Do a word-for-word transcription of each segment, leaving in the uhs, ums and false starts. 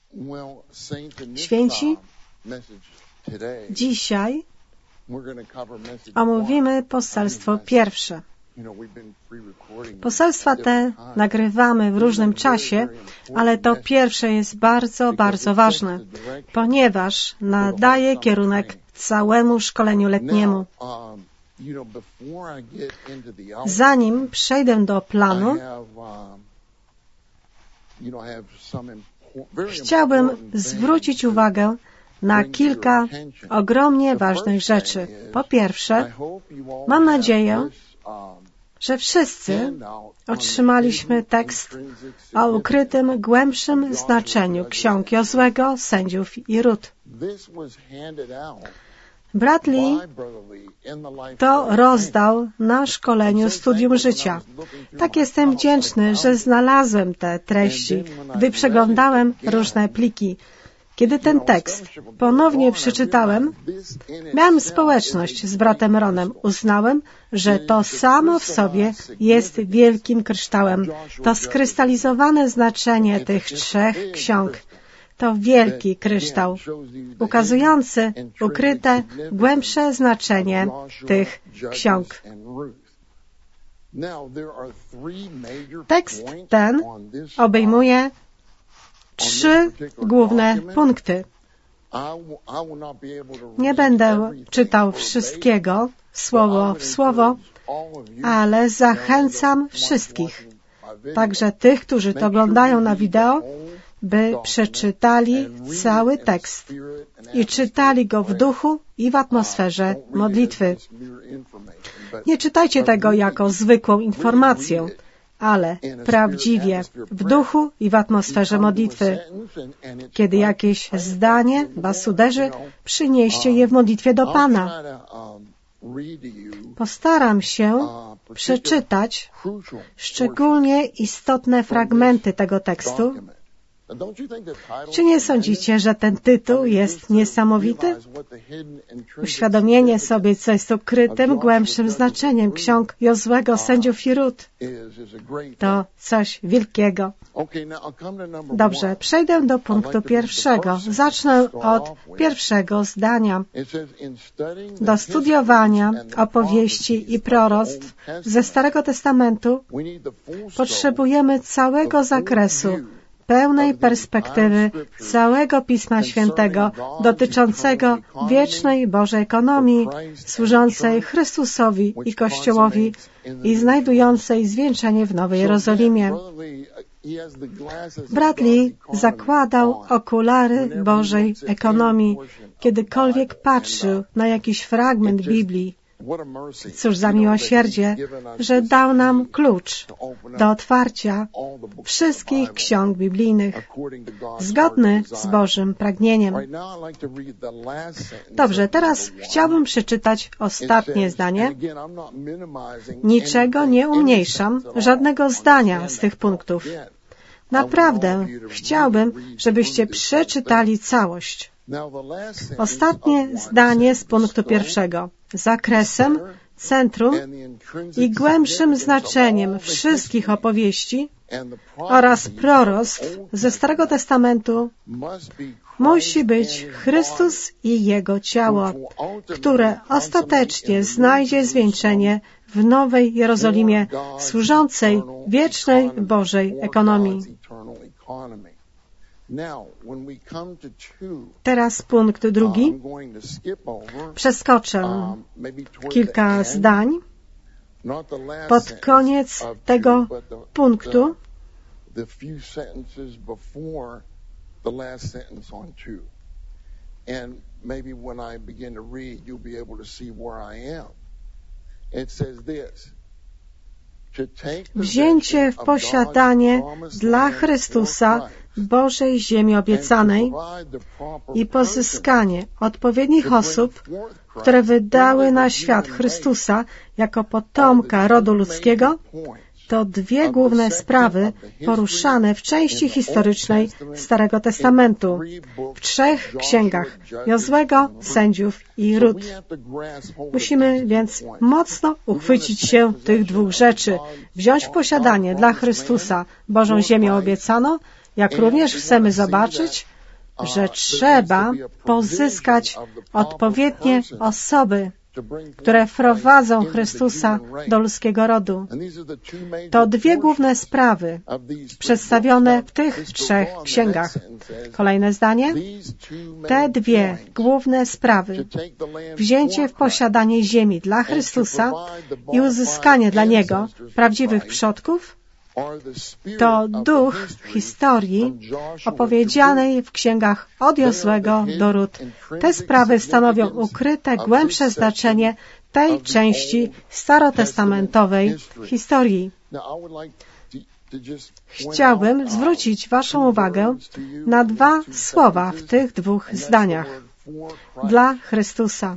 Święci, dzisiaj omówimy poselstwo pierwsze. Poselstwa te nagrywamy w różnym czasie, ale to pierwsze jest bardzo, bardzo ważne, ponieważ nadaje kierunek całemu szkoleniu letniemu. Zanim przejdę do planu, chciałbym zwrócić uwagę na kilka ogromnie ważnych rzeczy. Po pierwsze, mam nadzieję, że wszyscy otrzymaliśmy tekst o ukrytym, głębszym znaczeniu ksiąg Jozłego, Sędziów i Rut. Bradley to rozdał na szkoleniu Studium Życia. Tak jestem wdzięczny, że znalazłem te treści, gdy przeglądałem różne pliki. Kiedy ten tekst ponownie przeczytałem, miałem społeczność z bratem Ronem. Uznałem, że to samo w sobie jest wielkim kryształem. To skrystalizowane znaczenie tych trzech ksiąg. To wielki kryształ, ukazujący ukryte, głębsze znaczenie tych ksiąg. Tekst ten obejmuje trzy główne punkty. Nie będę czytał wszystkiego słowo w słowo, ale zachęcam wszystkich, także tych, którzy to oglądają na wideo, by przeczytali cały tekst i czytali go w duchu i w atmosferze modlitwy. Nie czytajcie tego jako zwykłą informację, ale prawdziwie w duchu i w atmosferze modlitwy. Kiedy jakieś zdanie was uderzy, przynieście je w modlitwie do Pana. Postaram się przeczytać szczególnie istotne fragmenty tego tekstu. Czy nie sądzicie, że ten tytuł jest niesamowity? Uświadomienie sobie, co jest ukrytym, głębszym znaczeniem ksiąg Jozłego, Sędziów i Rut, to coś wielkiego. Dobrze, przejdę do punktu pierwszego. Zacznę od pierwszego zdania. Do studiowania opowieści i proroctw ze Starego Testamentu potrzebujemy całego zakresu, pełnej perspektywy całego Pisma Świętego dotyczącego wiecznej Bożej ekonomii, służącej Chrystusowi i Kościołowi i znajdującej zwieńczenie w Nowej Jerozolimie. Bradley zakładał okulary Bożej ekonomii, kiedykolwiek patrzył na jakiś fragment Biblii. Cóż za miłosierdzie, że dał nam klucz do otwarcia wszystkich ksiąg biblijnych, zgodny z Bożym pragnieniem. Dobrze, teraz chciałbym przeczytać ostatnie zdanie. Niczego nie umniejszam, żadnego zdania z tych punktów. Naprawdę chciałbym, żebyście przeczytali całość. Ostatnie zdanie z punktu pierwszego. Zakresem, centrum i głębszym znaczeniem wszystkich opowieści oraz proroctw ze Starego Testamentu musi być Chrystus i Jego ciało, które ostatecznie znajdzie zwieńczenie w Nowej Jerozolimie, służącej wiecznej Bożej ekonomii. Teraz punkt drugi. Przeskoczę kilka zdań pod koniec tego punktu. Wzięcie w posiadanie dla Chrystusa Bożej ziemi obiecanej i pozyskanie odpowiednich osób, które wydały na świat Chrystusa jako potomka rodu ludzkiego, to dwie główne sprawy poruszane w części historycznej Starego Testamentu, w trzech księgach Jozłego, Sędziów i Rut. Musimy więc mocno uchwycić się tych dwóch rzeczy, wziąć w posiadanie dla Chrystusa Bożą ziemię obiecaną, jak również chcemy zobaczyć, że trzeba pozyskać odpowiednie osoby, które wprowadzą Chrystusa do ludzkiego rodu. To dwie główne sprawy przedstawione w tych trzech księgach. Kolejne zdanie. Te dwie główne sprawy, wzięcie w posiadanie ziemi dla Chrystusa i uzyskanie dla Niego prawdziwych przodków, to duch historii opowiedzianej w księgach od Jozłego do Rut. Te sprawy stanowią ukryte, głębsze znaczenie tej części starotestamentowej historii. Chciałbym zwrócić Waszą uwagę na dwa słowa w tych dwóch zdaniach. Dla Chrystusa.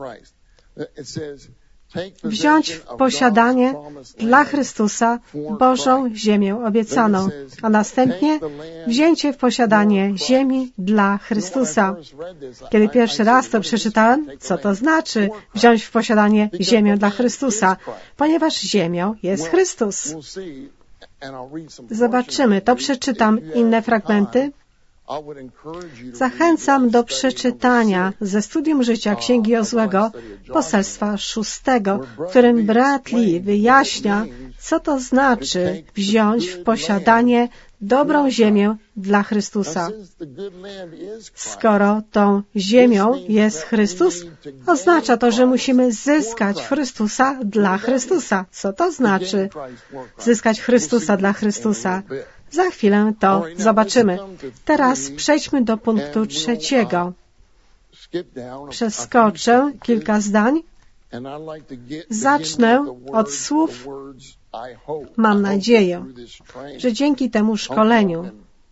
Wziąć w posiadanie dla Chrystusa Bożą ziemię obiecaną, a następnie wzięcie w posiadanie ziemi dla Chrystusa. Kiedy pierwszy raz to przeczytałem, co to znaczy wziąć w posiadanie ziemię dla Chrystusa? Ponieważ ziemią jest Chrystus. Zobaczymy, to przeczytam inne fragmenty. Zachęcam do przeczytania ze studium życia Księgi Jozłego, poselstwa szóstego, w którym brat Lee wyjaśnia, co to znaczy wziąć w posiadanie dobrą ziemię dla Chrystusa. Skoro tą ziemią jest Chrystus, oznacza to, że musimy zyskać Chrystusa dla Chrystusa. Co to znaczy zyskać Chrystusa dla Chrystusa? Za chwilę to zobaczymy. Teraz przejdźmy do punktu trzeciego. Przeskoczę kilka zdań. Zacznę od słów mam nadzieję, że dzięki temu szkoleniu,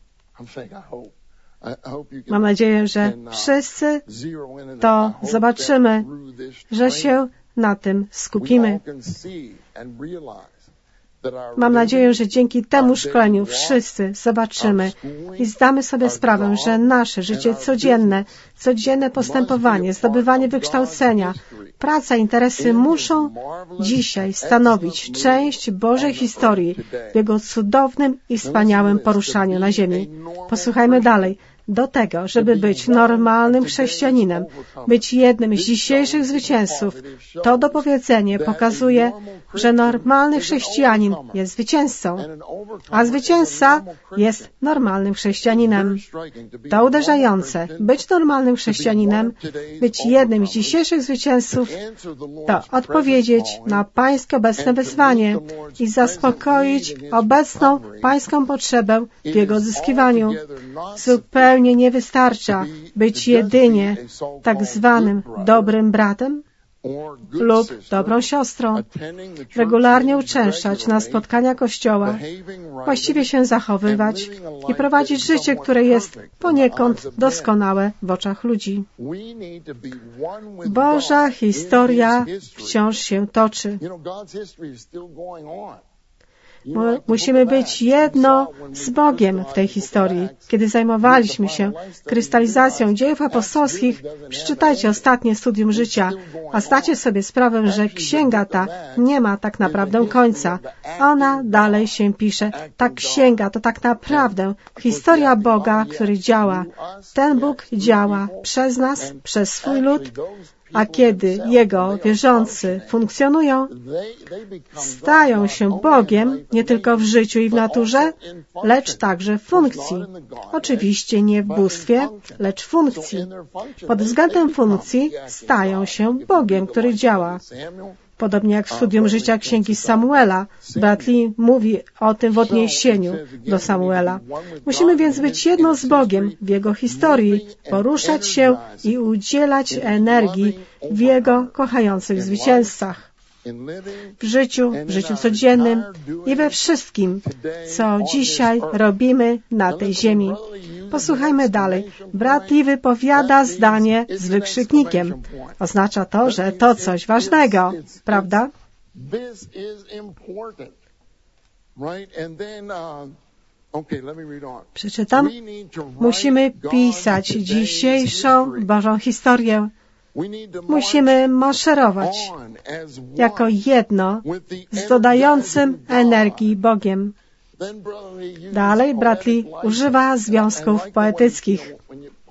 mam nadzieję, że wszyscy to zobaczymy, że się na tym skupimy. Mam nadzieję, że dzięki temu szkoleniu wszyscy zobaczymy i zdamy sobie sprawę, że nasze życie codzienne, codzienne postępowanie, zdobywanie wykształcenia, praca, interesy muszą dzisiaj stanowić część Bożej historii w Jego cudownym i wspaniałym poruszaniu na ziemi. Posłuchajmy dalej. Do tego, żeby być normalnym chrześcijaninem, być jednym z dzisiejszych zwycięzców, to dopowiedzenie pokazuje, że normalny chrześcijanin jest zwycięzcą, a zwycięzca jest normalnym chrześcijaninem. To uderzające. Być normalnym chrześcijaninem, być jednym z dzisiejszych zwycięzców, to odpowiedzieć na Pańskie obecne wezwanie i zaspokoić obecną Pańską potrzebę w Jego odzyskiwaniu. Zupełnie nie wystarcza być jedynie tak zwanym dobrym bratem lub dobrą siostrą, regularnie uczęszczać na spotkania Kościoła, właściwie się zachowywać i prowadzić życie, które jest poniekąd doskonałe w oczach ludzi. Boża historia wciąż się toczy. Musimy być jedno z Bogiem w tej historii. Kiedy zajmowaliśmy się krystalizacją dziejów apostolskich, przeczytajcie ostatnie studium życia, a zdacie sobie sprawę, że księga ta nie ma tak naprawdę końca. Ona dalej się pisze. Ta księga to tak naprawdę historia Boga, który działa. Ten Bóg działa przez nas, przez swój lud, a kiedy Jego wierzący funkcjonują, stają się Bogiem nie tylko w życiu i w naturze, lecz także w funkcji. Oczywiście nie w bóstwie, lecz w funkcji. Pod względem funkcji stają się Bogiem, który działa. Podobnie jak w studium życia Księgi Samuela, brat Lee mówi o tym w odniesieniu do Samuela. Musimy więc być jedno z Bogiem w Jego historii, poruszać się i udzielać energii w Jego kochających zwycięzcach. W życiu, w życiu codziennym i we wszystkim, co dzisiaj robimy na tej ziemi. Posłuchajmy dalej. Brat Lee wypowiada zdanie z wykrzyknikiem. Oznacza to, że to coś ważnego, prawda? Przeczytam. Musimy pisać dzisiejszą Bożą historię. Musimy maszerować jako jedno z dodającym energii Bogiem. Dalej brat Lee używa związków poetyckich.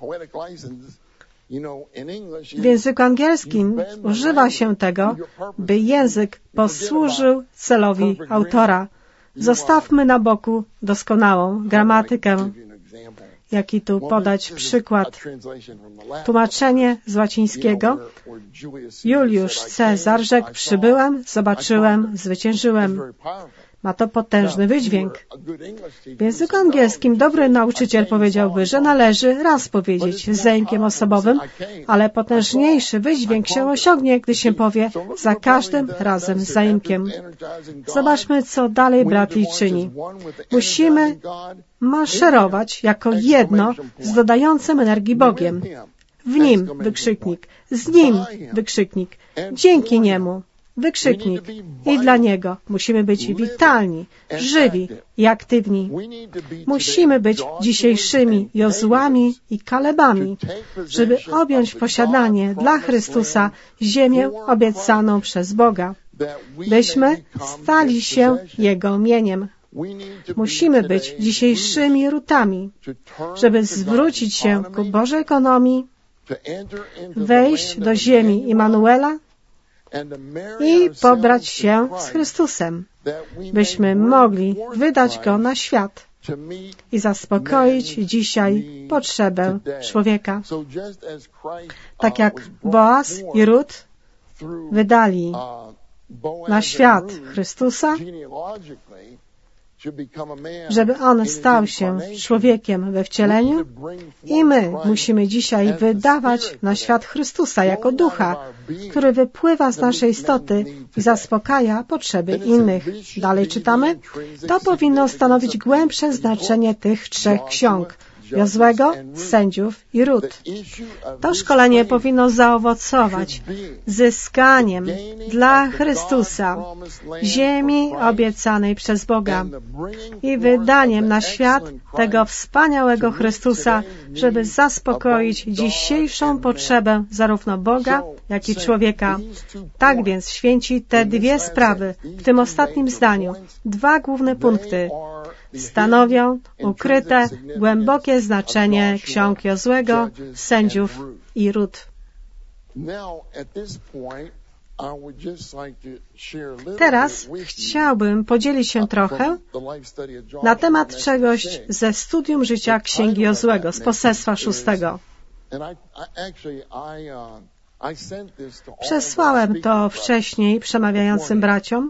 W języku angielskim używa się tego, by język posłużył celowi autora. Zostawmy na boku doskonałą gramatykę. Jaki tu podać przykład? Tłumaczenie z łacińskiego. Juliusz Cezar rzekł: przybyłem, zobaczyłem, zwyciężyłem. Ma to potężny wydźwięk. W języku angielskim dobry nauczyciel powiedziałby, że należy raz powiedzieć z zaimkiem osobowym, ale potężniejszy wydźwięk się osiągnie, gdy się powie za każdym razem z zaimkiem. Zobaczmy, co dalej Bradley czyni. Musimy maszerować jako jedno z dodającym energii Bogiem. W Nim, wykrzyknik. Z Nim, wykrzyknik. Dzięki Niemu. Wykrzyknik. I dla Niego musimy być witalni, żywi i aktywni. Musimy być dzisiejszymi Jozułami i Kalebami, żeby objąć posiadanie dla Chrystusa ziemię obiecaną przez Boga, byśmy stali się Jego mieniem. Musimy być dzisiejszymi Rutami, żeby zwrócić się ku Bożej ekonomii, wejść do ziemi Immanuela i pobrać się z Chrystusem, byśmy mogli wydać Go na świat i zaspokoić dzisiaj potrzebę człowieka. Tak jak Boaz i Rut wydali na świat Chrystusa, żeby On stał się człowiekiem we wcieleniu, i my musimy dzisiaj wydawać na świat Chrystusa jako ducha, który wypływa z naszej istoty i zaspokaja potrzeby innych. Dalej czytamy. To powinno stanowić głębsze znaczenie tych trzech ksiąg: Jozłego, Sędziów i Rut. To szkolenie powinno zaowocować zyskaniem dla Chrystusa ziemi obiecanej przez Boga i wydaniem na świat tego wspaniałego Chrystusa, żeby zaspokoić dzisiejszą potrzebę zarówno Boga, jak i człowieka. Tak więc, święci, te dwie sprawy w tym ostatnim zdaniu, dwa główne punkty, stanowią ukryte, głębokie znaczenie ksiąg Jozłego, Sędziów i Rut. Teraz chciałbym podzielić się trochę na temat czegoś ze studium życia Księgi Jozłego, z poselstwa szóstego. Przesłałem to wcześniej przemawiającym braciom.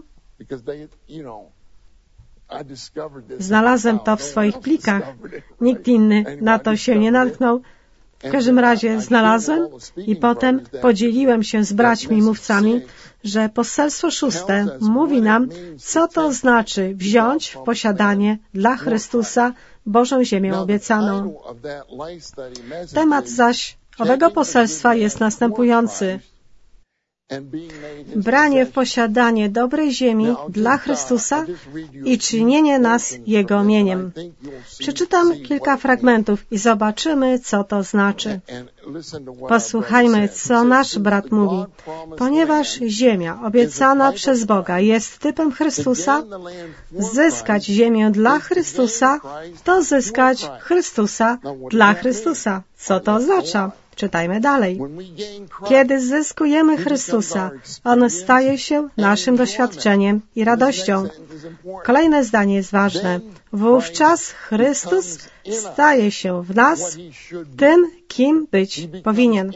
Znalazłem to w swoich plikach. Nikt inny na to się nie natknął. W każdym razie znalazłem i potem podzieliłem się z braćmi mówcami, że poselstwo szóste mówi nam, co to znaczy wziąć w posiadanie dla Chrystusa Bożą ziemię obiecaną. Temat zaś owego poselstwa jest następujący. Branie w posiadanie dobrej ziemi dla Chrystusa i czynienie nas Jego mieniem. Przeczytam kilka fragmentów i zobaczymy, co to znaczy. Posłuchajmy, co nasz brat mówi. Ponieważ ziemia obiecana przez Boga jest typem Chrystusa, zyskać ziemię dla Chrystusa to zyskać Chrystusa dla Chrystusa. Co to oznacza? Czytajmy dalej. Kiedy zyskujemy Chrystusa, On staje się naszym doświadczeniem i radością. Kolejne zdanie jest ważne. Wówczas Chrystus staje się w nas tym, kim być powinien.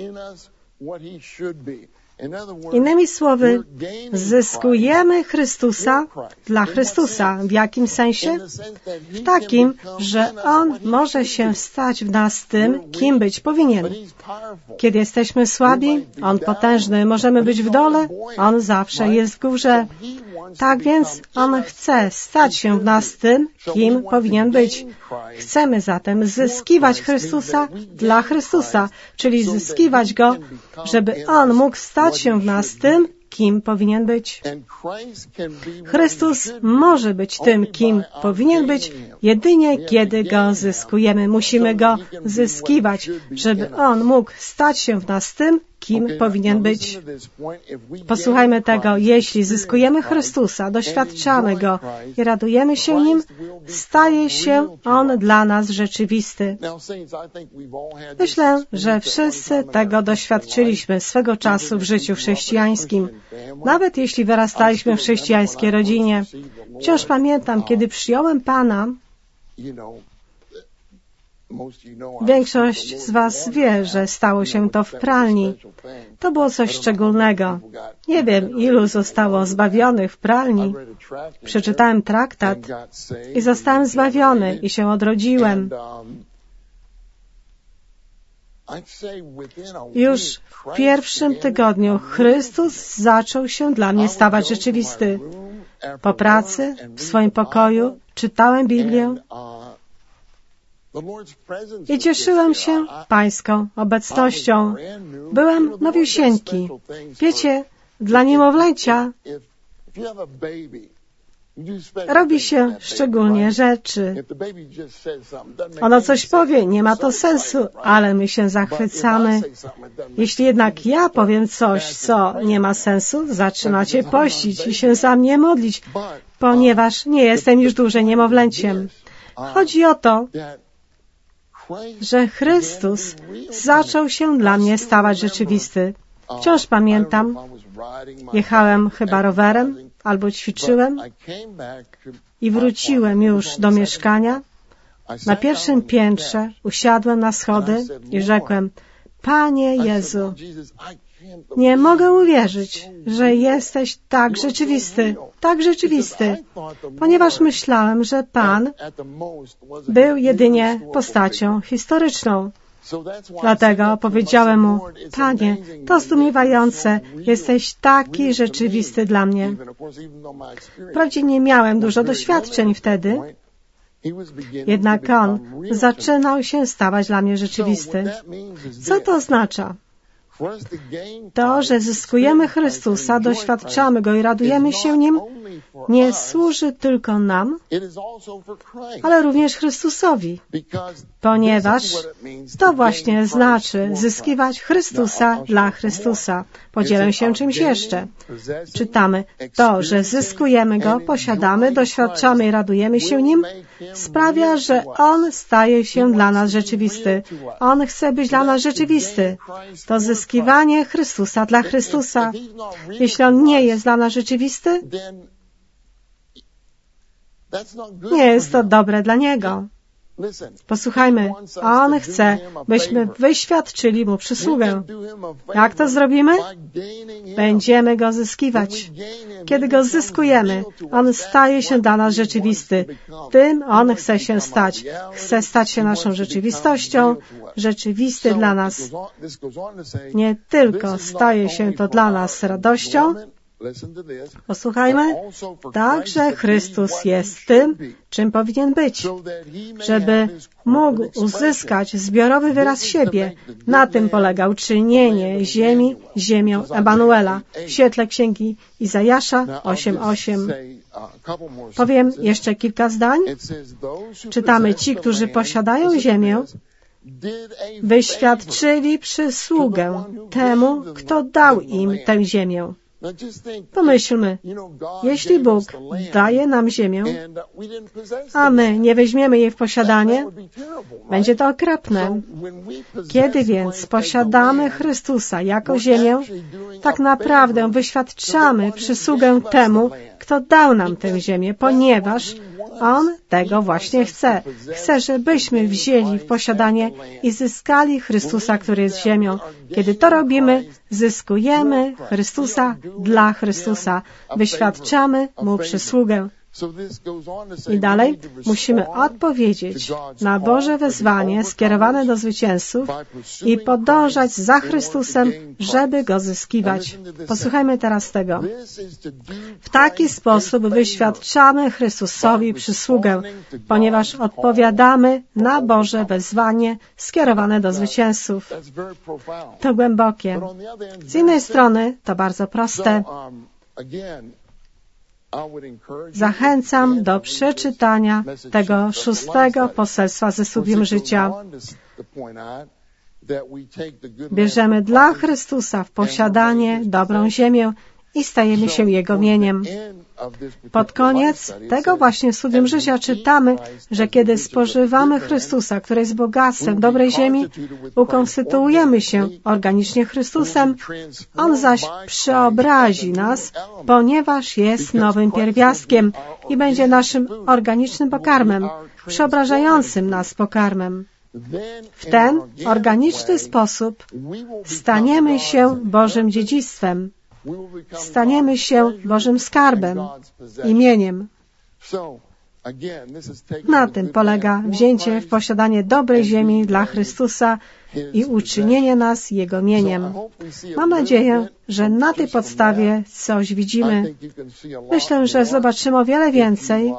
Innymi słowy, zyskujemy Chrystusa dla Chrystusa. W jakim sensie? W takim, że On może się stać w nas tym, kim być powinien. Kiedy jesteśmy słabi, On potężny. Możemy być w dole, On zawsze jest w górze. Tak więc On chce stać się w nas tym, kim powinien być. Chcemy zatem zyskiwać Chrystusa dla Chrystusa, czyli zyskiwać Go, żeby On mógł stać się w nas tym, kim powinien być. Chrystus może być tym, kim powinien być, jedynie kiedy Go zyskujemy. Musimy Go zyskiwać, żeby On mógł stać się w nas tym, kim powinien być. Posłuchajmy tego. Jeśli zyskujemy Chrystusa, doświadczamy Go i radujemy się Nim, staje się On dla nas rzeczywisty. Myślę, że wszyscy tego doświadczyliśmy swego czasu w życiu chrześcijańskim. Nawet jeśli wyrastaliśmy w chrześcijańskiej rodzinie. Wciąż pamiętam, kiedy przyjąłem Pana, większość z Was wie, że stało się to w pralni. To było coś szczególnego. Nie wiem, ilu zostało zbawionych w pralni. Przeczytałem traktat i zostałem zbawiony i się odrodziłem. Już w pierwszym tygodniu Chrystus zaczął się dla mnie stawać rzeczywisty. Po pracy, w swoim pokoju, czytałem Biblię i cieszyłem się Pańską obecnością. Byłem nowiusieńki. Wiecie, dla niemowlęcia robi się szczególnie rzeczy. Ono coś powie, nie ma to sensu, ale my się zachwycamy. Jeśli jednak ja powiem coś, co nie ma sensu, zaczynacie pościć i się za mnie modlić, ponieważ nie jestem już dłużej niemowlęciem. Chodzi o to, że Chrystus zaczął się dla mnie stawać rzeczywisty. Wciąż pamiętam, jechałem chyba rowerem albo ćwiczyłem i wróciłem już do mieszkania. Na pierwszym piętrze usiadłem na schody i rzekłem: Panie Jezu, nie mogę uwierzyć, że jesteś tak rzeczywisty, tak rzeczywisty, ponieważ myślałem, że Pan był jedynie postacią historyczną. Dlatego powiedziałem Mu: Panie, to zdumiewające, jesteś taki rzeczywisty dla mnie. Wprawdzie nie miałem dużo doświadczeń wtedy, jednak On zaczynał się stawać dla mnie rzeczywisty. Co to oznacza? To, że zyskujemy Chrystusa, doświadczamy Go i radujemy się Nim, nie służy tylko nam, ale również Chrystusowi, ponieważ to właśnie znaczy zyskiwać Chrystusa dla Chrystusa. Podzielę się czymś jeszcze. Czytamy: to, że zyskujemy Go, posiadamy, doświadczamy i radujemy się Nim, sprawia, że On staje się dla nas rzeczywisty. On chce być dla nas rzeczywisty. To zyskiwanie Chrystusa dla Chrystusa. Jeśli On nie jest dla nas rzeczywisty, nie jest to dobre dla Niego. Posłuchajmy, On chce, byśmy wyświadczyli Mu przysługę. Jak to zrobimy? Będziemy Go zyskiwać. Kiedy Go zyskujemy, On staje się dla nas rzeczywisty. Tym On chce się stać. Chce stać się naszą rzeczywistością, rzeczywisty dla nas. Nie tylko staje się to dla nas radością, posłuchajmy, także Chrystus jest tym, czym powinien być, żeby mógł uzyskać zbiorowy wyraz siebie. Na tym polegał czynienie ziemi ziemią Emanuela w świetle księgi Izajasza osiem osiem. Powiem jeszcze kilka zdań. Czytamy: ci, którzy posiadają ziemię, wyświadczyli przysługę temu, kto dał im tę ziemię. Pomyślmy, jeśli Bóg daje nam ziemię, a my nie weźmiemy jej w posiadanie, będzie to okropne. Kiedy więc posiadamy Chrystusa jako ziemię, tak naprawdę wyświadczamy przysługę temu, kto dał nam tę ziemię, ponieważ On tego właśnie chce. Chce, żebyśmy wzięli w posiadanie i zyskali Chrystusa, który jest ziemią. Kiedy to robimy, zyskujemy Chrystusa dla Chrystusa. Wyświadczamy Mu przysługę. I dalej musimy odpowiedzieć na Boże wezwanie skierowane do zwycięzców i podążać za Chrystusem, żeby Go zyskiwać. Posłuchajmy teraz tego. W taki sposób wyświadczamy Chrystusowi przysługę, ponieważ odpowiadamy na Boże wezwanie skierowane do zwycięzców. To głębokie. Z innej strony to bardzo proste. Zachęcam do przeczytania tego szóstego poselstwa ze studium życia. bierzemy dla Chrystusa w posiadanie dobrą ziemię i stajemy się Jego mieniem. Pod koniec tego właśnie studium życia czytamy, że kiedy spożywamy Chrystusa, który jest bogactwem dobrej ziemi, ukonstytuujemy się organicznie Chrystusem, On zaś przeobrazi nas, ponieważ jest nowym pierwiastkiem i będzie naszym organicznym pokarmem, przeobrażającym nas pokarmem. W ten organiczny sposób staniemy się Bożym dziedzictwem. Staniemy się Bożym skarbem, imieniem. Na tym polega wzięcie w posiadanie dobrej ziemi dla Chrystusa i uczynienie nas Jego mieniem. Mam nadzieję, że na tej podstawie coś widzimy. Myślę, że zobaczymy o wiele więcej,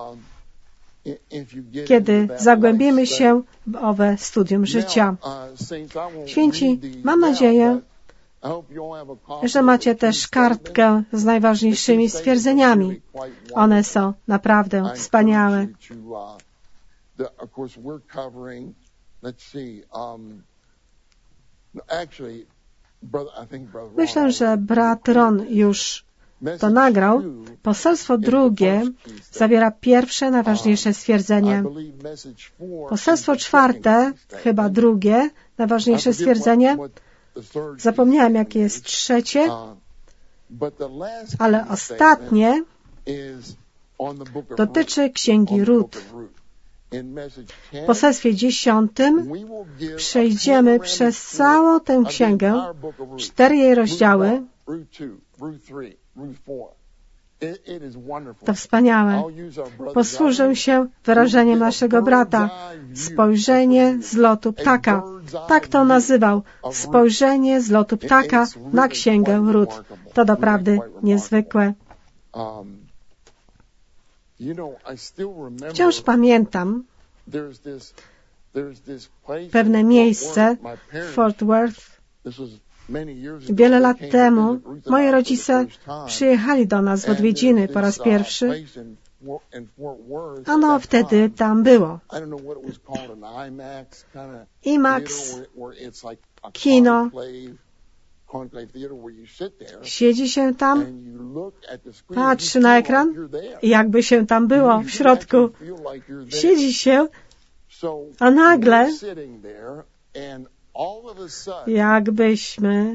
kiedy zagłębimy się w owe studium życia. Święci, mam nadzieję, że macie też kartkę z najważniejszymi stwierdzeniami. One są naprawdę wspaniałe. Myślę, że brat Ron już to nagrał. Poselstwo drugie zawiera pierwsze, najważniejsze stwierdzenie. Poselstwo czwarte, chyba drugie, najważniejsze stwierdzenie. Zapomniałem, jakie jest trzecie, ale ostatnie dotyczy Księgi Rut. W poselstwie dziesiątym przejdziemy przez całą tę księgę, cztery jej rozdziały. To wspaniałe. Posłużę się wyrażeniem naszego brata. Spojrzenie z lotu ptaka. Tak to nazywał. Spojrzenie z lotu ptaka na Księgę Rut. To doprawdy niezwykłe. Wciąż pamiętam pewne miejsce w Fort Worth. Wiele lat temu moi rodzice przyjechali do nas w odwiedziny po raz pierwszy. Ano wtedy tam było. IMAX, kino. Siedzi się tam, patrzy na ekran i jakby się tam było w środku. Siedzi się, a nagle jakbyśmy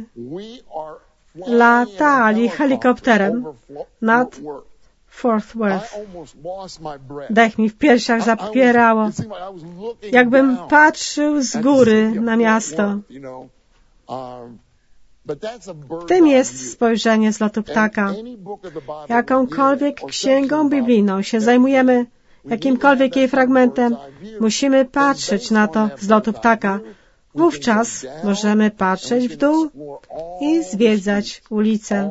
latali helikopterem nad Fort Worth. Dech mi w piersiach zapierało. Jakbym patrzył z góry na miasto. W tym jest spojrzenie z lotu ptaka. Jakąkolwiek księgą biblijną się zajmujemy, jakimkolwiek jej fragmentem, musimy patrzeć na to z lotu ptaka. Wówczas możemy patrzeć w dół i zwiedzać ulicę.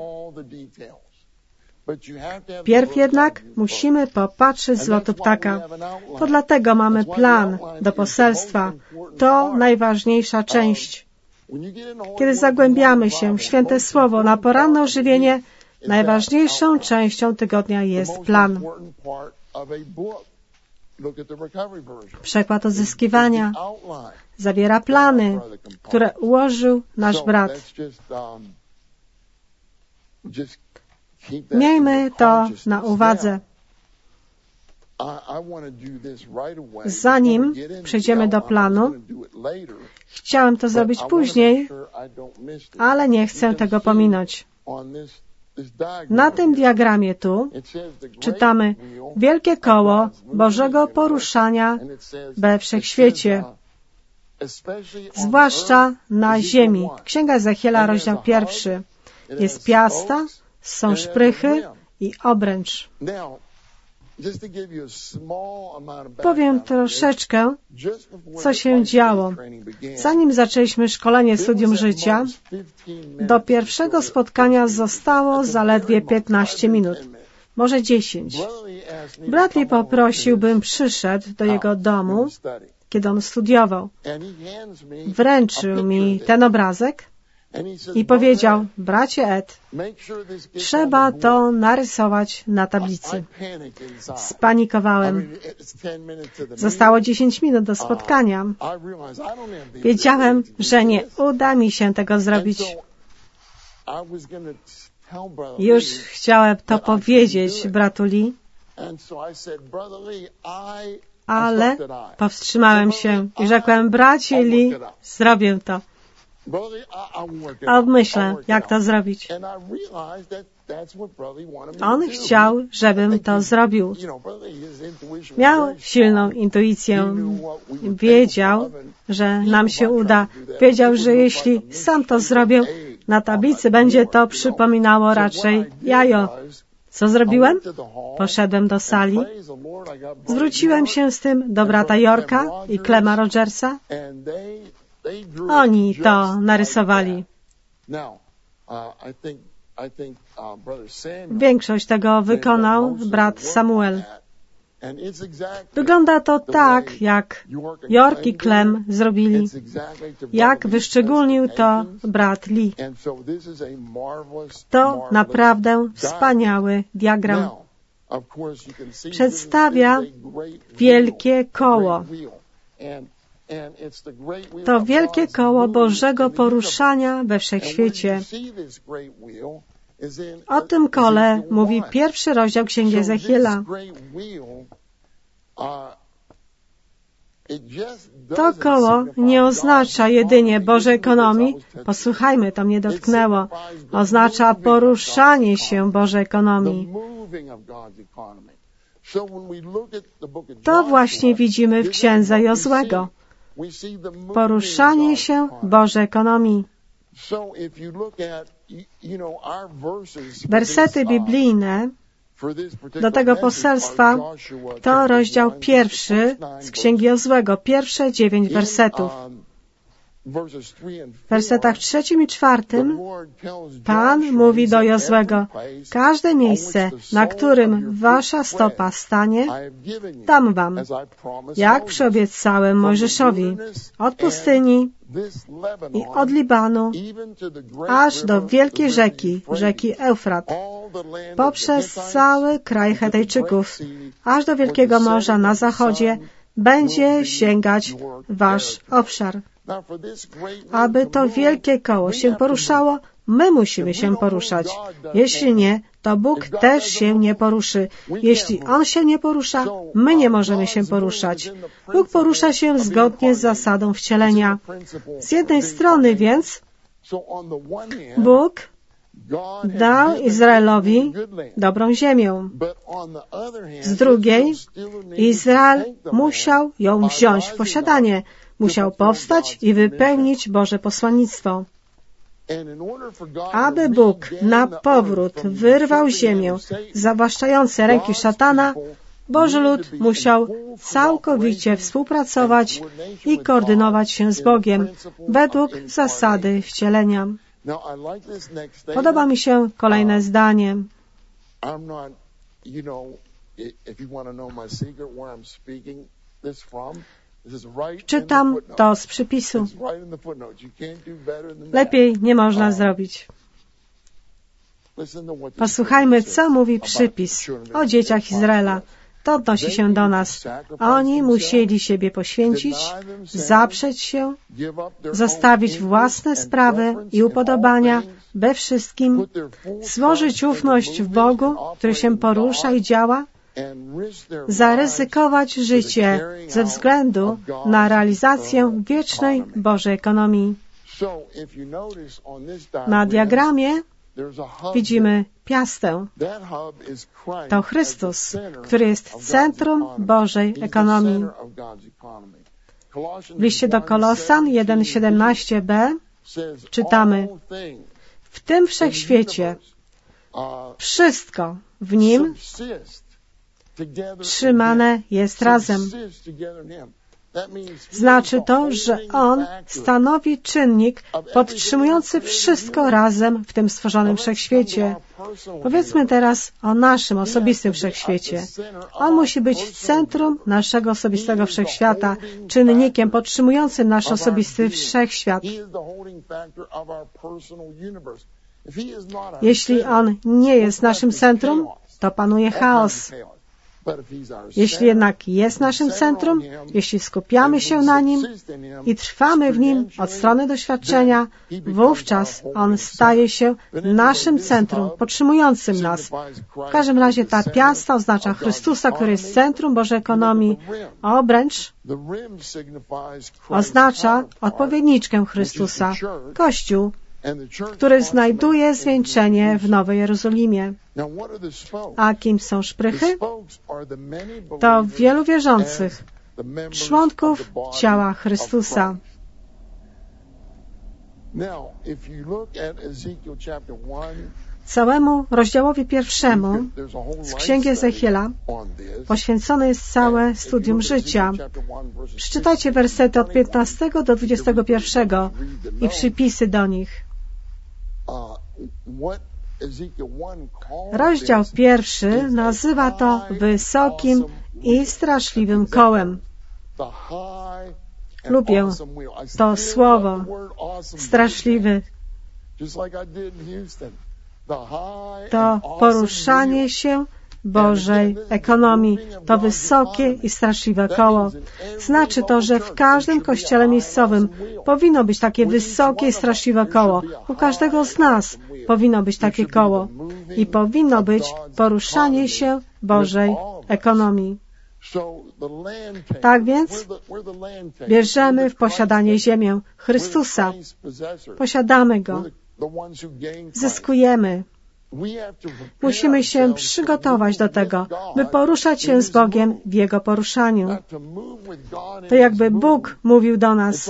Pierw jednak musimy popatrzeć z lotu ptaka. To dlatego mamy plan do poselstwa. To najważniejsza część. Kiedy zagłębiamy się w Święte Słowo na poranne ożywienie, najważniejszą częścią tygodnia jest plan. Przekład odzyskiwania zawiera plany, które ułożył nasz brat. Miejmy to na uwadze. Zanim przejdziemy do planu, chciałem to zrobić później, ale nie chcę tego pominąć. Na tym diagramie tu czytamy wielkie koło Bożego poruszania we wszechświecie, zwłaszcza na ziemi. Księga Ezechiela, rozdział pierwszy. Jest piasta, są szprychy i obręcz. Powiem troszeczkę, co się działo. Zanim zaczęliśmy szkolenie studium życia, do pierwszego spotkania zostało zaledwie piętnaście minut, może dziesięć. Bradley poprosił, bym przyszedł do jego domu, kiedy on studiował. Wręczył mi ten obrazek i powiedział: bracie Ed, trzeba to narysować na tablicy. Spanikowałem. Zostało dziesięć minut do spotkania. Wiedziałem, że nie uda mi się tego zrobić. Już chciałem to powiedzieć bratu Lee, ale powstrzymałem się i rzekłem: bracie Lee, zrobię to. Obmyślę, jak to zrobić. On chciał, żebym to zrobił. Miał silną intuicję. Wiedział, że nam się uda. Wiedział, że jeśli sam to zrobię, na tablicy będzie to przypominało raczej jajo. Co zrobiłem? Poszedłem do sali. Zwróciłem się z tym do brata Yorka i Clema Rogersa. Oni to narysowali. Większość tego wykonał brat Samuel. Wygląda to tak, jak York i Clem zrobili, jak wyszczególnił to brat Lee. To naprawdę wspaniały diagram. Przedstawia wielkie koło. To wielkie koło Bożego poruszania we wszechświecie. O tym kole mówi pierwszy rozdział Księgi Ezechiela. To koło nie oznacza jedynie Bożej ekonomii. Posłuchajmy, to mnie dotknęło. Oznacza poruszanie się Bożej ekonomii. To właśnie widzimy w Księdze Jozłego. Poruszanie się Bożej ekonomii. Wersety biblijne do tego poselstwa to rozdział pierwszy z Księgi Jozłego, pierwsze dziewięć wersetów. W wersetach trzecim i czwartym Pan mówi do Jozłego: każde miejsce, na którym wasza stopa stanie, dam wam, jak przyobiecałem Mojżeszowi, od pustyni i od Libanu, aż do wielkiej rzeki, rzeki Eufrat, poprzez cały kraj Chetejczyków, aż do wielkiego morza na zachodzie, będzie sięgać wasz obszar. Aby to wielkie koło się poruszało, my musimy się poruszać. Jeśli nie, to Bóg też się nie poruszy. Jeśli On się nie porusza, my nie możemy się poruszać. Bóg porusza się zgodnie z zasadą wcielenia. Z jednej strony więc Bóg dał Izraelowi dobrą ziemię. Z drugiej Izrael musiał ją wziąć w posiadanie. Musiał powstać i wypełnić Boże posłannictwo. Aby Bóg na powrót wyrwał ziemię z zawłaszczającej ręki szatana, Boży lud musiał całkowicie współpracować i koordynować się z Bogiem według zasady wcielenia. Podoba mi się kolejne zdanie. Czytam to z przypisu. Lepiej nie można zrobić. Posłuchajmy, co mówi przypis o dzieciach Izraela. To odnosi się do nas. Oni musieli siebie poświęcić, zaprzeć się, zostawić własne sprawy i upodobania we wszystkim, złożyć ufność w Bogu, który się porusza i działa, zaryzykować życie ze względu na realizację wiecznej Bożej ekonomii. Na diagramie widzimy piastę. To Chrystus, który jest centrum Bożej ekonomii. W liście do Kolosan jeden siedemnaście b czytamy: w tym wszechświecie wszystko w nim trzymane jest razem. Znaczy to, że On stanowi czynnik podtrzymujący wszystko razem w tym stworzonym wszechświecie. Powiedzmy teraz o naszym osobistym wszechświecie. On musi być w centrum naszego osobistego wszechświata, czynnikiem podtrzymującym nasz osobisty wszechświat. Jeśli On nie jest naszym centrum, to panuje chaos. Jeśli jednak jest naszym centrum, jeśli skupiamy się na Nim i trwamy w Nim od strony doświadczenia, wówczas On staje się naszym centrum, podtrzymującym nas. W każdym razie ta piasta oznacza Chrystusa, który jest centrum Bożej ekonomii, a obręcz oznacza odpowiedniczkę Chrystusa, Kościół, który znajduje zwieńczenie w Nowej Jerozolimie. A kim są szprychy? To wielu wierzących, członków ciała Chrystusa. Całemu rozdziałowi pierwszemu z Księgi Ezechiela poświęcone jest całe studium życia. Przeczytajcie wersety od piętnastego do dwudziestego pierwszego i przypisy do nich. Rozdział pierwszy nazywa to wysokim i straszliwym kołem. Lubię to słowo, straszliwy. To poruszanie się Bożej ekonomii. To wysokie i straszliwe koło. Znaczy to, że w każdym kościele miejscowym powinno być takie wysokie i straszliwe koło. U każdego z nas powinno być takie koło. I powinno być poruszanie się Bożej ekonomii. Tak więc bierzemy w posiadanie ziemię Chrystusa. Posiadamy Go. Zyskujemy. Musimy się przygotować do tego, by poruszać się z Bogiem w Jego poruszaniu. To jakby Bóg mówił do nas: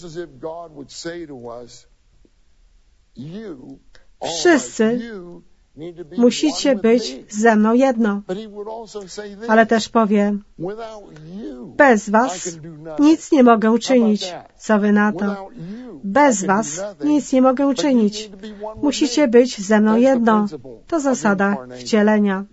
wszyscy musicie być ze mną jedno. Ale też powie: bez was nic nie mogę uczynić. Co wy na to? Bez was nic nie mogę uczynić. Musicie być ze mną jedno. To zasada wcielenia.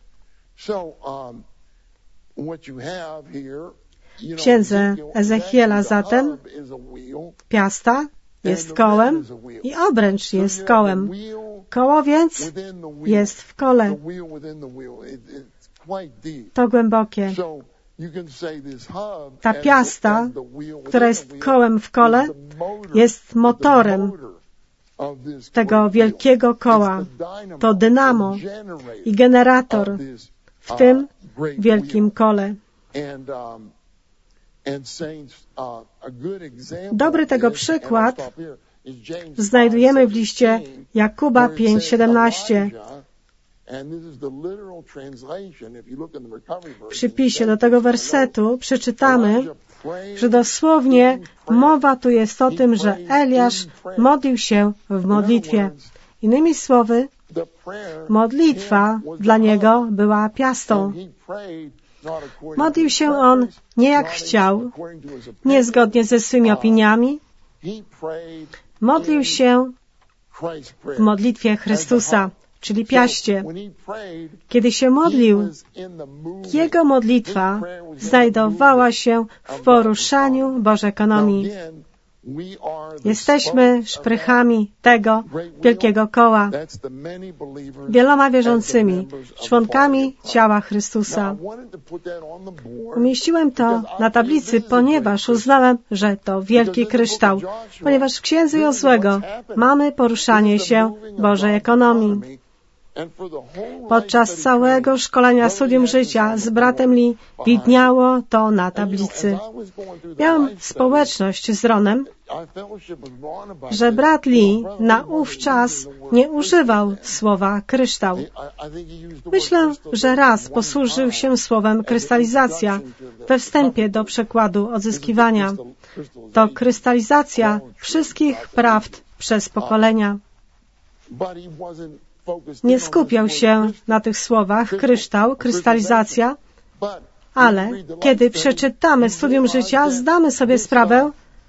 W księdze Ezechiela zatem piasta jest kołem i obręcz jest kołem. Koło więc jest w kole. To głębokie. Ta piasta, która jest kołem w kole, jest motorem tego wielkiego koła. To dynamo i generator w tym wielkim kole. Dobry tego przykład znajdujemy w liście Jakuba pięć siedemnaście. W przypisie do tego wersetu przeczytamy, że dosłownie mowa tu jest o tym, że Eliasz modlił się w modlitwie. Innymi słowy, modlitwa dla niego była piastą. Modlił się on nie jak chciał, nie zgodnie ze swymi opiniami. Modlił się w modlitwie Chrystusa, czyli piaście. Kiedy się modlił, jego modlitwa znajdowała się w poruszaniu Bożej ekonomii. Jesteśmy szprychami tego wielkiego koła, wieloma wierzącymi, członkami ciała Chrystusa. Umieściłem to na tablicy, ponieważ uznałem, że to wielki kryształ, ponieważ w Księdze Jozłego mamy poruszanie się Bożej ekonomii. Podczas całego szkolenia studium życia z bratem Lee widniało to na tablicy. Miałem społeczność z Ronem, że brat Lee naówczas nie używał słowa kryształ. Myślę, że raz posłużył się słowem krystalizacja we wstępie do przekładu odzyskiwania. To krystalizacja wszystkich prawd przez pokolenia. Nie skupiał się na tych słowach kryształ, krystalizacja, Ale kiedy przeczytamy studium życia, zdamy sobie sprawę,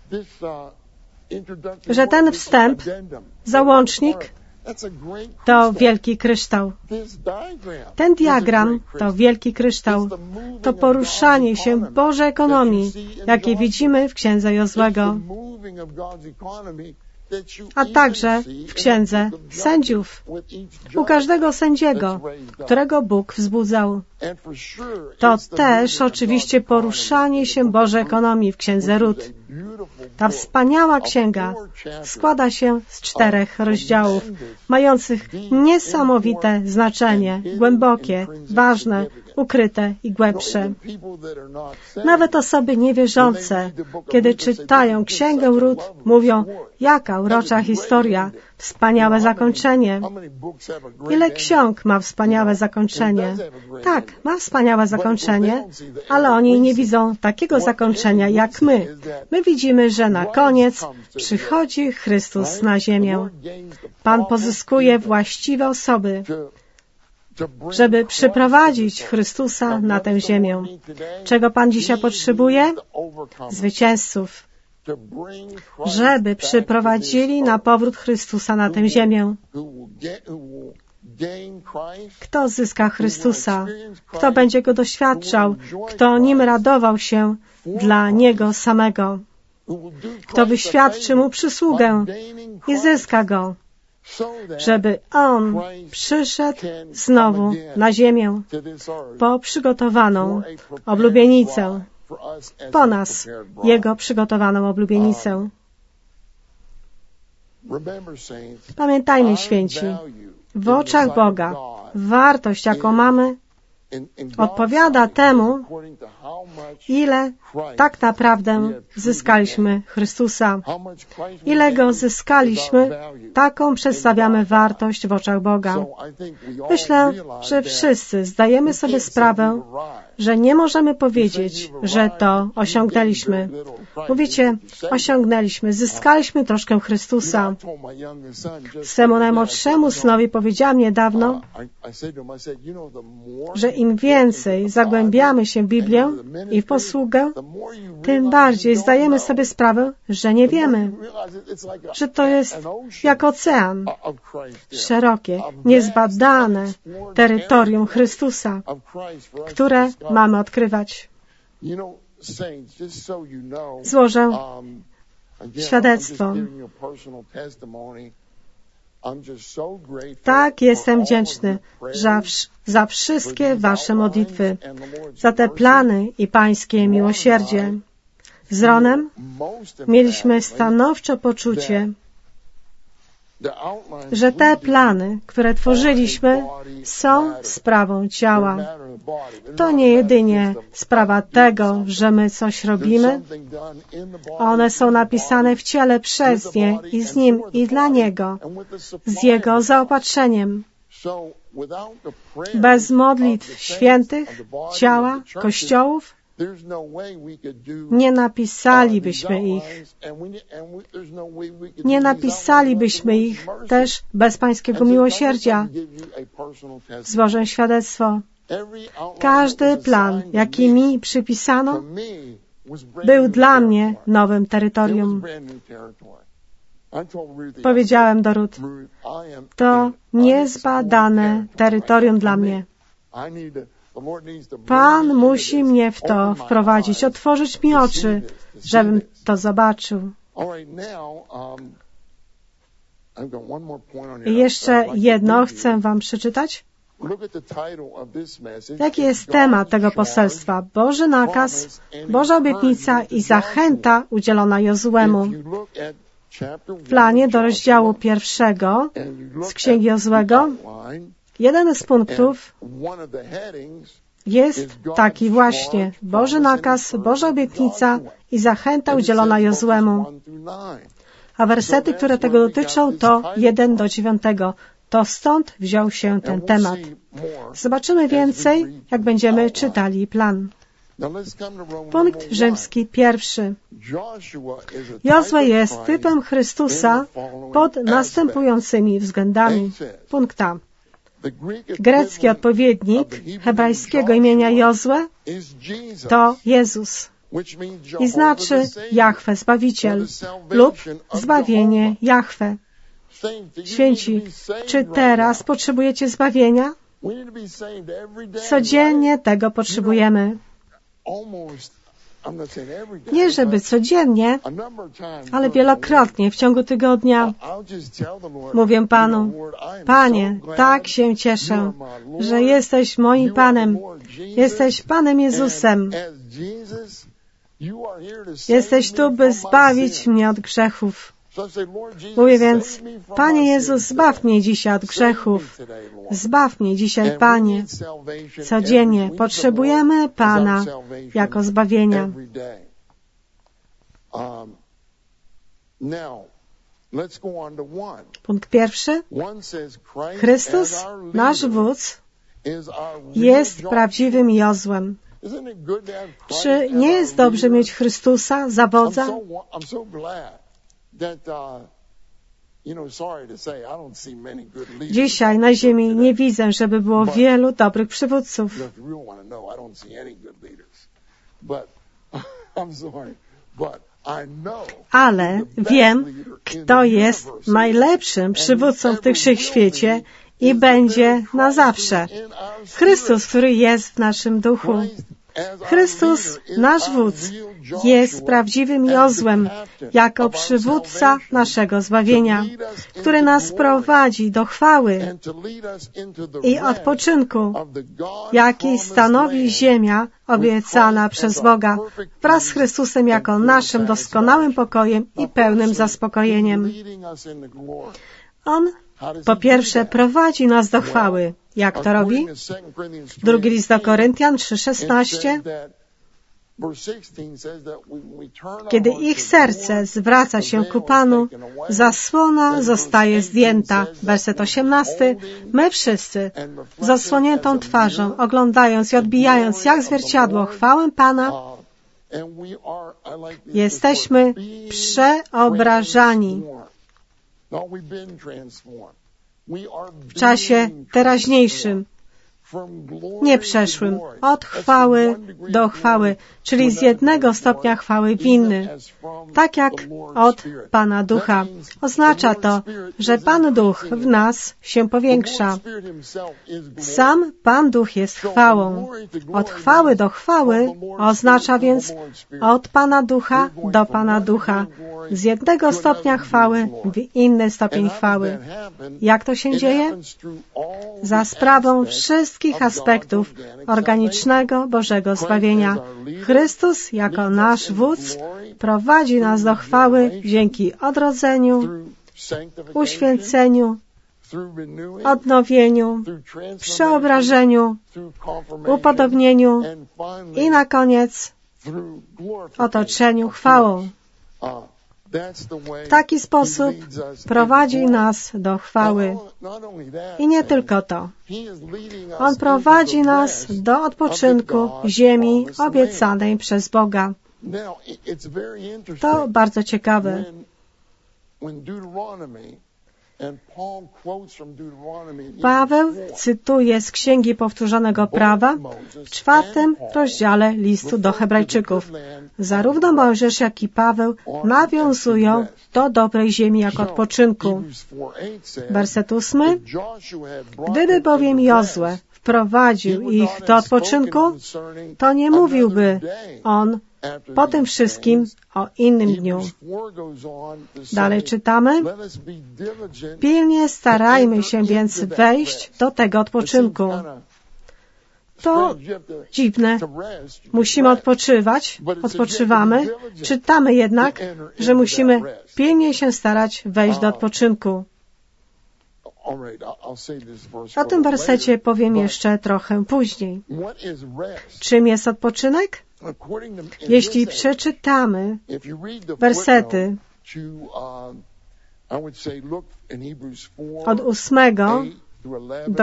że ten wstęp, załącznik, to wielki kryształ. Ten diagram to wielki kryształ. To poruszanie się Bożej ekonomii, jakie widzimy w Księdze Jozłego, a także w Księdze Sędziów. U każdego sędziego, którego Bóg wzbudzał. To też oczywiście poruszanie się Bożej ekonomii w Księdze Rut. Ta wspaniała księga składa się z czterech rozdziałów, mających niesamowite znaczenie, głębokie, ważne, ukryte i głębsze. Nawet osoby niewierzące, kiedy czytają Księgę Rut, mówią, jaka urocza historia, wspaniałe zakończenie. Ile ksiąg ma wspaniałe zakończenie? Tak, ma wspaniałe zakończenie, ale oni nie widzą takiego zakończenia jak my. My widzimy, że na koniec przychodzi Chrystus na ziemię. Pan pozyskuje właściwe osoby, żeby przyprowadzić Chrystusa na tę ziemię. Czego Pan dzisiaj potrzebuje? Zwycięzców. Żeby przyprowadzili na powrót Chrystusa na tę ziemię. Kto zyska Chrystusa? Kto będzie Go doświadczał? Kto Nim radował się dla Niego samego? Kto wyświadczy Mu przysługę i zyska Go, żeby On przyszedł znowu na ziemię po przygotowaną oblubienicę, po nas Jego przygotowaną oblubienicę. Pamiętajmy, święci, w oczach Boga wartość, jaką mamy, odpowiada temu, ile tak naprawdę zyskaliśmy Chrystusa. Ile Go zyskaliśmy, taką przedstawiamy wartość w oczach Boga. Myślę, że wszyscy zdajemy sobie sprawę, że nie możemy powiedzieć, że to osiągnęliśmy. Mówicie, osiągnęliśmy, zyskaliśmy troszkę Chrystusa. Swemu najmłodszemu synowi powiedziałam niedawno, że im więcej zagłębiamy się w Biblię i w posługę, tym bardziej zdajemy sobie sprawę, że nie wiemy, że to jest jak ocean, szerokie, niezbadane terytorium Chrystusa, które mamy odkrywać. Złożę świadectwo. Tak, jestem wdzięczny za, za wszystkie Wasze modlitwy, za te plany i Pańskie miłosierdzie. Z Ronem mieliśmy stanowcze poczucie, że te plany, które tworzyliśmy, są sprawą ciała. To nie jedynie sprawa tego, że my coś robimy. One są napisane w ciele przez nie i z Nim i dla Niego, z Jego zaopatrzeniem. Bez modlitw świętych, ciała, kościołów, nie napisalibyśmy ich. Nie napisalibyśmy ich też bez Pańskiego miłosierdzia. Złożę świadectwo. Każdy plan, jaki mi przypisano, był dla mnie nowym terytorium. Powiedziałem do Rut, to niezbadane terytorium dla mnie. Pan musi mnie w to wprowadzić, otworzyć mi oczy, żebym to zobaczył. I jeszcze jedno chcę Wam przeczytać. Jaki jest temat tego poselstwa? Boży nakaz, Boża obietnica i zachęta udzielona Jozłemu. W planie do rozdziału pierwszego z Księgi Jozłego jeden z punktów jest taki właśnie. Boży nakaz, Boża obietnica i zachęta udzielona Jozłemu. A wersety, które tego dotyczą, to jeden do dziewiątego. To stąd wziął się ten temat. Zobaczymy więcej, jak będziemy czytali plan. Punkt rzymski pierwszy. Jozue jest typem Chrystusa pod następującymi względami. Punkt A. Grecki odpowiednik hebrajskiego imienia Jozue to Jezus i znaczy Jahwe, Zbawiciel lub zbawienie Jahwe. Święci, czy teraz potrzebujecie zbawienia? Codziennie tego potrzebujemy. Nie żeby codziennie, ale wielokrotnie w ciągu tygodnia mówię Panu: Panie, tak się cieszę, że jesteś moim Panem, jesteś Panem Jezusem. Jesteś tu, by zbawić mnie od grzechów. Mówię więc: Panie Jezus, zbaw mnie dzisiaj od grzechów. Zbaw mnie dzisiaj, Panie. Codziennie potrzebujemy Pana jako zbawienia. Punkt pierwszy. Chrystus, nasz wódz, jest prawdziwym Jozłem. Czy nie jest dobrze mieć Chrystusa za wodza? Dzisiaj na ziemi nie widzę, żeby było wielu dobrych przywódców. Ale wiem, kto jest najlepszym przywódcą w tym wszechświecie i będzie na zawsze. Chrystus, który jest w naszym duchu. Chrystus, nasz wódz, jest prawdziwym Jozłem jako przywódca naszego zbawienia, który nas prowadzi do chwały i odpoczynku, jaki stanowi ziemia obiecana przez Boga, wraz z Chrystusem jako naszym doskonałym pokojem i pełnym zaspokojeniem. On, po pierwsze, prowadzi nas do chwały. Jak to robi? Drugi list do Koryntian trzy szesnaście. Kiedy ich serce zwraca się ku Panu, zasłona zostaje zdjęta. Werset osiemnasty. My wszyscy, zasłoniętą twarzą, oglądając i odbijając jak zwierciadło chwałę Pana, jesteśmy przeobrażani. W czasie teraźniejszym, nie przeszłym, od chwały do chwały, czyli z jednego stopnia chwały w inny, tak jak od Pana Ducha. Oznacza to, że Pan Duch w nas się powiększa. Sam Pan Duch jest chwałą. Od chwały do chwały oznacza więc od Pana Ducha do Pana Ducha, z jednego stopnia chwały w inny stopień chwały. Jak to się dzieje? Za sprawą wszystkich aspektów organicznego Bożego zbawienia. Chrystus, jako nasz wódz, prowadzi nas do chwały dzięki odrodzeniu, uświęceniu, odnowieniu, przeobrażeniu, upodobnieniu i na koniec otoczeniu chwałą. W taki sposób prowadzi nas do chwały. I nie tylko to. On prowadzi nas do odpoczynku ziemi obiecanej przez Boga. To bardzo ciekawe. Paweł cytuje z Księgi Powtórzonego Prawa w czwartym rozdziale listu do Hebrajczyków. Zarówno Mojżesz, jak i Paweł nawiązują do dobrej ziemi jako odpoczynku. Werset ósmy. Gdyby bowiem Jozue wprowadził ich do odpoczynku, to nie mówiłby on po tym wszystkim o innym dniu. Dalej czytamy. Pilnie starajmy się więc wejść do tego odpoczynku. To dziwne. Musimy odpoczywać, odpoczywamy. Czytamy jednak, że musimy pilnie się starać wejść do odpoczynku. O tym wersecie powiem jeszcze trochę później. Czym jest odpoczynek? Jeśli przeczytamy wersety od ósmego do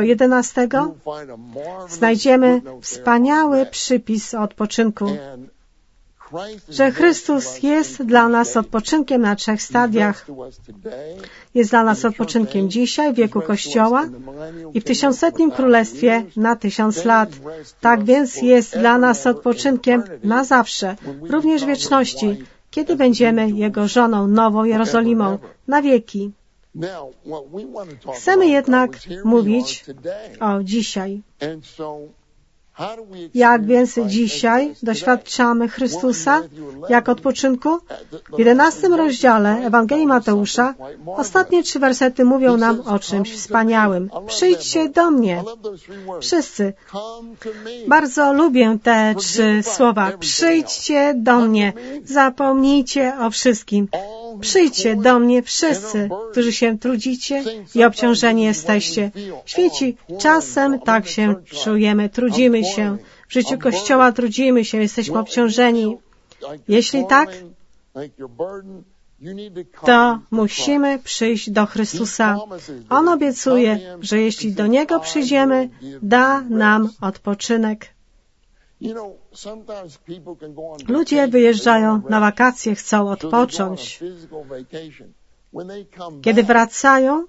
jedenastego, znajdziemy wspaniały przypis o odpoczynku. że Chrystus jest dla nas odpoczynkiem na trzech stadiach. Jest dla nas odpoczynkiem dzisiaj, w wieku Kościoła i w tysiącletnim królestwie na tysiąc lat. Tak więc jest dla nas odpoczynkiem na zawsze, również w wieczności, kiedy będziemy Jego żoną, Nową Jerozolimą, na wieki. Chcemy jednak mówić o dzisiaj. Jak więc dzisiaj doświadczamy Chrystusa jak odpoczynku? W jedenastym rozdziale Ewangelii Mateusza ostatnie trzy wersety mówią nam o czymś wspaniałym. Przyjdźcie do mnie. Wszyscy. Bardzo lubię te trzy słowa. Przyjdźcie do mnie. Zapomnijcie o wszystkim. Przyjdźcie do mnie wszyscy, którzy się trudzicie i obciążeni jesteście. Świeci, czasem tak się czujemy, trudzimy się. W życiu Kościoła trudzimy się, jesteśmy obciążeni. Jeśli tak, to musimy przyjść do Chrystusa. On obiecuje, że jeśli do Niego przyjdziemy, da nam odpoczynek. Ludzie wyjeżdżają na wakacje, chcą odpocząć. Kiedy wracają,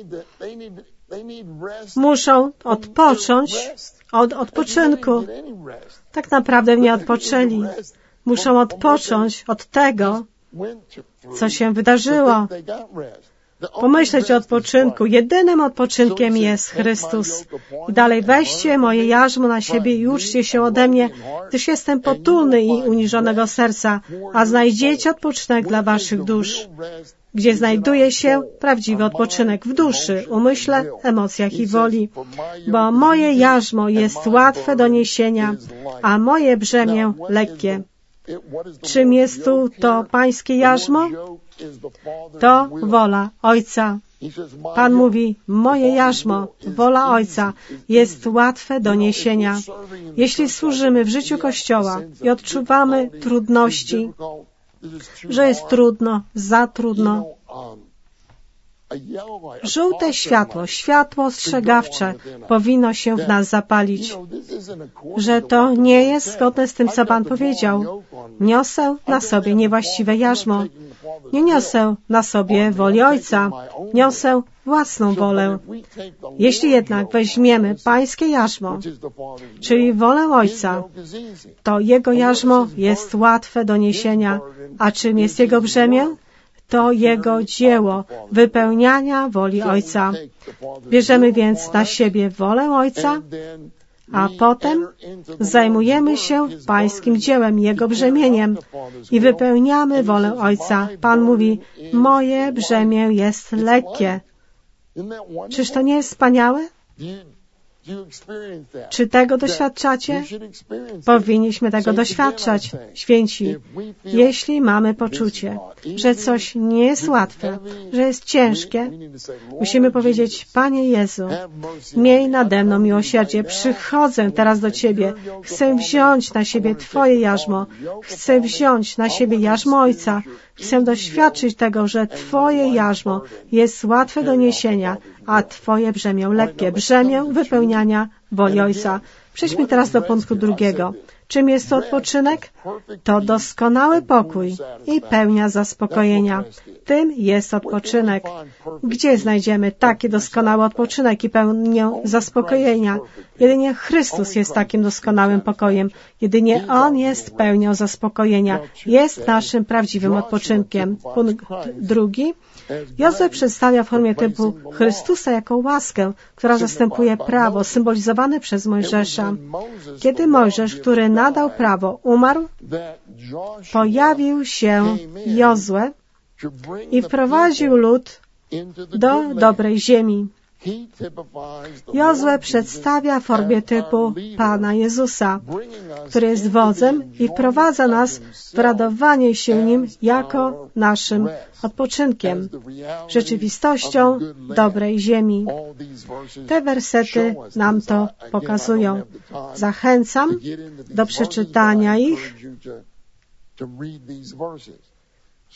muszą odpocząć od odpoczynku. Tak naprawdę nie odpoczęli. Muszą odpocząć od tego, co się wydarzyło. Pomyśleć o odpoczynku. Jedynym odpoczynkiem jest Chrystus. I dalej, weźcie moje jarzmo na siebie i uczcie się ode mnie, gdyż jestem potulny i uniżonego serca, a znajdziecie odpoczynek dla waszych dusz, gdzie znajduje się prawdziwy odpoczynek w duszy, umyśle, emocjach i woli. Bo moje jarzmo jest łatwe do niesienia, a moje brzemię lekkie. Czym jest tu to pańskie jarzmo? To wola Ojca. Pan mówi, moje jarzmo, wola Ojca, jest łatwe do niesienia. Jeśli służymy w życiu Kościoła i odczuwamy trudności, że jest trudno, za trudno, żółte światło, światło ostrzegawcze powinno się w nas zapalić, że to nie jest zgodne z tym, co Pan powiedział. Niosę na sobie niewłaściwe jarzmo. Nie niosę na sobie woli Ojca. Niosę własną wolę. Jeśli jednak weźmiemy pańskie jarzmo, czyli wolę Ojca, to Jego jarzmo jest łatwe do niesienia. A czym jest Jego brzemię? To Jego dzieło wypełniania woli Ojca. Bierzemy więc na siebie wolę Ojca, a potem zajmujemy się pańskim dziełem, Jego brzemieniem i wypełniamy wolę Ojca. Pan mówi, moje brzemię jest lekkie. Czyż to nie jest wspaniałe? Czy tego doświadczacie? Powinniśmy tego doświadczać, święci. Jeśli mamy poczucie, że coś nie jest łatwe, że jest ciężkie, musimy powiedzieć, Panie Jezu, miej nade mną miłosierdzie, przychodzę teraz do Ciebie, chcę wziąć na siebie Twoje jarzmo, chcę wziąć na siebie jarzmo Ojca, chcę doświadczyć tego, że Twoje jarzmo jest łatwe do niesienia, a Twoje brzemię lekkie, brzemię wypełniania woli Ojca. Przejdźmy teraz do punktu drugiego. Czym jest to odpoczynek? To doskonały pokój i pełnia zaspokojenia. Tym jest odpoczynek. Gdzie znajdziemy taki doskonały odpoczynek i pełnię zaspokojenia? Jedynie Chrystus jest takim doskonałym pokojem. Jedynie On jest pełnią zaspokojenia. Jest naszym prawdziwym odpoczynkiem. Punkt drugi. Jozue przedstawia w formie typu Chrystusa jako łaskę, która zastępuje prawo, symbolizowane przez Mojżesza. Kiedy Mojżesz, który nadał prawo, umarł, pojawił się Jozue i wprowadził lud do dobrej ziemi. Jozue przedstawia w formie typu Pana Jezusa, który jest wodzem i wprowadza nas w radowanie się Nim jako naszym odpoczynkiem, rzeczywistością dobrej ziemi. Te wersety nam to pokazują. Zachęcam do przeczytania ich.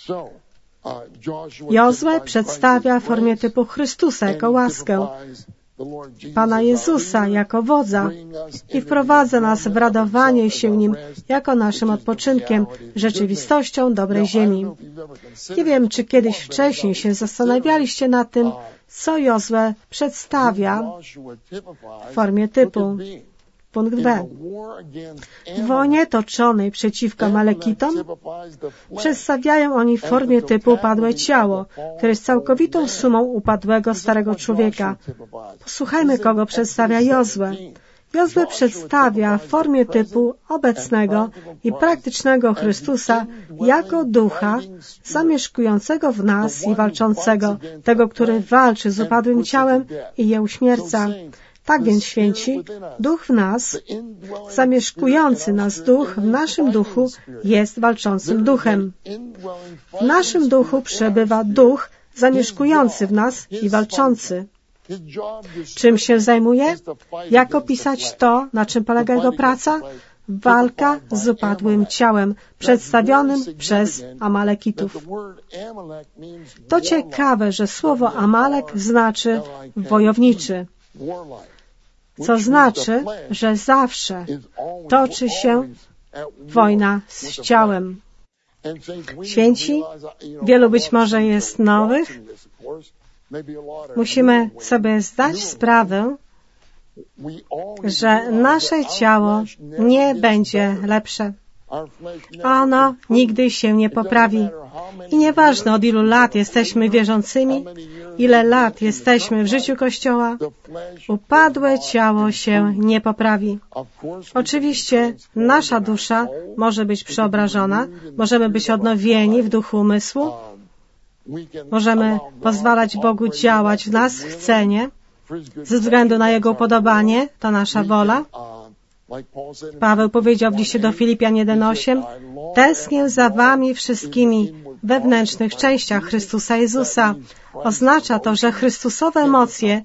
Jozue przedstawia w formie typu Chrystusa jako łaskę, Pana Jezusa jako wodza i wprowadza nas w radowanie się Nim jako naszym odpoczynkiem, rzeczywistością dobrej ziemi. Nie wiem, czy kiedyś wcześniej się zastanawialiście nad tym, co Jozue przedstawia w formie typu. Punkt B. W wojnie toczonej przeciwko Amalekitom przedstawiają oni w formie typu upadłe ciało, które jest całkowitą sumą upadłego starego człowieka. Posłuchajmy, kogo przedstawia Jozue. Jozue przedstawia w formie typu obecnego i praktycznego Chrystusa jako ducha zamieszkującego w nas i walczącego, tego, który walczy z upadłym ciałem i je uśmierca. Tak więc, święci, duch w nas, zamieszkujący nas duch w naszym duchu jest walczącym duchem. W naszym duchu przebywa duch zamieszkujący w nas i walczący. Czym się zajmuje? Jak opisać to, na czym polega jego praca? Walka z upadłym ciałem, przedstawionym przez Amalekitów. To ciekawe, że słowo Amalek znaczy wojowniczy, co znaczy, że zawsze toczy się wojna z ciałem. Święci, wielu być może jest nowych. Musimy sobie zdać sprawę, że nasze ciało nie będzie lepsze. Ono nigdy się nie poprawi. I nieważne, od ilu lat jesteśmy wierzącymi, ile lat jesteśmy w życiu Kościoła, upadłe ciało się nie poprawi. Oczywiście nasza dusza może być przeobrażona, możemy być odnowieni w duchu umysłu, możemy pozwalać Bogu działać w nas chcenie, ze względu na Jego upodobanie, to nasza wola. Paweł powiedział w liście do Filipian jeden osiem: tęsknię za wami wszystkimi wewnętrznych częściach Chrystusa Jezusa. Oznacza to, że Chrystusowe emocje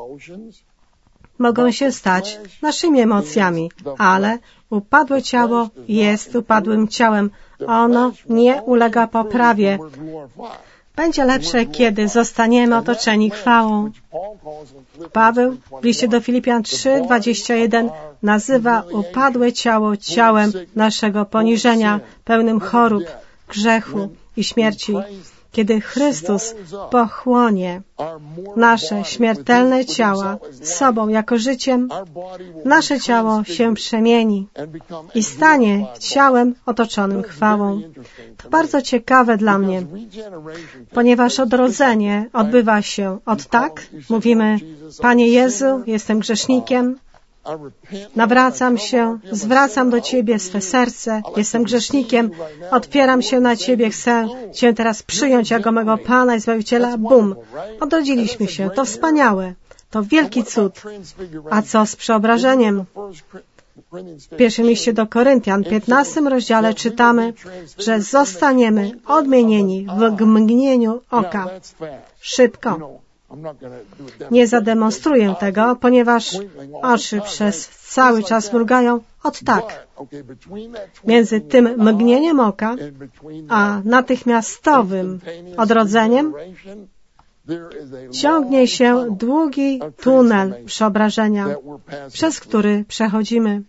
mogą się stać naszymi emocjami, ale upadłe ciało jest upadłym ciałem. Ono nie ulega poprawie. Będzie lepsze, kiedy zostaniemy otoczeni chwałą. Paweł w liście do Filipian trzy dwadzieścia jeden nazywa upadłe ciało ciałem naszego poniżenia, pełnym chorób, grzechu i śmierci. Kiedy Chrystus pochłonie nasze śmiertelne ciała sobą jako życiem, nasze ciało się przemieni i stanie ciałem otoczonym chwałą. To bardzo ciekawe dla mnie, ponieważ odrodzenie odbywa się od tak. Mówimy: Panie Jezu, jestem grzesznikiem, nawracam się, zwracam do Ciebie swe serce, jestem grzesznikiem, otwieram się na Ciebie, chcę Cię teraz przyjąć jako mego Pana i Zbawiciela. Bum! Odrodziliśmy się. To wspaniałe. To wielki cud. A co z przeobrażeniem? W pierwszym liście do Koryntian, w piętnastym rozdziale czytamy, że zostaniemy odmienieni w mgnieniu oka. Szybko. Nie zademonstruję tego, ponieważ oczy przez cały czas mrugają od tak. Między tym mgnieniem oka a natychmiastowym odrodzeniem ciągnie się długi tunel przeobrażenia, przez który przechodzimy.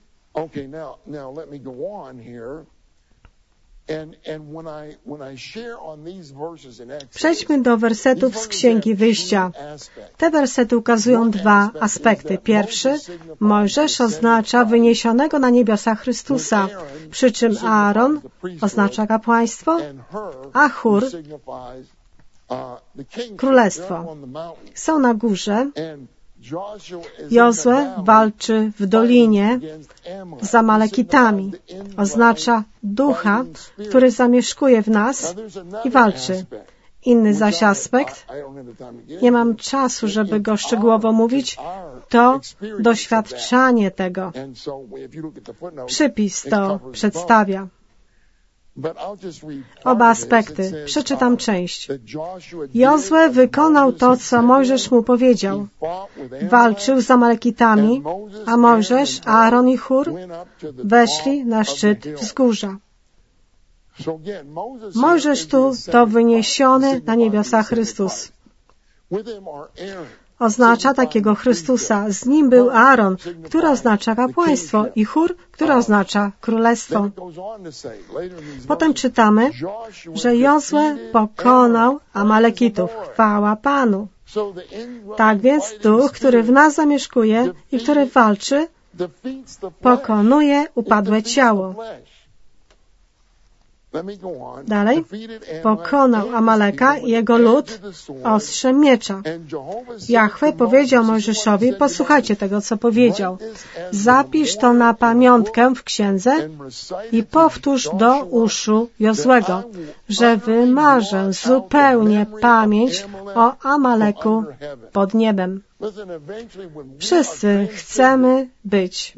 Przejdźmy do wersetów z Księgi Wyjścia. Te wersety ukazują dwa aspekty. Pierwszy, Mojżesz oznacza wyniesionego na niebiosa Chrystusa, przy czym Aaron oznacza kapłaństwo, a Hur królestwo. Są na górze. Jozue walczy w dolinie z Amalekitami. Oznacza ducha, który zamieszkuje w nas i walczy. Inny zaś aspekt, nie mam czasu, żeby go szczegółowo mówić, to doświadczanie tego. Przypis to przedstawia. Oba aspekty. Przeczytam część. Jozue wykonał to, co Mojżesz mu powiedział. Walczył z Amalekitami, a Mojżesz, Aaron i Hur weszli na szczyt wzgórza. Mojżesz tu to wyniesiony na niebiosa Chrystus. oznacza takiego Chrystusa. Z nim był Aaron, który oznacza kapłaństwo, i Hur, który oznacza królestwo. Potem czytamy, że Jozue pokonał Amalekitów. Chwała Panu. Tak więc Duch, który w nas zamieszkuje i który walczy, pokonuje upadłe ciało. Dalej, pokonał Amaleka i jego lud ostrzem miecza. Jahwe powiedział Mojżeszowi, posłuchajcie tego, co powiedział. Zapisz to na pamiątkę w księdze i powtórz do uszu Jozłego, że wymarzę zupełnie pamięć o Amaleku pod niebem. Wszyscy chcemy być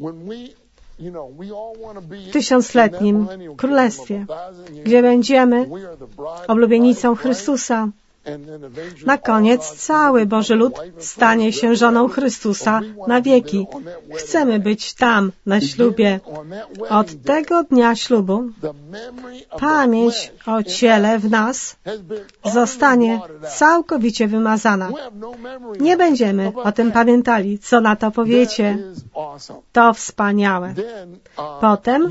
w tysiącletnim królestwie, gdzie będziemy oblubienicą Chrystusa. Na koniec cały Boży lud stanie się żoną Chrystusa na wieki. Chcemy być tam, na ślubie. Od tego dnia ślubu pamięć o ciele w nas zostanie całkowicie wymazana. Nie będziemy o tym pamiętali. Co na to powiecie? To wspaniałe. Potem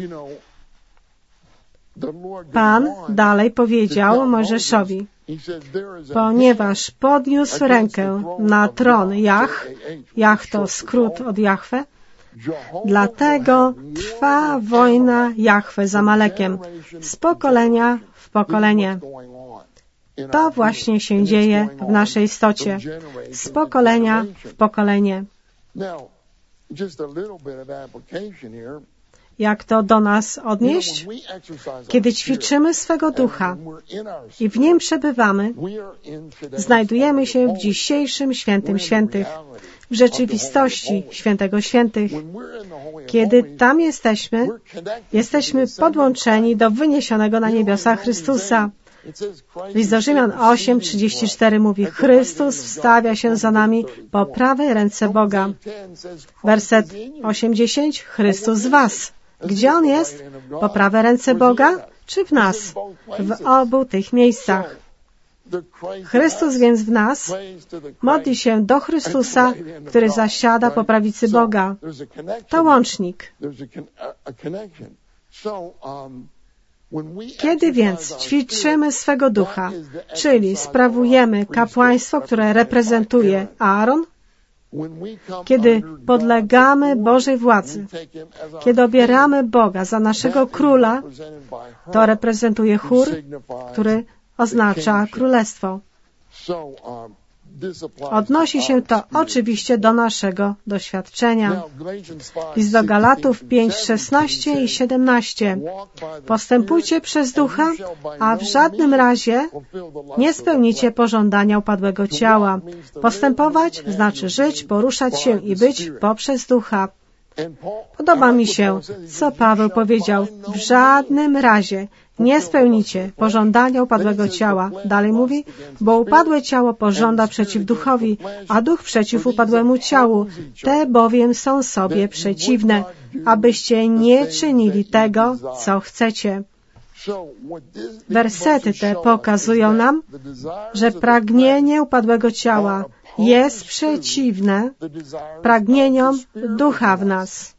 Pan dalej powiedział Mojżeszowi, ponieważ podniósł rękę na tron Jach, Jach to skrót od Jahwe, dlatego trwa wojna Jahwe z Amalekiem z pokolenia w pokolenie. To właśnie się dzieje w naszej istocie, z pokolenia w pokolenie. Jak to do nas odnieść? Kiedy ćwiczymy swego ducha i w nim przebywamy, znajdujemy się w dzisiejszym Świętym Świętych, w rzeczywistości Świętego Świętych. Kiedy tam jesteśmy, jesteśmy podłączeni do wyniesionego na niebiosa Chrystusa. List do Rzymian osiem trzydzieści cztery mówi, Chrystus wstawia się za nami po prawej ręce Boga. Werset osiem dziesięć, Chrystus z was. Gdzie On jest? Po prawej ręce Boga, czy w nas? W obu tych miejscach. Chrystus więc w nas modli się do Chrystusa, który zasiada po prawicy Boga. To łącznik. Kiedy więc ćwiczymy swego ducha, czyli sprawujemy kapłaństwo, które reprezentuje Aaron, kiedy podlegamy Bożej władzy, kiedy obieramy Boga za naszego króla, to reprezentuje Hur, który oznacza królestwo. Odnosi się to oczywiście do naszego doświadczenia. List do Galatów pięć, szesnaście i siedemnaście. Postępujcie przez ducha, a w żadnym razie nie spełnicie pożądania upadłego ciała. Postępować znaczy żyć, poruszać się i być poprzez ducha. Podoba mi się, co Paweł powiedział. W żadnym razie nie spełnicie pożądania upadłego ciała. Dalej mówi, bo upadłe ciało pożąda przeciw duchowi, a duch przeciw upadłemu ciału. Te bowiem są sobie przeciwne, abyście nie czynili tego, co chcecie. Wersety te pokazują nam, że pragnienie upadłego ciała jest przeciwne pragnieniom ducha w nas.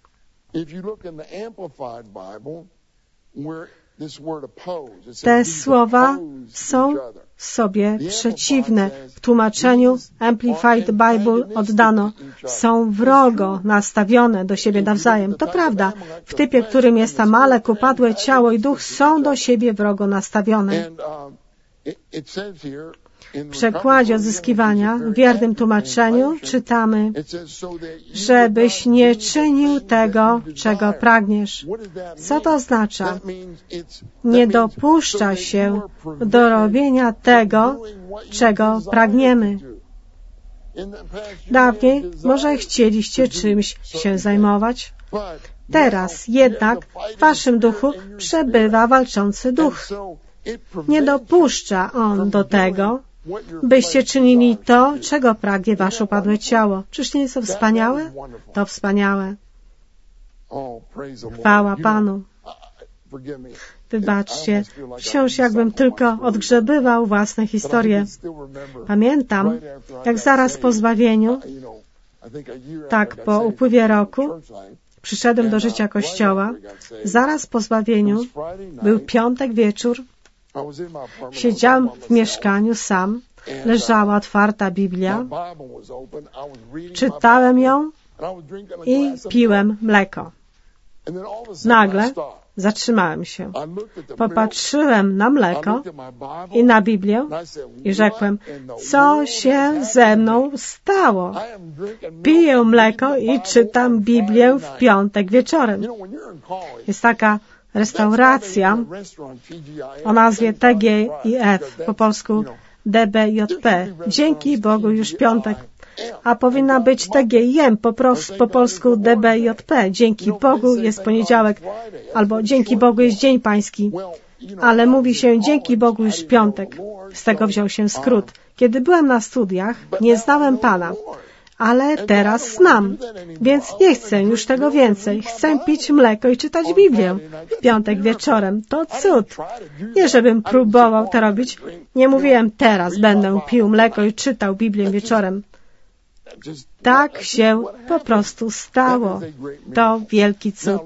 Te słowa są sobie przeciwne. W tłumaczeniu Amplified Bible oddano, są wrogo nastawione do siebie nawzajem. To prawda. W typie, którym jest Amalek, upadłe ciało i duch są do siebie wrogo nastawione. W przekładzie odzyskiwania, w wiernym tłumaczeniu czytamy, żebyś nie czynił tego, czego pragniesz. Co to oznacza? Nie dopuszcza się do robienia tego, czego pragniemy. Dawniej może chcieliście czymś się zajmować. Teraz jednak w waszym duchu przebywa walczący duch. Nie dopuszcza on do tego, byście czynili to, czego pragnie wasze upadłe ciało. Czyż nie jest to wspaniałe? To wspaniałe. Chwała Panu. Wybaczcie, wciąż jakbym tylko odgrzebywał własne historie. Pamiętam, jak zaraz po zbawieniu, tak po upływie roku, przyszedłem do życia Kościoła. Zaraz po zbawieniu był piątek wieczór. Siedziałem w mieszkaniu sam. Leżała otwarta Biblia. Czytałem ją i piłem mleko. Nagle zatrzymałem się. Popatrzyłem na mleko i na Biblię i rzekłem, co się ze mną stało? Piję mleko i czytam Biblię w piątek wieczorem. Jest taka restauracja o nazwie T G I F, po polsku D B J P. Dzięki Bogu już piątek. A powinna być T G I M, po, prostu, po polsku D B J P. Dzięki Bogu jest poniedziałek, albo dzięki Bogu jest Dzień Pański. Ale mówi się dzięki Bogu już piątek. Z tego wziął się skrót. Kiedy byłem na studiach, nie znałem Pana. Ale teraz znam, więc nie chcę już tego więcej. Chcę pić mleko i czytać Biblię w piątek wieczorem. To cud. Nie, żebym próbował to robić. Nie mówiłem, teraz będę pił mleko i czytał Biblię wieczorem. Tak się po prostu stało. To wielki cud.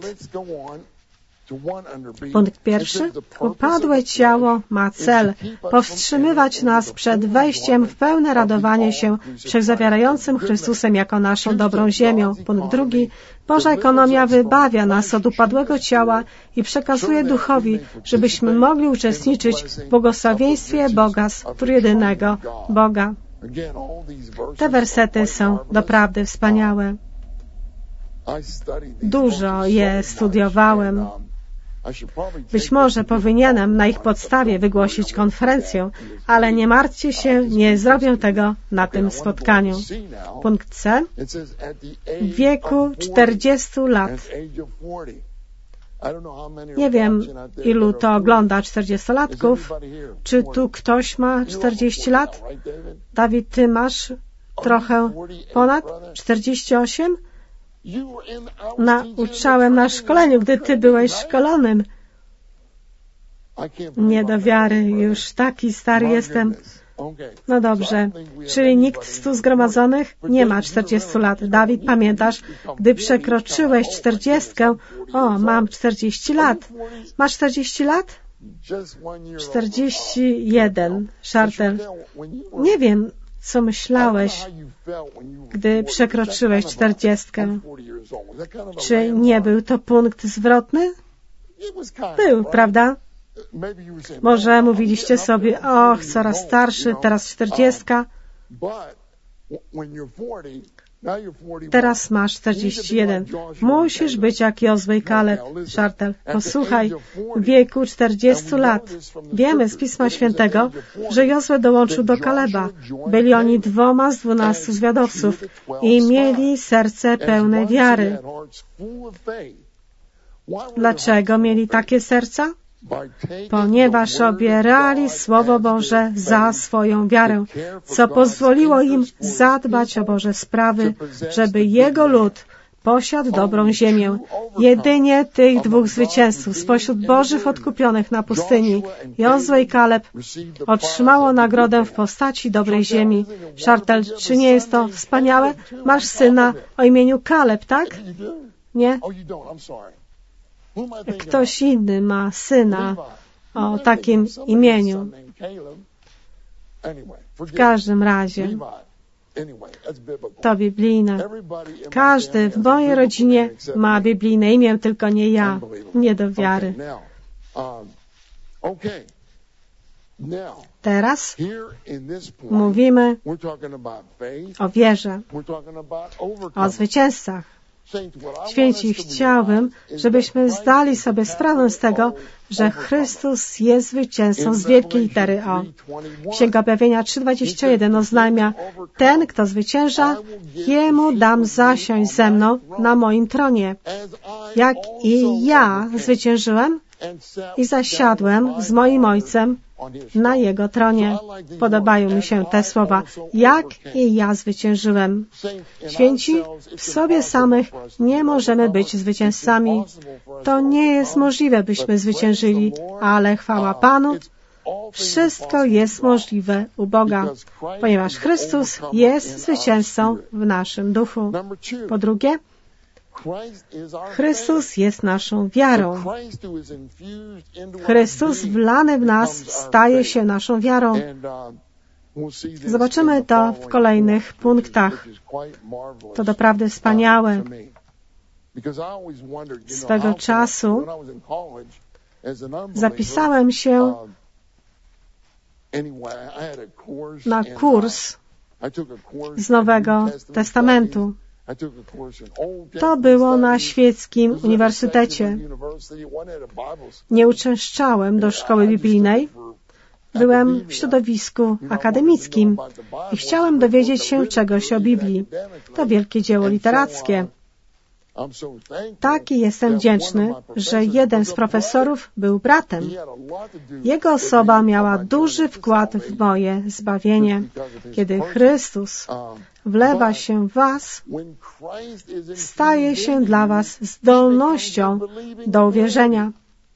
Punkt pierwszy. Upadłe ciało ma cel powstrzymywać nas przed wejściem w pełne radowanie się wszechzawierającym Chrystusem jako naszą dobrą ziemią. Punkt drugi. Boża ekonomia wybawia nas od upadłego ciała i przekazuje duchowi, żebyśmy mogli uczestniczyć w błogosławieństwie bogactw trójjedynego Boga. Te wersety są doprawdy wspaniałe. Dużo je studiowałem. Być może powinienem na ich podstawie wygłosić konferencję, ale nie martwcie się, nie zrobię tego na tym spotkaniu. Punkt C. W wieku czterdziestu lat. Nie wiem, ilu to ogląda czterdziestolatków. Czy tu ktoś ma czterdzieści lat? Dawid, ty masz trochę ponad czterdzieści osiem? Nauczałem na szkoleniu, gdy ty byłeś szkolonym. Nie do wiary, już taki stary jestem. No dobrze, czyli nikt z tu zgromadzonych nie ma czterdziestu lat. Dawid, pamiętasz, gdy przekroczyłeś czterdziestkę, o, mam czterdzieści lat. Masz czterdzieści lat? czterdzieści jeden, Szartel. Nie wiem, co myślałeś, gdy przekroczyłeś czterdziestkę. Czy nie był to punkt zwrotny? Był, prawda? Może mówiliście sobie, och, coraz starszy, teraz czterdziestka. Teraz masz czterdzieści jeden. Musisz być jak Jozue i Kaleb. Szartel, posłuchaj, w wieku czterdziestu lat. Wiemy z Pisma Świętego, że Jozue dołączył do Kaleba. Byli oni dwoma z dwunastu zwiadowców i mieli serce pełne wiary. Dlaczego mieli takie serca? Ponieważ obierali Słowo Boże za swoją wiarę, co pozwoliło im zadbać o Boże sprawy, żeby Jego lud posiadł dobrą ziemię. Jedynie tych dwóch zwycięzców spośród Bożych odkupionych na pustyni, Jozue i Kaleb, otrzymało nagrodę w postaci dobrej ziemi. Szartel, czy nie jest to wspaniałe? Masz syna o imieniu Kaleb, tak? Nie? Ktoś inny ma syna o takim imieniu. W każdym razie to biblijne. Każdy w mojej rodzinie ma biblijne imię, tylko nie ja. Nie do wiary. Teraz mówimy o wierze, o zwycięzcach. Święci, chciałbym, żebyśmy zdali sobie sprawę z tego, że Chrystus jest zwycięzcą z wielkiej litery O. Księga Objawienia trzy dwadzieścia jeden oznajmia, ten, kto zwycięża, jemu dam zasiąść ze mną na moim tronie. Jak i ja zwyciężyłem i zasiadłem z moim Ojcem na Jego tronie. Podobają mi się te słowa. Jak i ja zwyciężyłem. Święci, w sobie samych nie możemy być zwycięzcami. To nie jest możliwe, byśmy zwyciężyli, ale chwała Panu, wszystko jest możliwe u Boga, ponieważ Chrystus jest zwycięzcą w naszym duchu. Po drugie, Chrystus jest naszą wiarą. Chrystus wlany w nas staje się naszą wiarą. Zobaczymy to w kolejnych punktach. To doprawdy wspaniałe. Swego czasu zapisałem się na kurs z Nowego Testamentu. To było na świeckim uniwersytecie. Nie uczęszczałem do szkoły biblijnej. Byłem w środowisku akademickim i chciałem dowiedzieć się czegoś o Biblii. To wielkie dzieło literackie. Taki jestem wdzięczny, że jeden z profesorów był bratem. Jego osoba miała duży wkład w moje zbawienie. Kiedy Chrystus wlewa się w was, staje się dla was zdolnością do uwierzenia.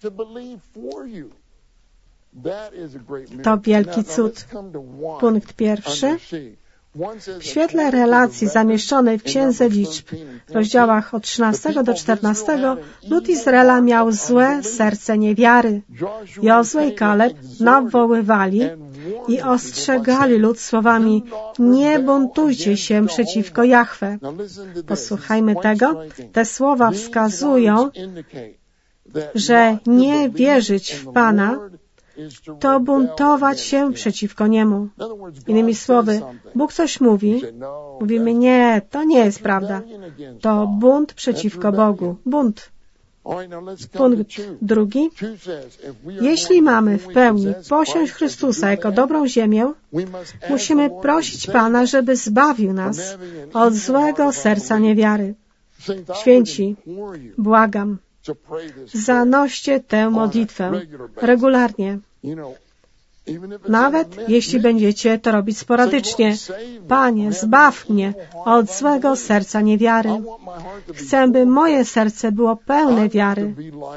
To wielki cud. Punkt pierwszy. W świetle relacji zamieszczonej w Księdze Liczb, w rozdziałach od trzynastego do czternastego, lud Izraela miał złe serce niewiary. Jozue i Kaleb nawoływali i ostrzegali lud słowami: nie buntujcie się przeciwko Jahwe. Posłuchajmy tego. Te słowa wskazują, że nie wierzyć w Pana to buntować się przeciwko Niemu. Innymi słowy, Bóg coś mówi, mówimy: nie, to nie jest prawda. To bunt przeciwko Bogu. Bunt. Punkt drugi. Jeśli mamy w pełni posiąść Chrystusa jako dobrą ziemię, musimy prosić Pana, żeby zbawił nas od złego serca niewiary. Święci, błagam, zanoście tę modlitwę regularnie. Nawet jeśli będziecie to robić sporadycznie. Panie, zbaw mnie od złego serca niewiary. Chcę, by moje serce było pełne wiary.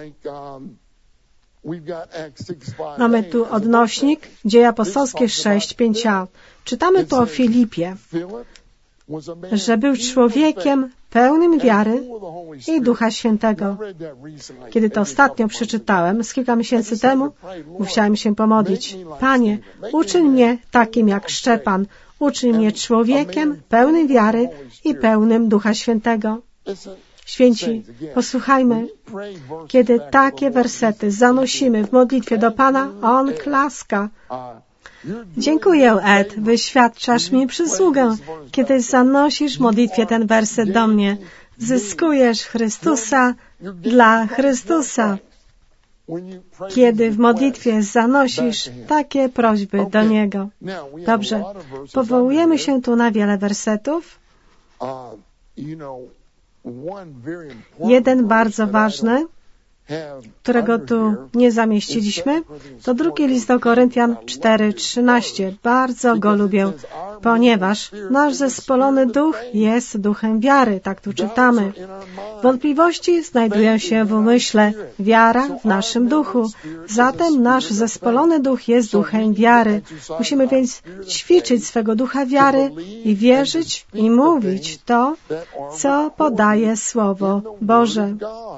Mamy tu odnośnik Dzieje Apostolskie sześć, pięć a. Czytamy tu o Filipie, że był człowiekiem pełnym wiary i Ducha Świętego. Kiedy to ostatnio przeczytałem, z kilka miesięcy temu, musiałem się pomodlić: Panie, uczyń mnie takim jak Szczepan, uczyń mnie człowiekiem pełnym wiary i pełnym Ducha Świętego. Święci, posłuchajmy, kiedy takie wersety zanosimy w modlitwie do Pana, On klaska. Dziękuję, Ed, wyświadczasz mi przysługę. Kiedy zanosisz w modlitwie ten werset do mnie, zyskujesz Chrystusa dla Chrystusa. Kiedy w modlitwie zanosisz takie prośby do Niego. Dobrze, powołujemy się tu na wiele wersetów. Jeden bardzo ważny, którego tu nie zamieściliśmy, to drugi list do Koryntian cztery, trzynaście. Bardzo go lubię, ponieważ nasz zespolony duch jest duchem wiary. Tak tu czytamy. Wątpliwości znajdują się w umyśle, wiara w naszym duchu. Zatem nasz zespolony duch jest duchem wiary. Musimy więc ćwiczyć swego ducha wiary i wierzyć i mówić to, co podaje Słowo Boże.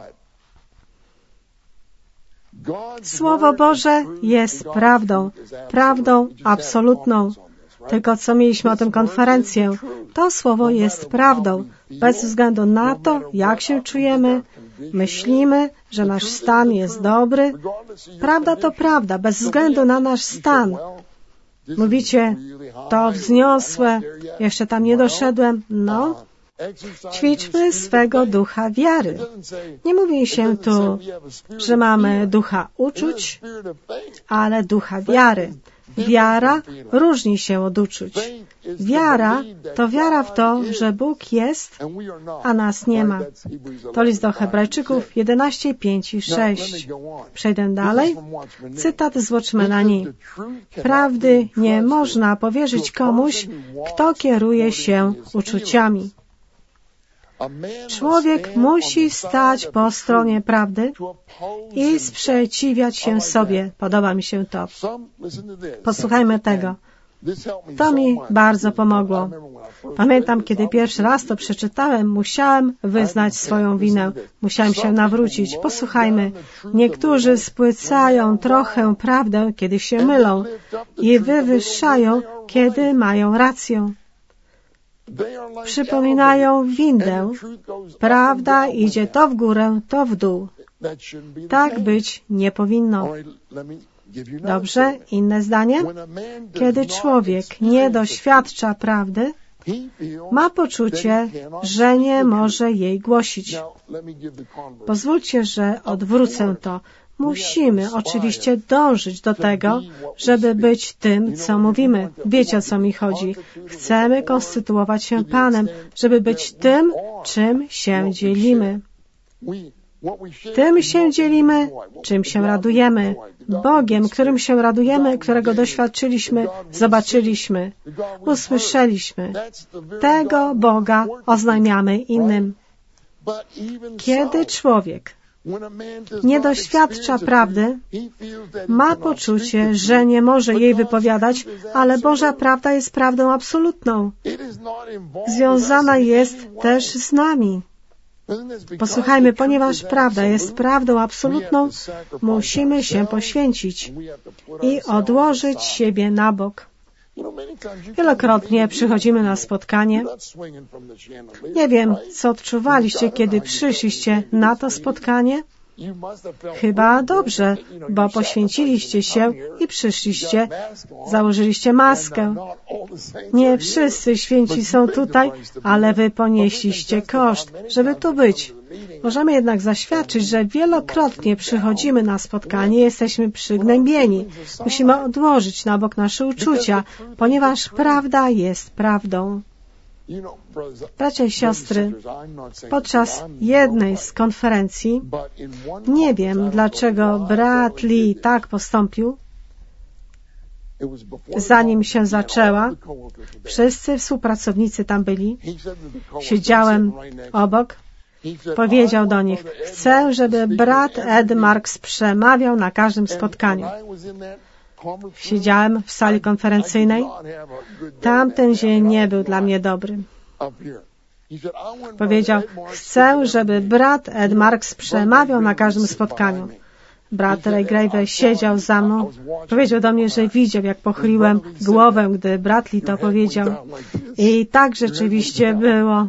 Słowo Boże jest prawdą, prawdą absolutną. Tylko co mieliśmy o tym konferencję. To Słowo jest prawdą, bez względu na to, jak się czujemy, myślimy, że nasz stan jest dobry. Prawda to prawda, bez względu na nasz stan. Mówicie, to wzniosłe, jeszcze tam nie doszedłem. No, ćwiczmy swego ducha wiary. Nie mówi się tu, że mamy ducha uczuć, ale ducha wiary. Wiara różni się od uczuć. Wiara to wiara w to, że Bóg jest, a nas nie ma. To list do Hebrajczyków jedenaście, pięć i sześć. Przejdę dalej. Cytat z Watchmana Nee. Prawdy nie można powierzyć komuś, kto kieruje się uczuciami. Człowiek musi stać po stronie prawdy i sprzeciwiać się sobie. Podoba mi się to. Posłuchajmy tego. To mi bardzo pomogło. Pamiętam, kiedy pierwszy raz to przeczytałem, musiałem wyznać swoją winę. Musiałem się nawrócić. Posłuchajmy. Niektórzy spłycają trochę prawdę, kiedy się mylą i wywyższają, kiedy mają rację. Przypominają windę. Prawda idzie to w górę, to w dół. Tak być nie powinno. Dobrze, inne zdanie. Kiedy człowiek nie doświadcza prawdy, ma poczucie, że nie może jej głosić. Pozwólcie, że odwrócę to. Musimy oczywiście dążyć do tego, żeby być tym, co mówimy. Wiecie, o co mi chodzi. Chcemy konstytuować się Panem, żeby być tym, czym się dzielimy. Tym się dzielimy, czym się radujemy. Bogiem, którym się radujemy, którego doświadczyliśmy, zobaczyliśmy, usłyszeliśmy. Tego Boga oznajmiamy innym. Kiedy człowiek nie doświadcza prawdy, ma poczucie, że nie może jej wypowiadać, ale Boża prawda jest prawdą absolutną. Związana jest też z nami. Posłuchajmy, ponieważ prawda jest prawdą absolutną, musimy się poświęcić i odłożyć siebie na bok. Wielokrotnie przychodzimy na spotkanie. Nie wiem, co odczuwaliście, kiedy przyszliście na to spotkanie. Chyba dobrze, bo poświęciliście się i przyszliście, założyliście maskę. Nie wszyscy święci są tutaj, ale wy ponieśliście koszt, żeby tu być. Możemy jednak zaświadczyć, że wielokrotnie przychodzimy na spotkanie i jesteśmy przygnębieni. Musimy odłożyć na bok nasze uczucia, ponieważ prawda jest prawdą. Bracia i siostry, podczas jednej z konferencji, nie wiem, dlaczego brat Lee tak postąpił, zanim się zaczęła, wszyscy współpracownicy tam byli, siedziałem obok, powiedział do nich, chcę, żeby brat Ed Marks przemawiał na każdym spotkaniu. Siedziałem w sali konferencyjnej. Tamten dzień nie był dla mnie dobry. Powiedział, chcę, żeby brat Ed Marks przemawiał na każdym spotkaniu. Brat Ray Graver siedział za mną. Powiedział do mnie, że widział, jak pochyliłem głowę, gdy brat Lee to powiedział. I tak rzeczywiście było.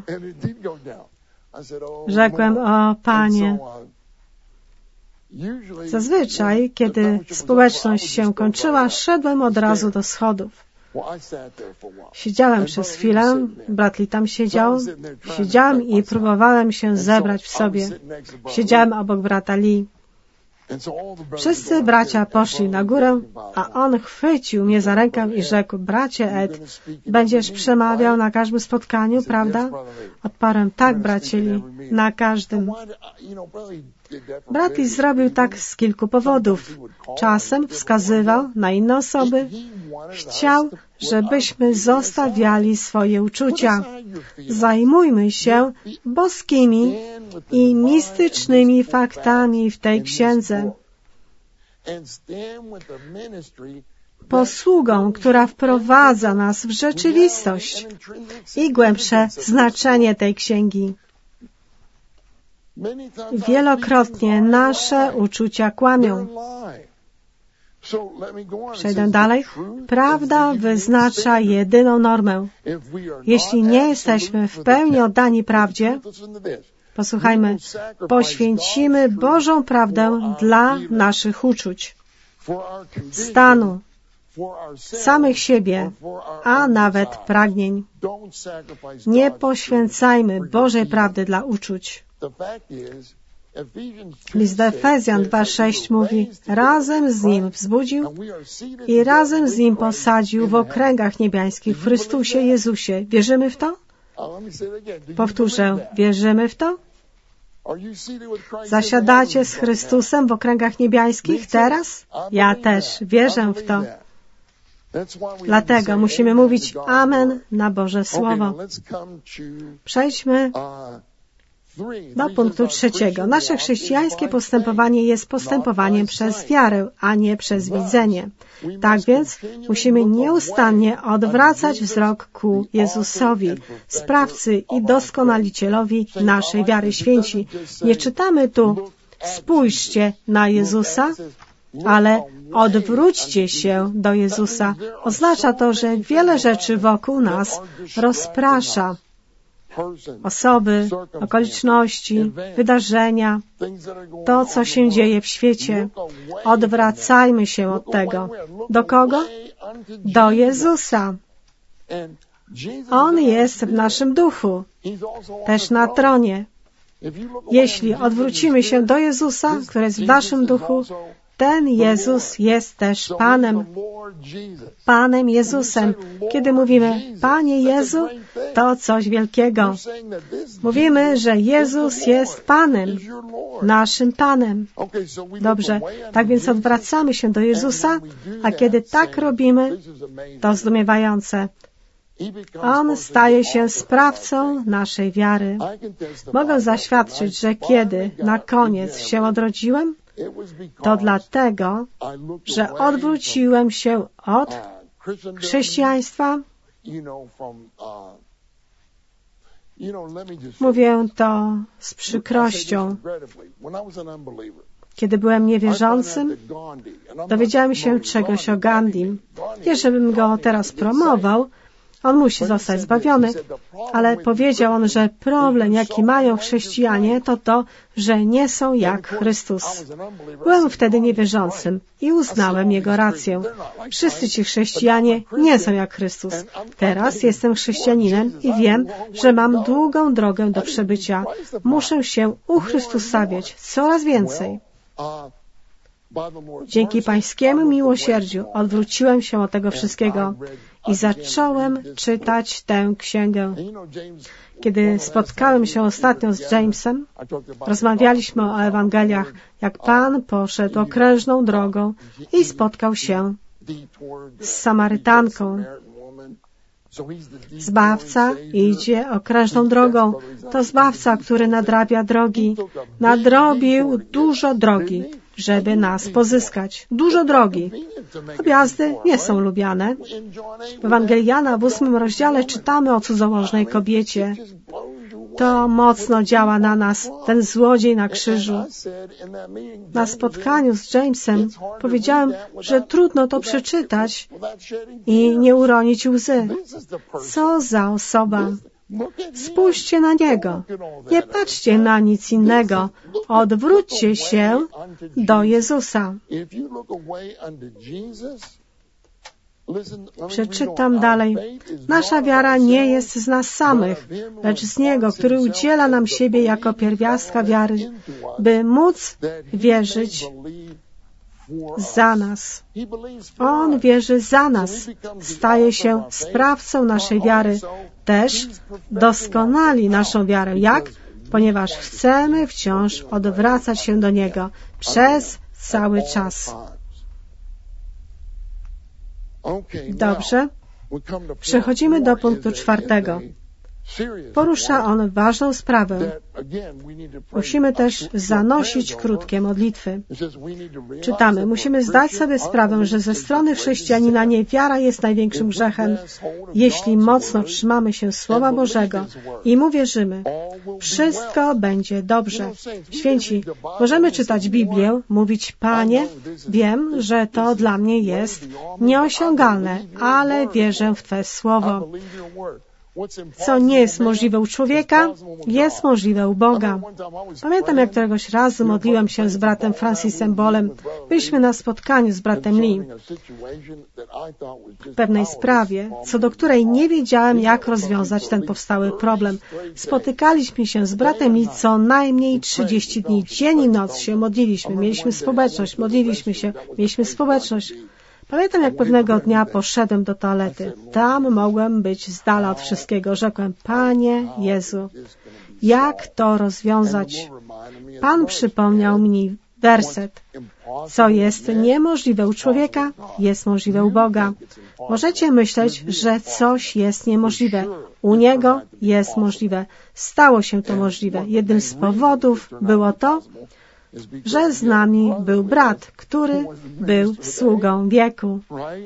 Rzekłem, o Panie, zazwyczaj, kiedy społeczność się kończyła, szedłem od razu do schodów. Siedziałem przez chwilę, brat Lee tam siedział, siedziałem i próbowałem się zebrać w sobie. Siedziałem obok brata Lee. Wszyscy bracia poszli na górę, a on chwycił mnie za rękę i rzekł, bracie Ed, będziesz przemawiał na każdym spotkaniu, prawda? Odparłem, tak, bracie Lee, na każdym. Brat Lee zrobił tak z kilku powodów. Czasem wskazywał na inne osoby. Chciał, żebyśmy zostawiali swoje uczucia. Zajmujmy się boskimi i mistycznymi faktami w tej księdze. Posługą, która wprowadza nas w rzeczywistość i głębsze znaczenie tej księgi. Wielokrotnie nasze uczucia kłamią. Przejdę dalej. Prawda wyznacza jedyną normę. Jeśli nie jesteśmy w pełni oddani prawdzie, posłuchajmy, poświęcimy Bożą prawdę dla naszych uczuć, stanu, samych siebie, a nawet pragnień. Nie poświęcajmy Bożej prawdy dla uczuć. List do Efezjan dwa sześć mówi, razem z Nim wzbudził i razem z Nim posadził w okręgach niebiańskich w Chrystusie Jezusie. Wierzymy w to? Powtórzę, wierzymy w to? Zasiadacie z Chrystusem w okręgach niebiańskich teraz? Ja też wierzę w to. Dlatego musimy mówić amen na Boże Słowo. Przejdźmy do punktu trzeciego. Nasze chrześcijańskie postępowanie jest postępowaniem przez wiarę, a nie przez widzenie. Tak więc musimy nieustannie odwracać wzrok ku Jezusowi, sprawcy i doskonalicielowi naszej wiary. Święci, nie czytamy tu spójrzcie na Jezusa, ale odwróćcie się do Jezusa. Oznacza to, że wiele rzeczy wokół nas rozprasza. Osoby, okoliczności, wydarzenia, to, co się dzieje w świecie. Odwracajmy się od tego. Do kogo? Do Jezusa. On jest w naszym duchu, też na tronie. Jeśli odwrócimy się do Jezusa, który jest w naszym duchu, ten Jezus jest też Panem. Panem Jezusem. Kiedy mówimy Panie Jezu, to coś wielkiego. Mówimy, że Jezus jest Panem, naszym Panem. Dobrze, tak więc odwracamy się do Jezusa, a kiedy tak robimy, to zdumiewające. On staje się sprawcą naszej wiary. Mogę zaświadczyć, że kiedy na koniec się odrodziłem, to dlatego, że odwróciłem się od chrześcijaństwa. Mówię to z przykrością. Kiedy byłem niewierzącym, dowiedziałem się czegoś o Gandim. Nie, żebym go teraz promował, on musi zostać zbawiony, ale powiedział on, że problem, jaki mają chrześcijanie, to to, że nie są jak Chrystus. Byłem wtedy niewierzącym i uznałem jego rację. Wszyscy ci chrześcijanie nie są jak Chrystus. Teraz jestem chrześcijaninem i wiem, że mam długą drogę do przebycia. Muszę się uchrystusawiać coraz więcej. Dzięki Pańskiemu miłosierdziu odwróciłem się od tego wszystkiego i zacząłem czytać tę księgę. Kiedy spotkałem się ostatnio z Jamesem, rozmawialiśmy o Ewangeliach, jak Pan poszedł okrężną drogą i spotkał się z Samarytanką. Zbawca idzie okrężną drogą. To Zbawca, który nadrabia drogi. Nadrobił dużo drogi, żeby nas pozyskać. Dużo drogi. Objazdy nie są lubiane. W Ewangelii Jana w ósmym rozdziale czytamy o cudzołożnej kobiecie. To mocno działa na nas, ten złodziej na krzyżu. Na spotkaniu z Jamesem powiedziałem, że trudno to przeczytać i nie uronić łzy. Co za osoba! Spójrzcie na Niego. Nie patrzcie na nic innego. Odwróćcie się do Jezusa. Przeczytam dalej. Nasza wiara nie jest z nas samych, lecz z Niego, który udziela nam siebie jako pierwiastka wiary, by móc wierzyć za nas. On wierzy za nas. Staje się sprawcą naszej wiary. Też doskonali naszą wiarę. Jak? Ponieważ chcemy wciąż odwracać się do Niego przez cały czas. Dobrze. Przechodzimy do punktu czwartego. Porusza on ważną sprawę. Musimy też zanosić krótkie modlitwy. Czytamy, musimy zdać sobie sprawę, że ze strony chrześcijanina niewiara jest największym grzechem. Jeśli mocno trzymamy się Słowa Bożego i mu wierzymy, wszystko będzie dobrze. Święci, możemy czytać Biblię, mówić, Panie, wiem, że to dla mnie jest nieosiągalne, ale wierzę w Twe Słowo. Co nie jest możliwe u człowieka, jest możliwe u Boga. Pamiętam, jak któregoś razu modliłem się z bratem Francisem Ballem. Byliśmy na spotkaniu z bratem Lee w pewnej sprawie, co do której nie wiedziałem, jak rozwiązać ten powstały problem. Spotykaliśmy się z bratem Lee co najmniej trzydzieści dni. Dzień i noc się modliliśmy. Mieliśmy społeczność, modliliśmy się, mieliśmy społeczność. Pamiętam, jak pewnego dnia poszedłem do toalety. Tam mogłem być z dala od wszystkiego. Rzekłem, Panie Jezu, jak to rozwiązać? Pan przypomniał mi werset. Co jest niemożliwe u człowieka, jest możliwe u Boga. Możecie myśleć, że coś jest niemożliwe. U Niego jest możliwe. Stało się to możliwe. Jednym z powodów było to, że z nami był brat, który był sługą wieku.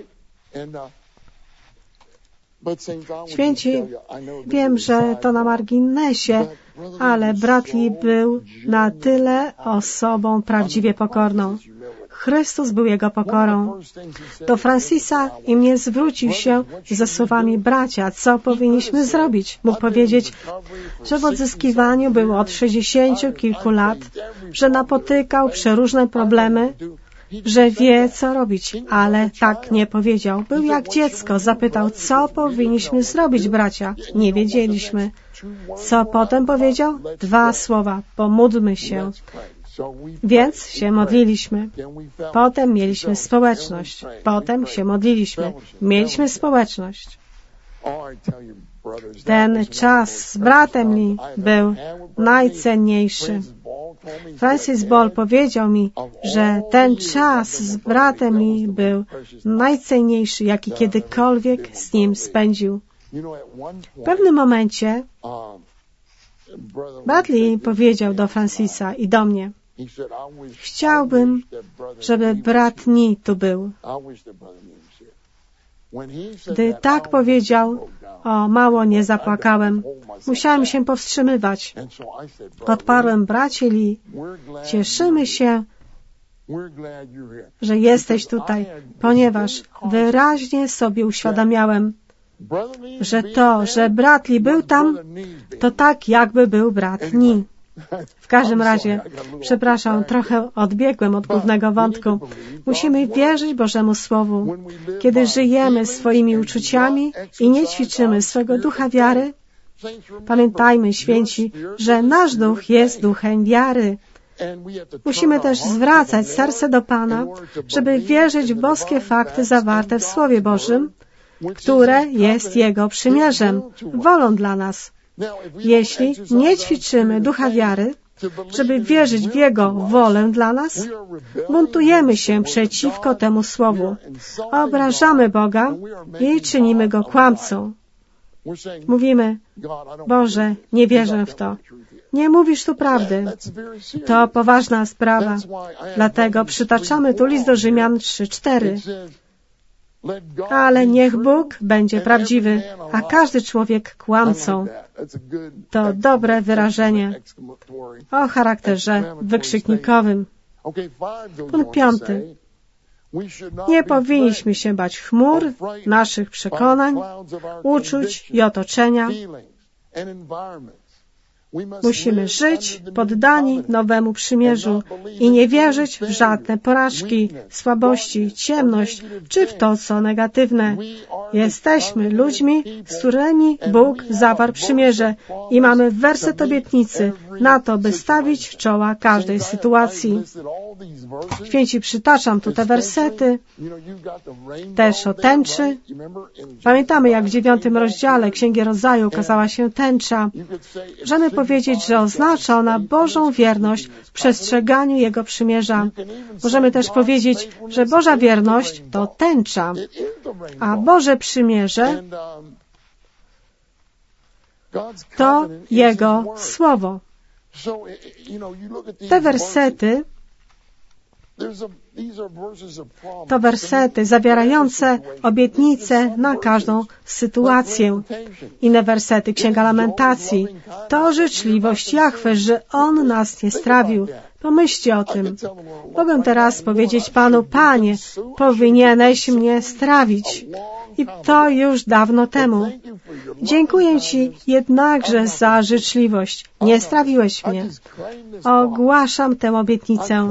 Święci, wiem, że to na marginesie, ale brat Lee był na tyle osobą prawdziwie pokorną. Chrystus był jego pokorą. Do Francisa i mnie zwrócił się ze słowami, bracia, co powinniśmy zrobić? Mógł powiedzieć, że w odzyskiwaniu był od sześćdziesięciu kilku lat, że napotykał przeróżne problemy, że wie, co robić, ale tak nie powiedział. Był jak dziecko, zapytał, co powinniśmy zrobić, bracia? Nie wiedzieliśmy. Co potem powiedział? Dwa słowa, pomódlmy się. Więc się modliliśmy. Potem mieliśmy społeczność. Potem się modliliśmy. Mieliśmy społeczność. Ten czas z bratem Lee był najcenniejszy. Francis Ball powiedział mi, że ten czas z bratem Lee był najcenniejszy, jaki kiedykolwiek z nim spędził. W pewnym momencie brat Lee powiedział do Francisa i do mnie, chciałbym, żeby brat Lee tu był. Gdy tak powiedział, o, mało nie zapłakałem. Musiałem się powstrzymywać. Odparłem, bracie Lee, cieszymy się, że jesteś tutaj, ponieważ wyraźnie sobie uświadamiałem, że to, że brat Lee był tam, to tak jakby był brat Lee. W każdym razie, przepraszam, trochę odbiegłem od głównego wątku. Musimy wierzyć Bożemu Słowu. Kiedy żyjemy swoimi uczuciami i nie ćwiczymy swego ducha wiary, pamiętajmy, święci, że nasz duch jest duchem wiary. Musimy też zwracać serce do Pana, żeby wierzyć w boskie fakty zawarte w Słowie Bożym, które jest Jego przymierzem, wolą dla nas. Jeśli nie ćwiczymy ducha wiary, żeby wierzyć w Jego wolę dla nas, buntujemy się przeciwko temu słowu. Obrażamy Boga i czynimy Go kłamcą. Mówimy, Boże, nie wierzę w to. Nie mówisz tu prawdy. To poważna sprawa. Dlatego przytaczamy tu list do Rzymian trzy cztery. Ale niech Bóg będzie prawdziwy, a każdy człowiek kłamcą. To dobre wyrażenie o charakterze wykrzyknikowym. Punkt piąty. Nie powinniśmy się bać chmur, naszych przekonań, uczuć i otoczenia. Musimy żyć poddani nowemu przymierzu i nie wierzyć w żadne porażki, słabości, ciemność, czy w to, co negatywne. Jesteśmy ludźmi, z którymi Bóg zawarł przymierze i mamy werset obietnicy na to, by stawić czoła każdej sytuacji. Święci, przytaczam tu te wersety, też o tęczy. Pamiętamy, jak w dziewiątym rozdziale Księgi Rodzaju ukazała się tęcza. Możemy powiedzieć, że oznacza ona Bożą wierność w przestrzeganiu Jego przymierza. Możemy też powiedzieć, że Boża wierność to tęcza, a Boże przymierze to Jego Słowo. Te wersety to wersety zawierające obietnice na każdą sytuację. Inne wersety, Księga Lamentacji. To życzliwość Jahwe, że On nas nie strawił. Pomyślcie o tym. Mogę teraz powiedzieć Panu, Panie, powinieneś mnie strawić. I to już dawno temu. Dziękuję Ci jednakże za życzliwość. Nie strawiłeś mnie. Ogłaszam tę obietnicę.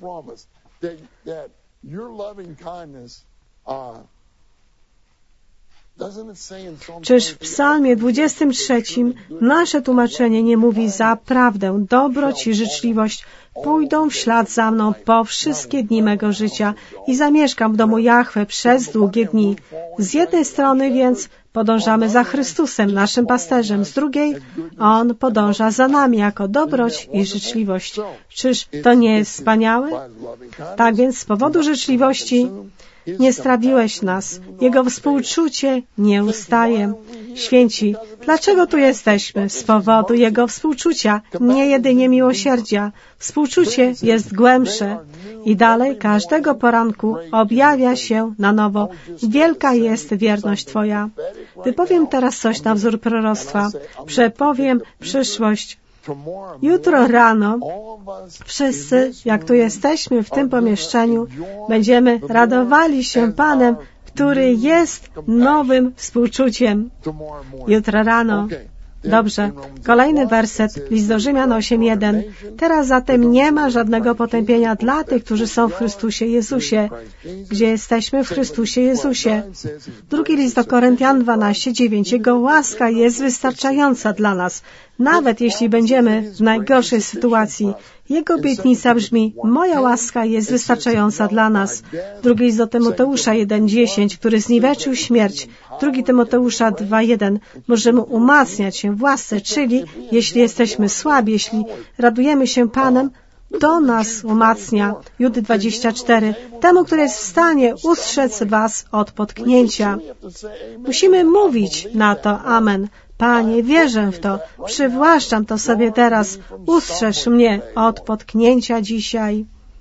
Czyż w psalmie dwudziestym trzecim nasze tłumaczenie nie mówi: za prawdę, dobroć i życzliwość pójdą w ślad za mną po wszystkie dni mego życia i zamieszkam w domu Jahwe przez długie dni. Z jednej strony więc podążamy za Chrystusem, naszym pasterzem, z drugiej On podąża za nami jako dobroć i życzliwość. Czyż to nie jest wspaniałe? Tak więc z powodu życzliwości nie strawiłeś nas. Jego współczucie nie ustaje. Święci, dlaczego tu jesteśmy? Z powodu Jego współczucia, nie jedynie miłosierdzia. Współczucie jest głębsze. I dalej, każdego poranku objawia się na nowo. Wielka jest wierność Twoja. Wypowiem teraz coś na wzór proroctwa. Przepowiem przyszłość. Jutro rano wszyscy, jak tu jesteśmy w tym pomieszczeniu, będziemy radowali się Panem, który jest nowym współczuciem. Jutro rano. Dobrze. Kolejny werset, list do Rzymian osiem jeden. Teraz zatem nie ma żadnego potępienia dla tych, którzy są w Chrystusie Jezusie. Gdzie jesteśmy? W Chrystusie Jezusie. Drugi list do Koryntian dwanaście dziewięć. Jego łaska jest wystarczająca dla nas, nawet jeśli będziemy w najgorszej sytuacji. Jego obietnica brzmi: moja łaska jest wystarczająca dla nas. Drugi list do Tymoteusza jeden dziesięć, który zniweczył śmierć. Drugi Tymoteusza dwa jeden. Możemy umacniać się w łasce, czyli jeśli jesteśmy słabi, jeśli radujemy się Panem, to nas umacnia. Judy dwadzieścia cztery. Temu, który jest w stanie ustrzec was od potknięcia. Musimy mówić na to amen. Panie, wierzę w to. Przywłaszczam to sobie teraz. Ustrzeż mnie od potknięcia dzisiaj.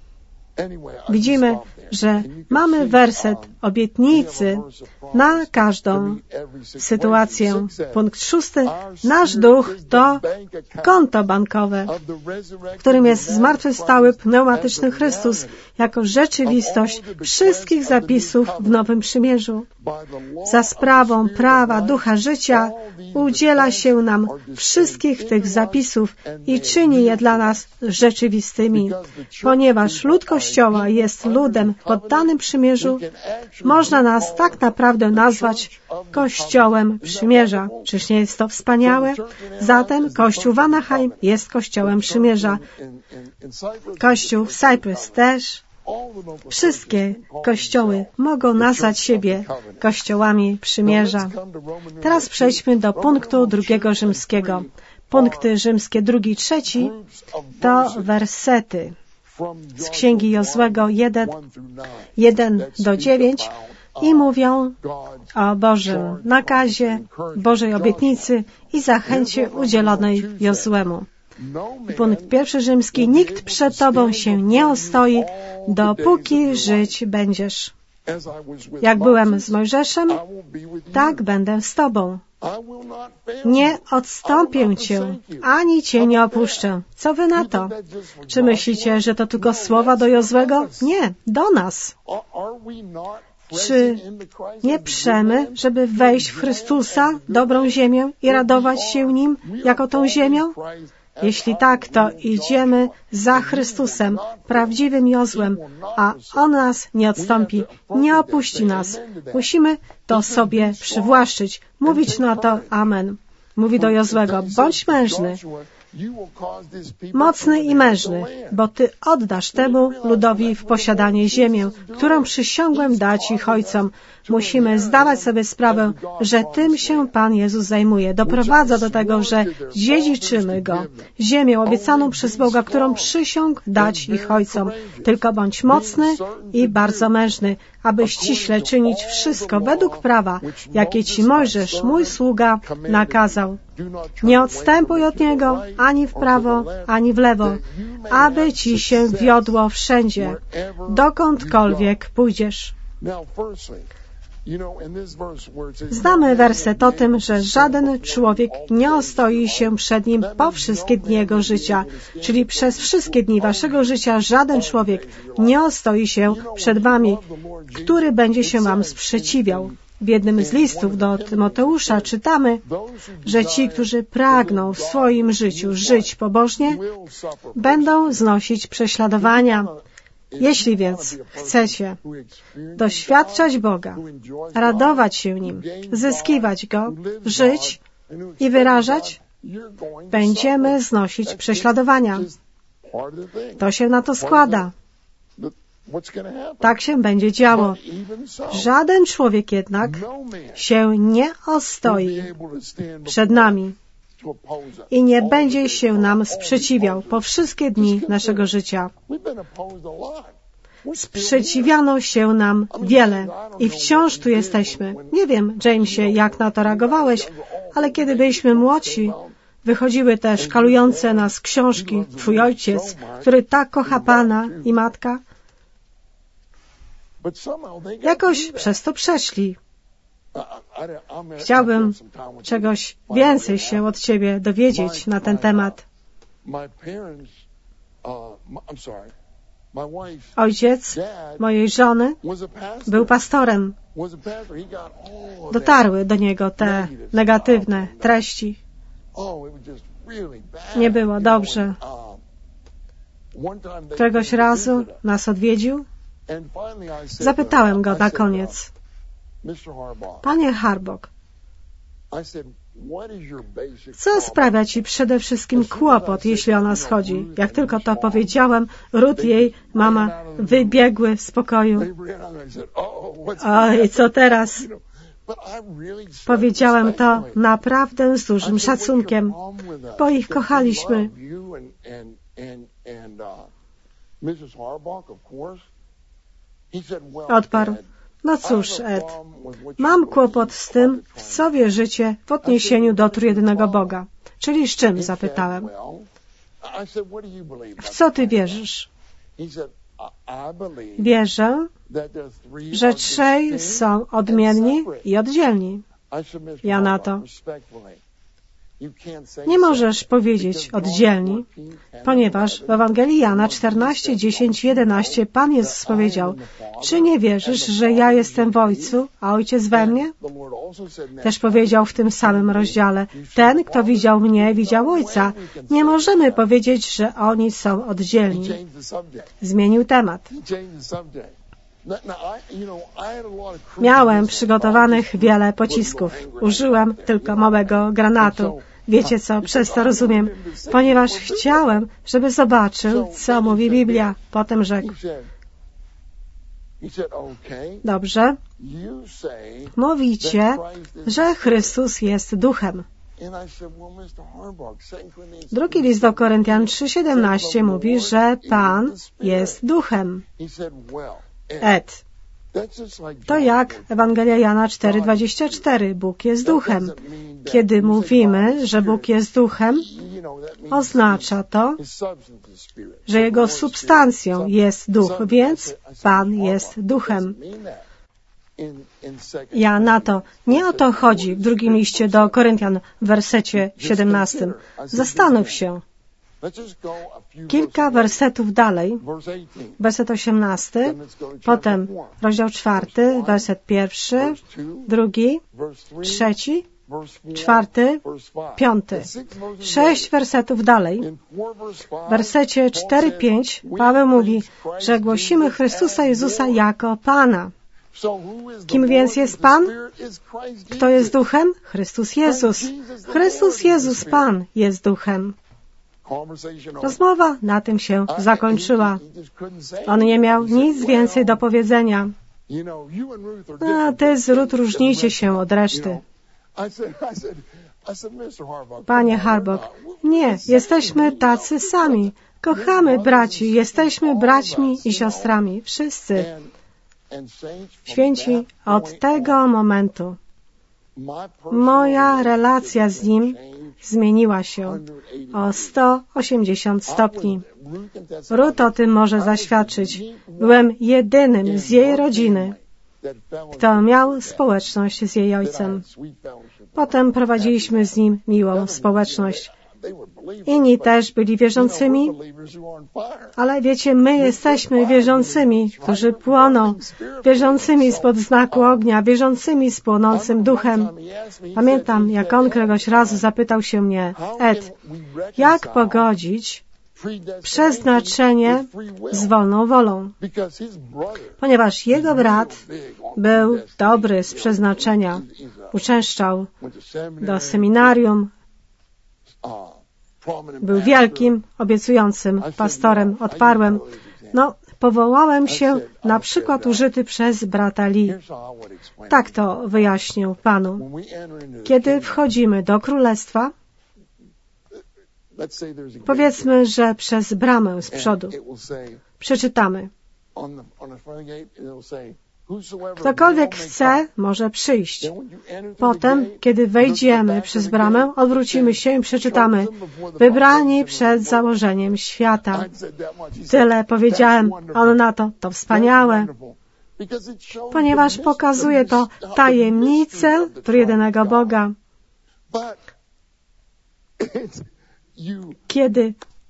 Widzimy, że mamy werset obietnicy na każdą sytuację. Punkt szósty. Nasz duch to konto bankowe, w którym jest zmartwychwstały pneumatyczny Chrystus jako rzeczywistość wszystkich zapisów w Nowym Przymierzu. Za sprawą prawa Ducha Życia udziela się nam wszystkich tych zapisów i czyni je dla nas rzeczywistymi. Ponieważ lud Kościoła jest ludem poddanym przymierzu, można nas tak naprawdę nazwać Kościołem Przymierza. Czyż nie jest to wspaniałe? Zatem Kościół w Anaheim jest Kościołem Przymierza. Kościół w Cyprus też. Wszystkie kościoły mogą nazwać siebie kościołami przymierza. Teraz przejdźmy do punktu drugiego rzymskiego. Punkty rzymskie drugi i trzeci to wersety z Księgi Jozłego jeden, jeden do dziewięć i mówią o Bożym nakazie, Bożej obietnicy i zachęcie udzielonej Jozłemu. Punkt pierwszy rzymski. Nikt przed Tobą się nie ostoi, dopóki żyć będziesz. Jak byłem z Mojżeszem, tak będę z Tobą. Nie odstąpię Cię, ani Cię nie opuszczę. Co Wy na to? Czy myślicie, że to tylko słowa do Jozłego? Nie, do nas. Czy nie przemy, żeby wejść w Chrystusa, dobrą ziemię i radować się Nim jako tą ziemią? Jeśli tak, to idziemy za Chrystusem, prawdziwym Jozłem, a On nas nie odstąpi, nie opuści nas. Musimy to sobie przywłaszczyć, mówić na to amen. Mówi do Jozłego: bądź mężny, mocny i mężny, bo Ty oddasz temu ludowi w posiadanie ziemię, którą przysiągłem dać ich ojcom. Musimy zdawać sobie sprawę, że tym się Pan Jezus zajmuje. Doprowadza do tego, że dziedziczymy Go. Ziemię obiecaną przez Boga, którą przysiągł dać ich ojcom. Tylko bądź mocny i bardzo mężny, aby ściśle czynić wszystko według prawa, jakie Ci Mojżesz, mój sługa, nakazał. Nie odstępuj od niego ani w prawo, ani w lewo, aby Ci się wiodło wszędzie, dokądkolwiek pójdziesz. Znamy werset o tym, że żaden człowiek nie ostoi się przed Nim po wszystkie dni jego życia, czyli przez wszystkie dni waszego życia żaden człowiek nie ostoi się przed wami, który będzie się wam sprzeciwiał. W jednym z listów do Tymoteusza czytamy, że ci, którzy pragną w swoim życiu żyć pobożnie, będą znosić prześladowania. Jeśli więc chcecie doświadczać Boga, radować się Nim, zyskiwać Go, żyć i wyrażać, będziemy znosić prześladowania. To się na to składa. Tak się będzie działo. Żaden człowiek jednak się nie ostoi przed nami i nie będzie się nam sprzeciwiał po wszystkie dni naszego życia. Sprzeciwiano się nam wiele i wciąż tu jesteśmy. Nie wiem, Jamesie, jak na to reagowałeś, ale kiedy byliśmy młodsi, wychodziły te szkalujące nas książki. Twój ojciec, który tak kocha Pana i matka, jakoś przez to przeszli. Chciałbym czegoś więcej się od Ciebie dowiedzieć na ten temat. Ojciec mojej żony był pastorem. Dotarły do niego te negatywne treści. Nie było dobrze. Któregoś razu nas odwiedził. Zapytałem go na koniec: Panie Harbaugh, co sprawia Ci przede wszystkim kłopot, jeśli o nas chodzi? Jak tylko to powiedziałem, Ruth i jej mama wybiegły z pokoju. O, i co teraz? Powiedziałem to naprawdę z dużym szacunkiem, bo ich kochaliśmy. Odparł: no cóż, Ed, mam kłopot z tym, w co wierzycie w odniesieniu do trójjedynego Boga. Czyli z czym? Zapytałem. W co ty wierzysz? Wierzę, że trzej są odmienni i oddzielni. Ja na to: nie możesz powiedzieć oddzielni, ponieważ w Ewangelii Jana czternaście, dziesięć, jedenaście Pan Jezus powiedział: czy nie wierzysz, że ja jestem w Ojcu, a Ojciec we mnie? Też powiedział w tym samym rozdziale: ten, kto widział mnie, widział Ojca. Nie możemy powiedzieć, że oni są oddzielni. Zmienił temat. Miałem przygotowanych wiele pocisków. Użyłem tylko małego granatu. Wiecie co? Przez to rozumiem. Ponieważ chciałem, żeby zobaczył, co mówi Biblia. Potem rzekł: dobrze, mówicie, że Chrystus jest duchem. Drugi list do Koryntian trzy, siedemnaście mówi, że Pan jest duchem. Ed, to jak Ewangelia Jana cztery, dwadzieścia cztery. Bóg jest duchem. Kiedy mówimy, że Bóg jest duchem, oznacza to, że Jego substancją jest duch, więc Pan jest duchem. Ja na to, nie o to chodzi w drugim liście do Koryntian w wersecie siedemnastym. Zastanów się. Kilka wersetów dalej, werset osiemnasty, potem rozdział czwarty, werset pierwszy, drugi, trzeci, czwarty, piąty. Sześć wersetów dalej, w wersecie cztery, pięć Paweł mówi, że głosimy Chrystusa Jezusa jako Pana. Kim więc jest Pan? Kto jest duchem? Chrystus Jezus. Chrystus Jezus Pan jest duchem. Rozmowa na tym się zakończyła. On nie miał nic więcej do powiedzenia. A ty z Ruth różnicie się od reszty. Panie Harbaugh, nie, jesteśmy tacy sami. Kochamy braci, jesteśmy braćmi i siostrami. Wszyscy. Święci, od tego momentu moja relacja z Nim zmieniła się o sto osiemdziesiąt stopni. Ruth o tym może zaświadczyć. Byłem jedynym z jej rodziny, kto miał społeczność z jej ojcem. Potem prowadziliśmy z nim miłą społeczność. Inni też byli wierzącymi, ale wiecie, my jesteśmy wierzącymi, którzy płoną, wierzącymi spod znaku ognia, wierzącymi z płonącym duchem. Pamiętam, jak on któregoś razu zapytał się mnie, Ed, jak pogodzić przeznaczenie z wolną wolą? Ponieważ jego brat był dobry z przeznaczenia, uczęszczał do seminarium, był wielkim, obiecującym pastorem. Odparłem, no, powołałem się na przykład użyty przez brata Lee. Tak to wyjaśnił Panu. Kiedy wchodzimy do królestwa, powiedzmy, że przez bramę z przodu przeczytamy, ktokolwiek chce, może przyjść. Potem, kiedy wejdziemy przez bramę, odwrócimy się i przeczytamy, wybrani przed założeniem świata. Tyle powiedziałem, a on na to, to wspaniałe, ponieważ pokazuje to tajemnicę trójjedynego Boga. Kiedy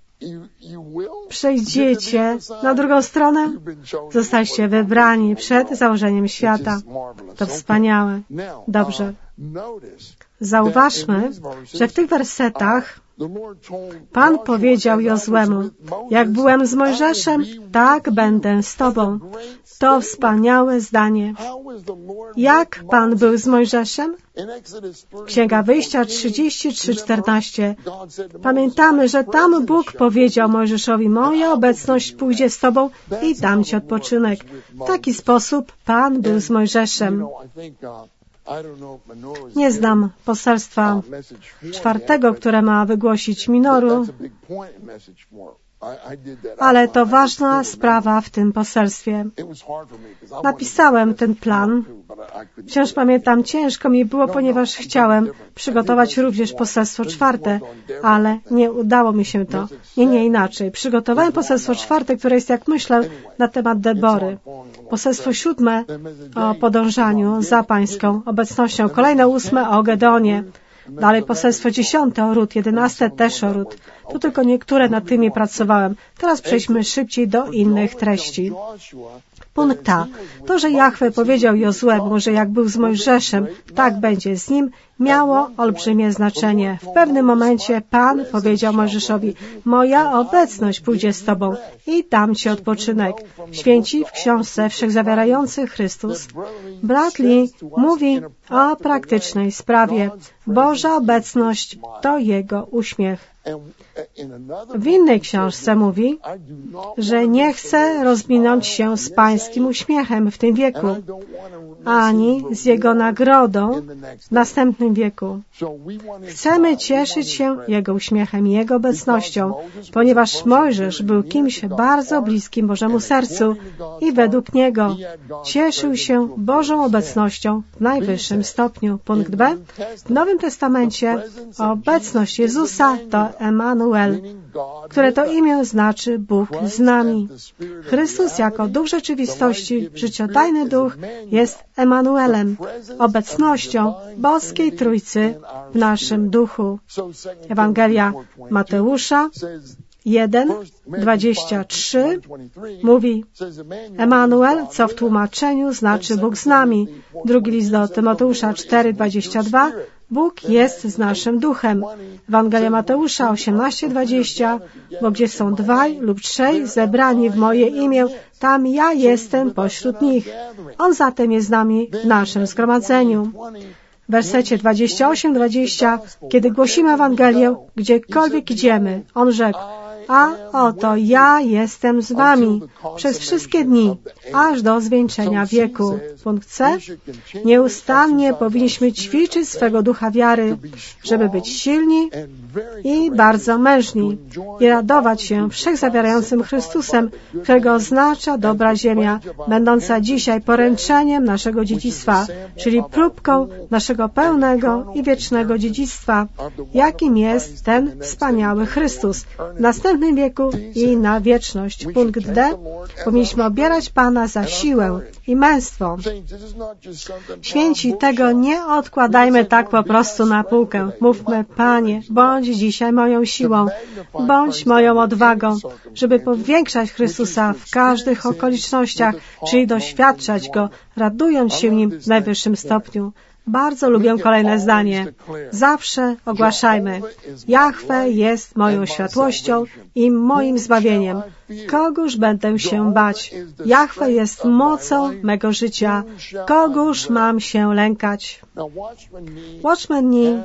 przejdziecie na drugą stronę, zostaliście wybrani przed założeniem świata. To wspaniałe. Dobrze. Zauważmy, że w tych wersetach Pan powiedział Jozłemu, jak byłem z Mojżeszem, tak będę z Tobą. To wspaniałe zdanie. Jak Pan był z Mojżeszem? Księga Wyjścia trzydzieści trzy, czternaście. Pamiętamy, że tam Bóg powiedział Mojżeszowi, moja obecność pójdzie z Tobą i dam Ci odpoczynek. W taki sposób Pan był z Mojżeszem. Nie znam poselstwa czwartego, które ma wygłosić Minoru, ale to ważna sprawa w tym poselstwie. Napisałem ten plan. Wciąż pamiętam, ciężko mi było, ponieważ chciałem przygotować również poselstwo czwarte, ale nie udało mi się to. Nie, nie inaczej. Przygotowałem poselstwo czwarte, które jest, jak myślę, na temat Debory. Poselstwo siódme o podążaniu za Pańską obecnością. Kolejne ósme o Gedeonie. Dalej poselstwo dziesiąte o Rut, jedenaste też o Rut. Tu tylko niektóre nad tymi pracowałem. Teraz przejdźmy szybciej do innych treści. Punkt A. To, że Jahwe powiedział Jozłemu, że jak był z Mojżeszem, tak będzie z nim, miało olbrzymie znaczenie. W pewnym momencie Pan powiedział Mojżeszowi, moja obecność pójdzie z Tobą i dam Ci odpoczynek. Święci w książce Wszechzawierający Chrystus. Brat Lee mówi o praktycznej sprawie. Boża obecność to Jego uśmiech. W innej książce mówi, że nie chce rozminąć się z Pańskim uśmiechem w tym wieku, ani z Jego nagrodą w następnym wieku. Chcemy cieszyć się Jego uśmiechem i Jego obecnością, ponieważ Mojżesz był kimś bardzo bliskim Bożemu sercu i według Niego cieszył się Bożą obecnością w najwyższym stopniu. Punkt B. W Nowym Testamencie obecność Jezusa to Emanuel, które to imię znaczy Bóg z nami. Chrystus jako Duch rzeczywistości, życiodajny Duch, jest Emanuelem, obecnością boskiej Trójcy w naszym duchu. Ewangelia Mateusza jeden, dwadzieścia trzy mówi Emanuel, co w tłumaczeniu znaczy Bóg z nami. Drugi list do Tymoteusza cztery, dwadzieścia dwa Bóg jest z naszym duchem. Ewangelia Mateusza osiemnaście, dwadzieścia bo gdzie są dwaj lub trzej zebrani w moje imię, tam ja jestem pośród nich. On zatem jest z nami w naszym zgromadzeniu. W wersecie dwadzieścia osiem, dwadzieścia kiedy głosimy Ewangelię, gdziekolwiek idziemy, On rzekł, a oto ja jestem z wami przez wszystkie dni, aż do zwieńczenia wieku. Punkt C. Nieustannie powinniśmy ćwiczyć swego ducha wiary, żeby być silni i bardzo mężni i radować się wszechzawierającym Chrystusem, którego oznacza dobra ziemia, będąca dzisiaj poręczeniem naszego dziedzictwa, czyli próbką naszego pełnego i wiecznego dziedzictwa, jakim jest ten wspaniały Chrystus. W następnym następnym wieku i na wieczność. Punkt D. Powinniśmy obierać Pana za siłę i męstwo. Święci, tego nie odkładajmy tak po prostu na półkę. Mówmy: Panie, bądź dzisiaj moją siłą, bądź moją odwagą, żeby powiększać Chrystusa w każdych okolicznościach, czyli doświadczać Go, radując się Nim w najwyższym stopniu. Bardzo lubię kolejne zdanie. Zawsze ogłaszajmy: Jahwe jest moją światłością i moim zbawieniem. Kogóż będę się bać? Jahwe jest mocą mego życia. Kogóż mam się lękać? Watchman Nee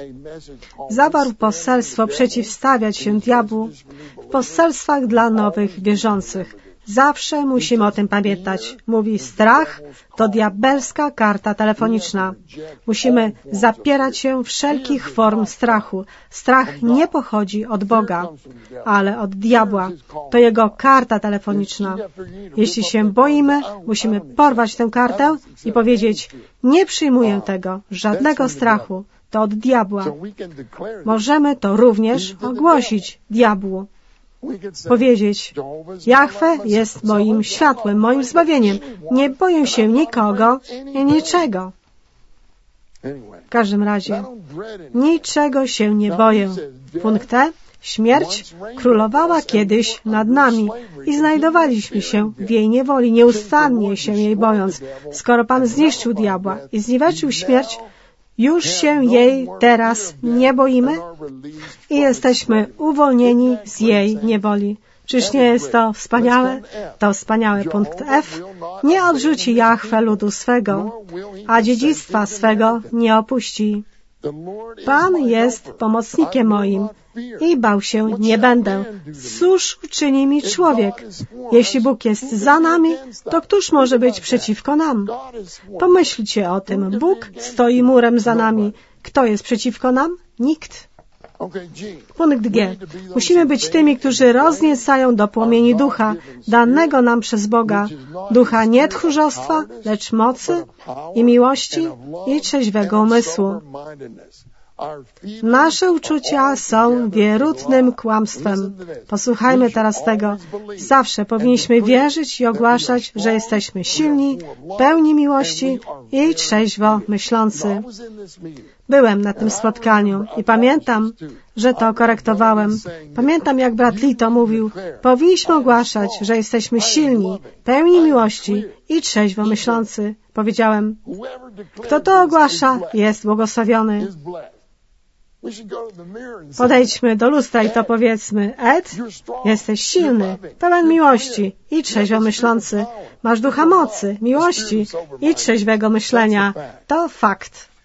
zawarł poselstwo przeciwstawiać się diabłu w poselstwach dla nowych wierzących. Zawsze musimy o tym pamiętać. Mówi: strach to diabelska karta telefoniczna. Musimy zapierać się wszelkich form strachu. Strach nie pochodzi od Boga, ale od diabła. To jego karta telefoniczna. Jeśli się boimy, musimy porwać tę kartę i powiedzieć: nie przyjmuję tego, żadnego strachu. To od diabła. Możemy to również ogłosić diabłu. Powiedzieć: Jahwe jest moim światłem, moim zbawieniem. Nie boję się nikogo i niczego. W każdym razie, niczego się nie boję. Punkt E. Śmierć królowała kiedyś nad nami i znajdowaliśmy się w jej niewoli, nieustannie się jej bojąc. Skoro Pan zniszczył diabła i zniweczył śmierć, już się jej teraz nie boimy i jesteśmy uwolnieni z jej niewoli. Czyż nie jest to wspaniałe? To wspaniały punkt F. Nie odrzuci Jahwe ludu swego, a dziedzictwa swego nie opuści. Pan jest pomocnikiem moim i bał się nie będę. Cóż uczyni mi człowiek? Jeśli Bóg jest za nami, to któż może być przeciwko nam? Pomyślcie o tym. Bóg stoi murem za nami. Kto jest przeciwko nam? Nikt. Punkt G. Musimy być tymi, którzy rozniecają do płomieni ducha, danego nam przez Boga. Ducha nie tchórzostwa, lecz mocy i miłości i trzeźwego umysłu. Nasze uczucia są wierutnym kłamstwem. Posłuchajmy teraz tego. Zawsze powinniśmy wierzyć i ogłaszać, że jesteśmy silni, pełni miłości i trzeźwo myślący. Byłem na tym spotkaniu i pamiętam, że to korektowałem. Pamiętam, jak brat Lito mówił: powinniśmy ogłaszać, że jesteśmy silni, pełni miłości i trzeźwo myślący. Powiedziałem: kto to ogłasza, jest błogosławiony. Podejdźmy do lustra i to powiedzmy: Ed, jesteś silny, pełen miłości i trzeźwo myślący. Masz ducha mocy, miłości i trzeźwego myślenia. To fakt.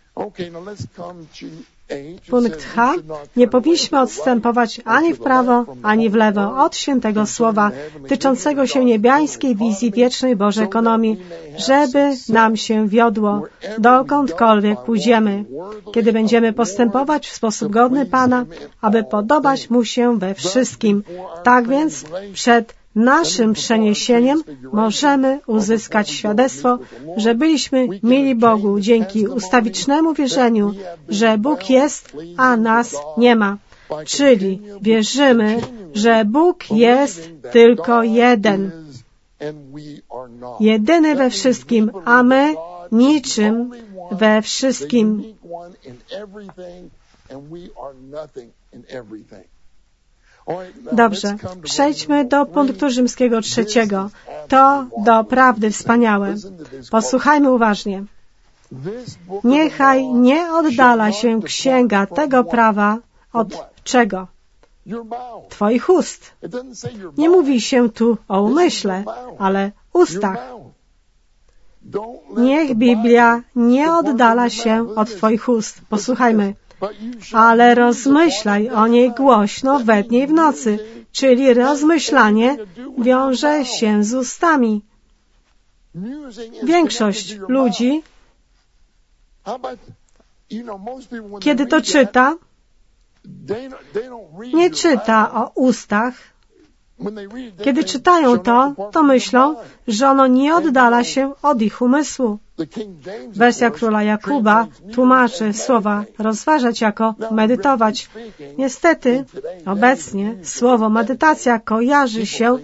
Punkt H. Nie powinniśmy odstępować ani w prawo, ani w lewo od świętego słowa tyczącego się niebiańskiej wizji wiecznej Bożej ekonomii, żeby nam się wiodło, dokądkolwiek pójdziemy, kiedy będziemy postępować w sposób godny Pana, aby podobać Mu się we wszystkim. Tak więc przed naszym przeniesieniem możemy uzyskać świadectwo, że byliśmy mili Bogu dzięki ustawicznemu wierzeniu, że Bóg jest, a nas nie ma. Czyli wierzymy, że Bóg jest tylko jeden. Jedyny we wszystkim, a my niczym we wszystkim. Dobrze, przejdźmy do punktu rzymskiego trzeciego. To do prawdy wspaniałe. Posłuchajmy uważnie. Niechaj nie oddala się księga tego prawa od czego? Twoich ust. Nie mówi się tu o umyśle, ale ustach. Niech Biblia nie oddala się od Twoich ust. Posłuchajmy. Ale rozmyślaj o niej głośno we dnie i w nocy, czyli rozmyślanie wiąże się z ustami. Większość ludzi, kiedy to czyta, nie czyta o ustach, Kiedy czytają to, to myślą, że ono nie oddala się od ich umysłu. Wersja króla Jakuba tłumaczy słowa rozważać jako medytować. Niestety, obecnie słowo medytacja kojarzy się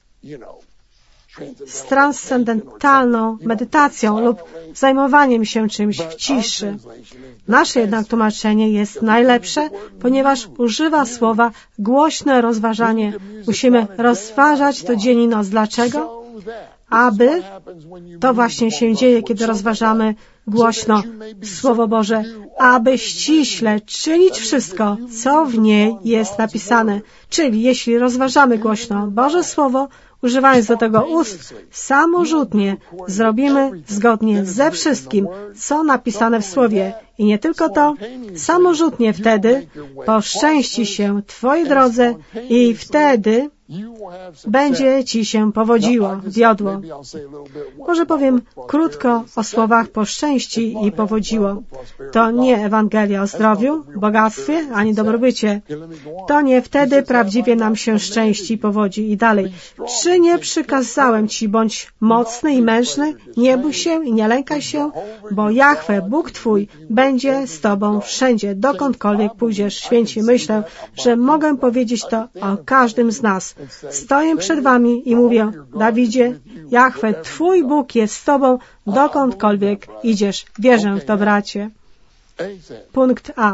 z transcendentalną medytacją lub zajmowaniem się czymś w ciszy. Nasze jednak tłumaczenie jest najlepsze, ponieważ używa słowa głośne rozważanie. Musimy rozważać to dzień i noc. Dlaczego? Aby to właśnie się dzieje, kiedy rozważamy głośno Słowo Boże, aby ściśle czynić wszystko, co w niej jest napisane. Czyli jeśli rozważamy głośno Boże Słowo, używając do tego ust, samorzutnie zrobimy zgodnie ze wszystkim, co napisane w Słowie. I nie tylko to, samorzutnie wtedy poszczęści się Twojej drodze i wtedy będzie Ci się powodziło, wiodło. Może powiem krótko o słowach poszczęści i powodziło. To nie Ewangelia o zdrowiu, bogactwie, ani dobrobycie. To nie wtedy prawdziwie nam się szczęści i powodzi. I dalej. Czy nie przykazałem Ci, bądź mocny i mężny, nie bój się i nie lękaj się, bo Jahwe, Bóg Twój, będzie z Tobą wszędzie, dokądkolwiek pójdziesz. Święci, myślę, że mogę powiedzieć to o każdym z nas. Stoję przed Wami i mówię, Dawidzie, Jahwe, Twój Bóg jest z Tobą, dokądkolwiek idziesz. Wierzę w to, bracie. Punkt A.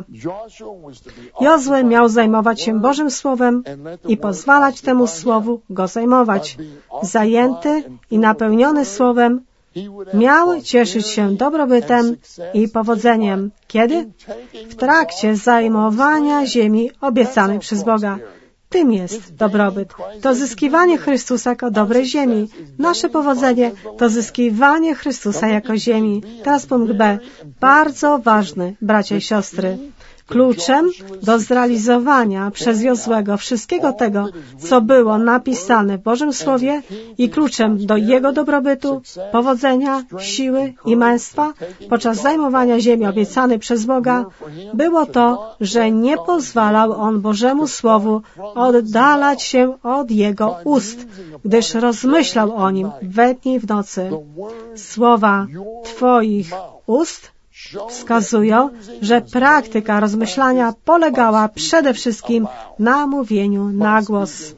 Jozue miał zajmować się Bożym Słowem i pozwalać temu Słowu go zajmować. Zajęty i napełniony Słowem, miał cieszyć się dobrobytem i powodzeniem. Kiedy? W trakcie zajmowania ziemi obiecanej przez Boga. Tym jest dobrobyt. To zyskiwanie Chrystusa jako dobrej ziemi. Nasze powodzenie to zyskiwanie Chrystusa jako ziemi. Teraz punkt B. Bardzo ważny, bracia i siostry. Kluczem do zrealizowania przez Jozłego wszystkiego tego, co było napisane w Bożym Słowie i kluczem do jego dobrobytu, powodzenia, siły i męstwa podczas zajmowania ziemi obiecanej przez Boga, było to, że nie pozwalał on Bożemu Słowu oddalać się od jego ust, gdyż rozmyślał o nim we dnie i w nocy. Słowa Twoich ust wskazują, że praktyka rozmyślania polegała przede wszystkim na mówieniu na głos.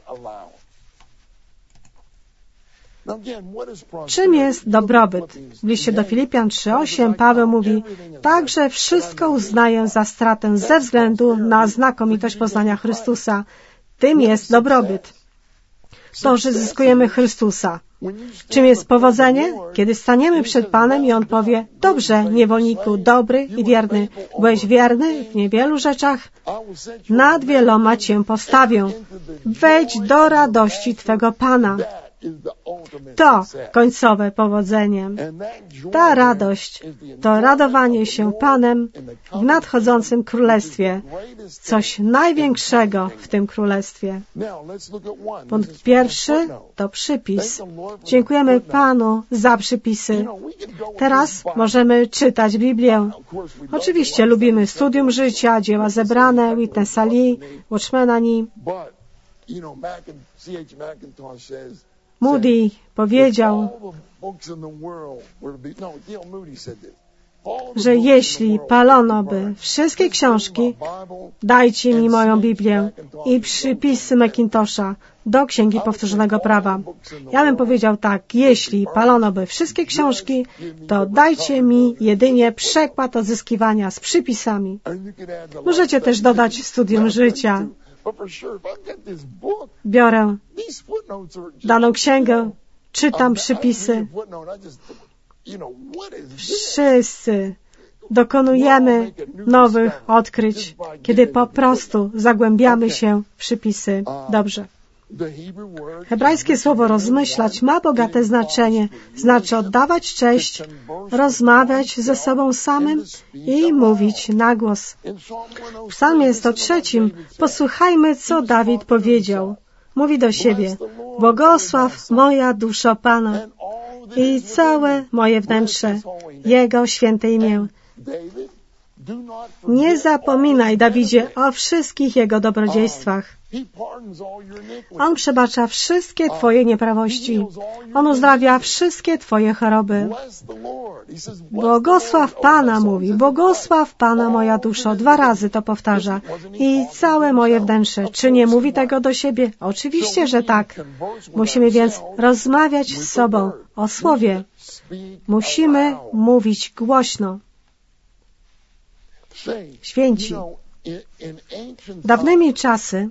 Czym jest dobrobyt? W liście do Filipian trzy osiem Paweł mówi, także wszystko uznaję za stratę ze względu na znakomitość poznania Chrystusa. Tym jest dobrobyt. To, że zyskujemy Chrystusa. Czym jest powodzenie? Kiedy staniemy przed Panem i On powie, dobrze, niewolniku, dobry i wierny, byłeś wierny w niewielu rzeczach, nad wieloma Cię postawię. Wejdź do radości Twego Pana. To końcowe powodzenie. Ta radość to radowanie się Panem w nadchodzącym królestwie. Coś największego w tym królestwie. Punkt pierwszy to przypis. Dziękujemy Panu za przypisy. Teraz możemy czytać Biblię. Oczywiście lubimy studium życia, dzieła zebrane, Witnessa Lee, Watchmana Lee. Moody powiedział, że jeśli palono by wszystkie książki, dajcie mi moją Biblię i przypisy Mackintosha do Księgi Powtórzonego Prawa. Ja bym powiedział tak, jeśli palono by wszystkie książki, to dajcie mi jedynie przekład odzyskiwania z przypisami. Możecie też dodać studium życia. Biorę daną księgę, czytam przypisy. Wszyscy dokonujemy nowych odkryć, kiedy po prostu zagłębiamy się w przypisy. Dobrze. Hebrajskie słowo rozmyślać ma bogate znaczenie, znaczy oddawać cześć, rozmawiać ze sobą samym i mówić na głos. W Psalmie sto trzy posłuchajmy, co Dawid powiedział. Mówi do siebie, błogosław moja duszo Pana i całe moje wnętrze, Jego święte imię. Nie zapominaj, Dawidzie, o wszystkich Jego dobrodziejstwach. On przebacza wszystkie Twoje nieprawości. On uzdrawia wszystkie Twoje choroby. Błogosław Pana, mówi, błogosław Pana moja duszo. Dwa razy to powtarza. I całe moje wnętrze. Czy nie mówi tego do siebie? Oczywiście, że tak. Musimy więc rozmawiać z sobą o Słowie. Musimy mówić głośno. Święci. Dawnymi czasy,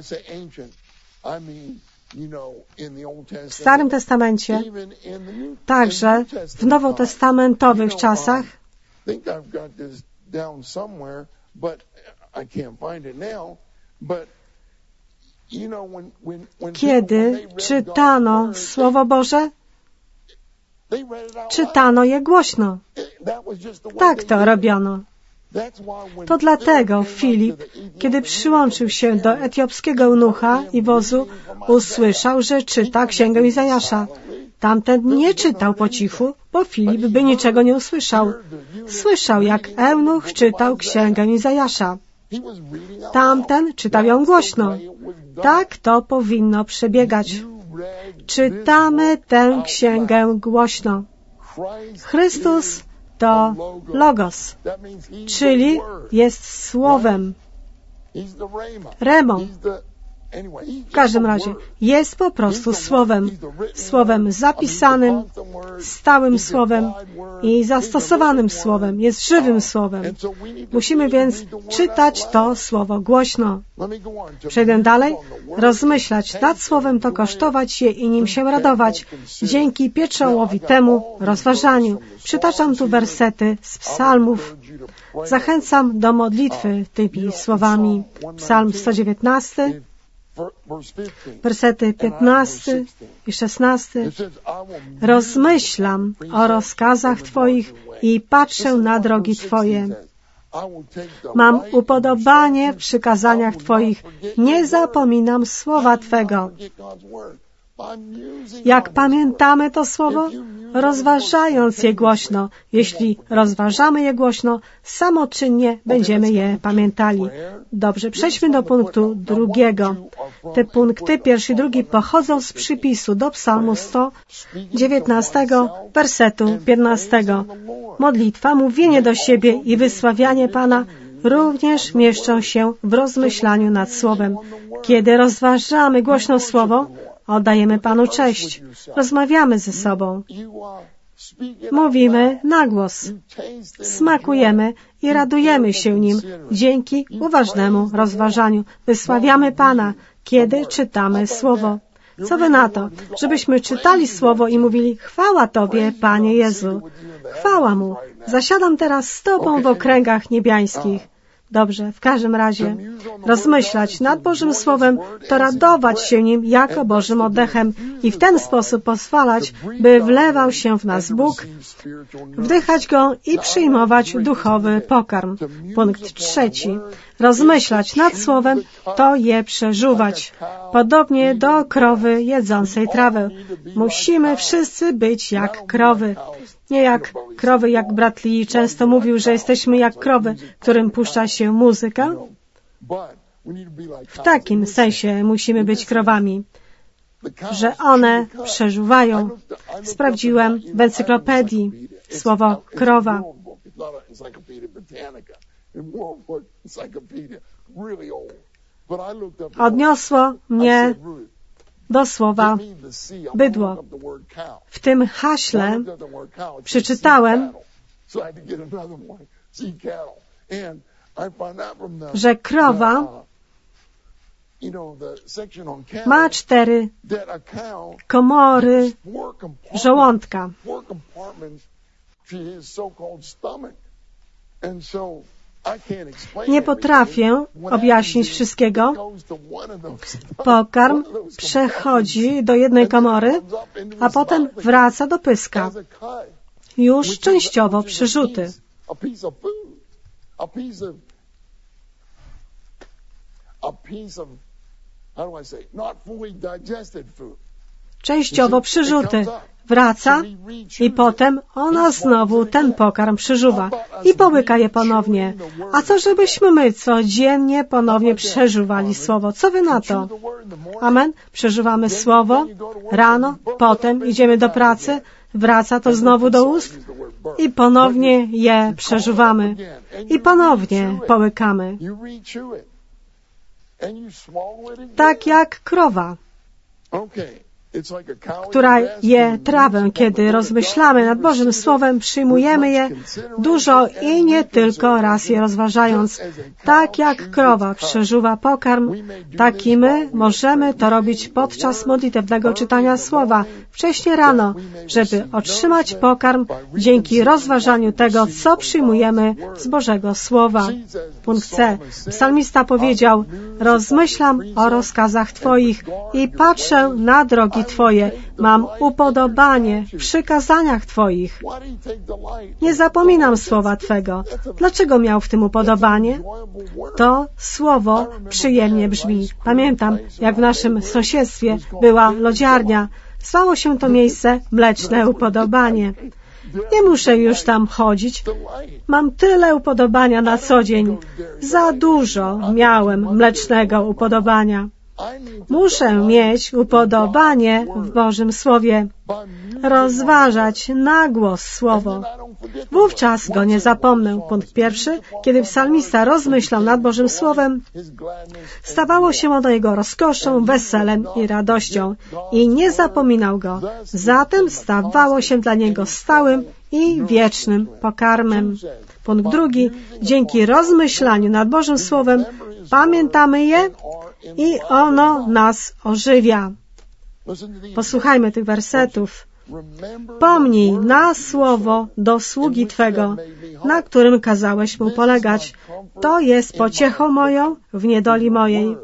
w Starym Testamencie, także w nowotestamentowych czasach, kiedy czytano Słowo Boże, czytano je głośno. Tak to robiono. To dlatego Filip, kiedy przyłączył się do etiopskiego eunucha i wozu, usłyszał, że czyta Księgę Izajasza. Tamten nie czytał po cichu, bo Filip by niczego nie usłyszał. Słyszał, jak eunuch czytał Księgę Izajasza. Tamten czytał ją głośno. Tak to powinno przebiegać. Czytamy tę księgę głośno. Chrystus to Logos, czyli jest Słowem. Remą. W każdym razie jest po prostu Słowem. Słowem zapisanym, stałym Słowem i zastosowanym Słowem. Jest żywym Słowem. Musimy więc czytać to Słowo głośno. Przejdę dalej. Rozmyślać nad Słowem to kosztować je i nim się radować. Dzięki pieczołowitemu rozważaniu. Przytaczam tu wersety z psalmów. Zachęcam do modlitwy tymi słowami. Psalm sto dziewiętnasty, wersety piętnasty i szesnasty. Rozmyślam o rozkazach Twoich i patrzę na drogi Twoje. Mam upodobanie w przykazaniach Twoich. Nie zapominam słowa Twego. Jak pamiętamy to słowo? Rozważając je głośno. Jeśli rozważamy je głośno, samoczynnie będziemy je pamiętali. Dobrze, przejdźmy do punktu drugiego. Te punkty, pierwszy i drugi, pochodzą z przypisu do Psalmu sto dziewiętnastego, wersetu piętnastego. Modlitwa, mówienie do siebie i wysławianie Pana również mieszczą się w rozmyślaniu nad Słowem. Kiedy rozważamy głośno Słowo, oddajemy Panu cześć. Rozmawiamy ze sobą. Mówimy na głos. Smakujemy i radujemy się nim dzięki uważnemu rozważaniu. Wysławiamy Pana, kiedy czytamy Słowo. Co wy na to, żebyśmy czytali Słowo i mówili: chwała Tobie, Panie Jezu. Chwała Mu. Zasiadam teraz z Tobą w okręgach niebiańskich. Dobrze, w każdym razie rozmyślać nad Bożym Słowem to radować się nim jako Bożym oddechem i w ten sposób pozwalać, by wlewał się w nas Bóg, wdychać Go i przyjmować duchowy pokarm. Punkt trzeci. Rozmyślać nad Słowem to je przeżuwać. Podobnie do krowy jedzącej trawę. Musimy wszyscy być jak krowy. Nie jak krowy, jak brat Lee często mówił, że jesteśmy jak krowy, którym puszcza się muzykę. W takim sensie musimy być krowami, że one przeżuwają. Sprawdziłem w encyklopedii słowo krowa. Odniosło mnie do słowa bydło. W tym haśle przeczytałem, że krowa ma cztery komory żołądka. Nie potrafię objaśnić wszystkiego. Pokarm przechodzi do jednej komory, a potem wraca do pyska, już częściowo przeżuty. częściowo przyrzuty. Wraca i potem ona znowu ten pokarm przeżuwa i połyka je ponownie. A co żebyśmy my codziennie ponownie przeżuwali Słowo? Co wy na to? Amen. Przeżuwamy Słowo rano, potem idziemy do pracy, wraca to znowu do ust i ponownie je przeżuwamy. I ponownie połykamy. Tak jak krowa, która je trawę, kiedy rozmyślamy nad Bożym Słowem, przyjmujemy je dużo i nie tylko raz je rozważając. Tak jak krowa przeżuwa pokarm, tak i my możemy to robić podczas modlitewnego czytania Słowa, wcześnie rano, żeby otrzymać pokarm dzięki rozważaniu tego, co przyjmujemy z Bożego Słowa. Punkt C. Psalmista powiedział: rozmyślam o rozkazach Twoich i patrzę na drogi Twoje. Mam upodobanie w przykazaniach Twoich. Nie zapominam słowa Twego. Dlaczego miał w tym upodobanie? To słowo przyjemnie brzmi. Pamiętam, jak w naszym sąsiedztwie była lodziarnia. Zwało się to miejsce Mleczne Upodobanie. Nie muszę już tam chodzić. Mam tyle upodobania na co dzień. Za dużo miałem mlecznego upodobania. Muszę mieć upodobanie w Bożym Słowie, rozważać na głos Słowo. Wówczas go nie zapomnę. Punkt pierwszy. Kiedy psalmista rozmyślał nad Bożym Słowem, stawało się ono jego rozkoszą, weselem i radością i nie zapominał go. Zatem stawało się dla niego stałym i wiecznym pokarmem. Punkt drugi. Dzięki rozmyślaniu nad Bożym Słowem pamiętamy je i ono nas ożywia. Posłuchajmy tych wersetów. Pomnij na słowo do sługi Twego, na którym kazałeś mu polegać. To jest pociechą moją w niedoli mojej,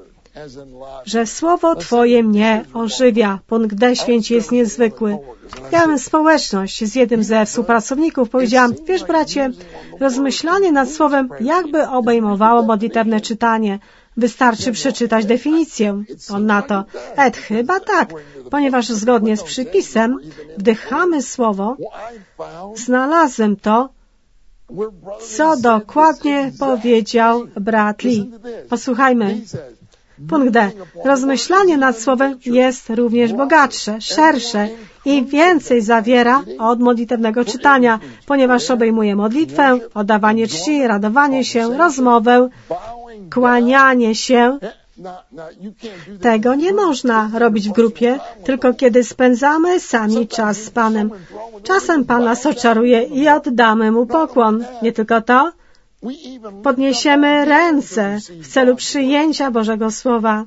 że słowo Twoje mnie ożywia. Punkt D. Święci jest niezwykły. Miałem społeczność z jednym ze współpracowników. Powiedziałam: wiesz, bracie, rozmyślanie nad słowem jakby obejmowało modlitewne czytanie. Wystarczy przeczytać definicję. On na to: Ed, chyba tak, ponieważ zgodnie z przypisem wdychamy słowo. Znalazłem to, co dokładnie powiedział brat Lee. Posłuchajmy. Punkt D. Rozmyślanie nad słowem jest również bogatsze, szersze i więcej zawiera od modlitewnego czytania, ponieważ obejmuje modlitwę, oddawanie czci, radowanie się, rozmowę, kłanianie się. Tego nie można robić w grupie, tylko kiedy spędzamy sami czas z Panem. Czasem Pan nas oczaruje i oddamy Mu pokłon. Nie tylko to, podniesiemy ręce w celu przyjęcia Bożego Słowa.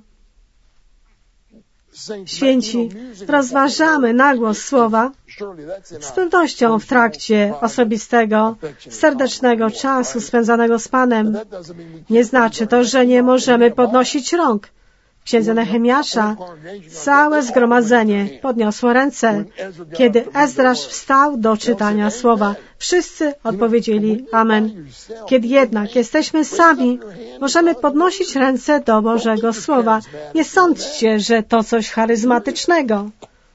Święci, rozważamy na głos Słowa z pewnością w trakcie osobistego, serdecznego czasu spędzanego z Panem. Nie znaczy to, że nie możemy podnosić rąk. W księdze Nehemiasza całe zgromadzenie podniosło ręce, kiedy Ezdrasz wstał do czytania Słowa. Wszyscy odpowiedzieli amen. Kiedy jednak jesteśmy sami, możemy podnosić ręce do Bożego Słowa. Nie sądźcie, że to coś charyzmatycznego.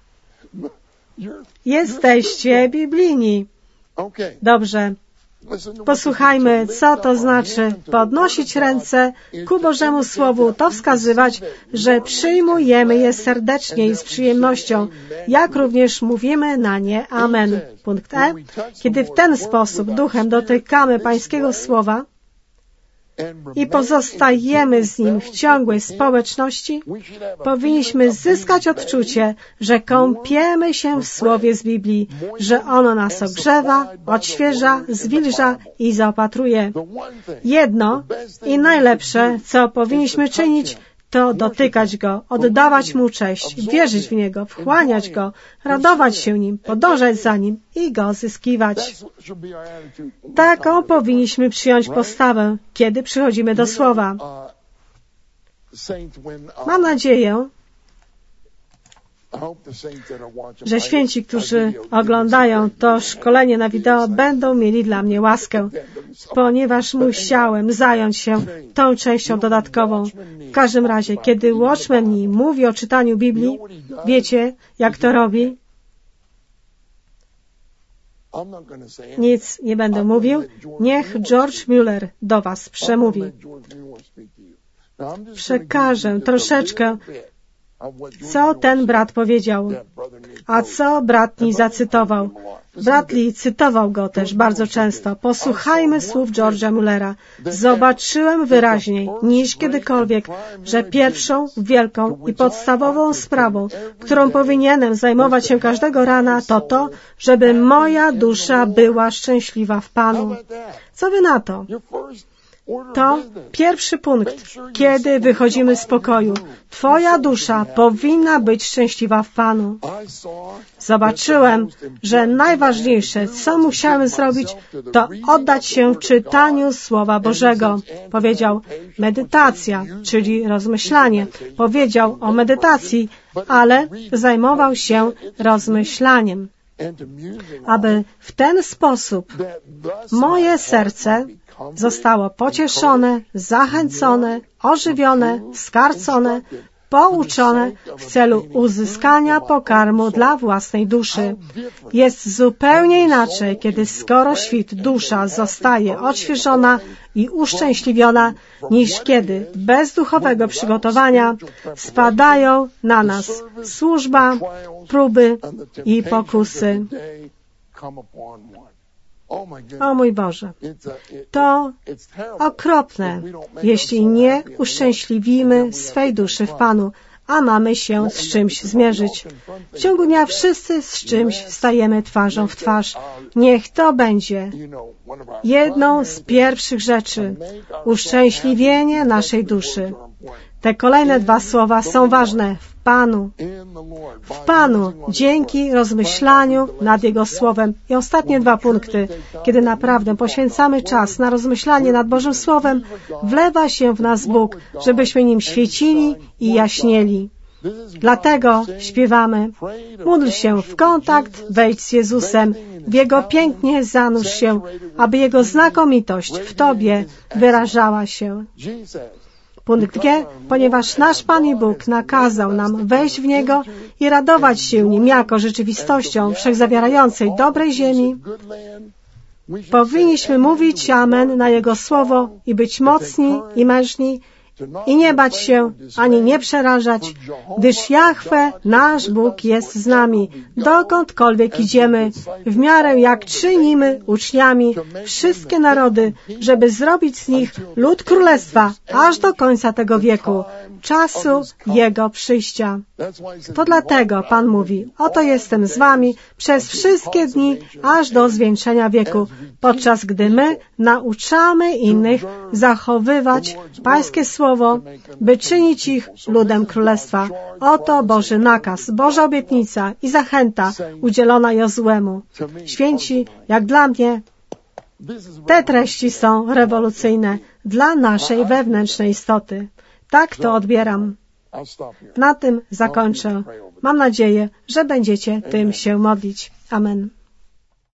Jesteście biblijni. Dobrze. Posłuchajmy, co to znaczy podnosić ręce ku Bożemu Słowu. To wskazywać, że przyjmujemy je serdecznie i z przyjemnością, jak również mówimy na nie amen. Punkt E. Kiedy w ten sposób duchem dotykamy Pańskiego Słowa i pozostajemy z Nim w ciągłej społeczności, powinniśmy zyskać odczucie, że kąpiemy się w Słowie z Biblii, że ono nas ogrzewa, odświeża, zwilża i zaopatruje. Jedno i najlepsze, co powinniśmy czynić, to dotykać Go, oddawać Mu cześć, wierzyć w Niego, wchłaniać Go, radować się Nim, podążać za Nim i Go zyskiwać. Taką powinniśmy przyjąć postawę, kiedy przychodzimy do Słowa. Mam nadzieję, że święci, którzy oglądają to szkolenie na wideo, będą mieli dla mnie łaskę, ponieważ musiałem zająć się tą częścią dodatkową. W każdym razie, kiedy Watchman mi mówi o czytaniu Biblii, wiecie, jak to robi? Nic nie będę mówił. Niech George Mueller do was przemówi. Przekażę troszeczkę, co ten brat powiedział, a co brat Lee zacytował. Brat Lee cytował go też bardzo często. Posłuchajmy słów George'a Muellera. Zobaczyłem wyraźniej niż kiedykolwiek, że pierwszą, wielką i podstawową sprawą, którą powinienem zajmować się każdego rana, to to, żeby moja dusza była szczęśliwa w Panu. Co wy na to? To pierwszy punkt, kiedy wychodzimy z pokoju. Twoja dusza powinna być szczęśliwa w Panu. Zobaczyłem, że najważniejsze, co musiałem zrobić, to oddać się czytaniu Słowa Bożego. Powiedział medytacja, czyli rozmyślanie. Powiedział o medytacji, ale zajmował się rozmyślaniem. Aby w ten sposób moje serce zostało pocieszone, zachęcone, ożywione, skarcone, pouczone w celu uzyskania pokarmu dla własnej duszy. Jest zupełnie inaczej, kiedy skoro świt dusza zostaje odświeżona i uszczęśliwiona, niż kiedy bez duchowego przygotowania spadają na nas służba, próby i pokusy. O mój Boże, to okropne, jeśli nie uszczęśliwimy swej duszy w Panu, a mamy się z czymś zmierzyć. W ciągu dnia wszyscy z czymś stajemy twarzą w twarz. Niech to będzie jedną z pierwszych rzeczy, uszczęśliwienie naszej duszy. Te kolejne dwa słowa są ważne. W Panu. W Panu, dzięki rozmyślaniu nad Jego Słowem. I ostatnie dwa punkty. Kiedy naprawdę poświęcamy czas na rozmyślanie nad Bożym Słowem, wlewa się w nas Bóg, żebyśmy Nim świecili i jaśnieli. Dlatego śpiewamy. Módl się w kontakt, wejdź z Jezusem, w Jego pięknie zanurz się, aby Jego znakomitość w Tobie wyrażała się. Punkt G, ponieważ nasz Pan i Bóg nakazał nam wejść w Niego i radować się Nim jako rzeczywistością wszechzawierającej dobrej ziemi, powinniśmy mówić Amen na Jego słowo i być mocni i mężni i nie bać się, ani nie przerażać, gdyż Jahwe, nasz Bóg, jest z nami, dokądkolwiek idziemy, w miarę jak czynimy uczniami wszystkie narody, żeby zrobić z nich lud królestwa, aż do końca tego wieku, czasu Jego przyjścia. To dlatego Pan mówi, oto jestem z wami przez wszystkie dni, aż do zwieńczenia wieku, podczas gdy my nauczamy innych zachowywać Pańskie Słowo, by czynić ich ludem Królestwa. Oto Boży nakaz, Boża obietnica i zachęta udzielona Jozuemu. Święci, jak dla mnie, te treści są rewolucyjne dla naszej wewnętrznej istoty. Tak to odbieram. Na tym zakończę. Mam nadzieję, że będziecie tym się modlić. Amen.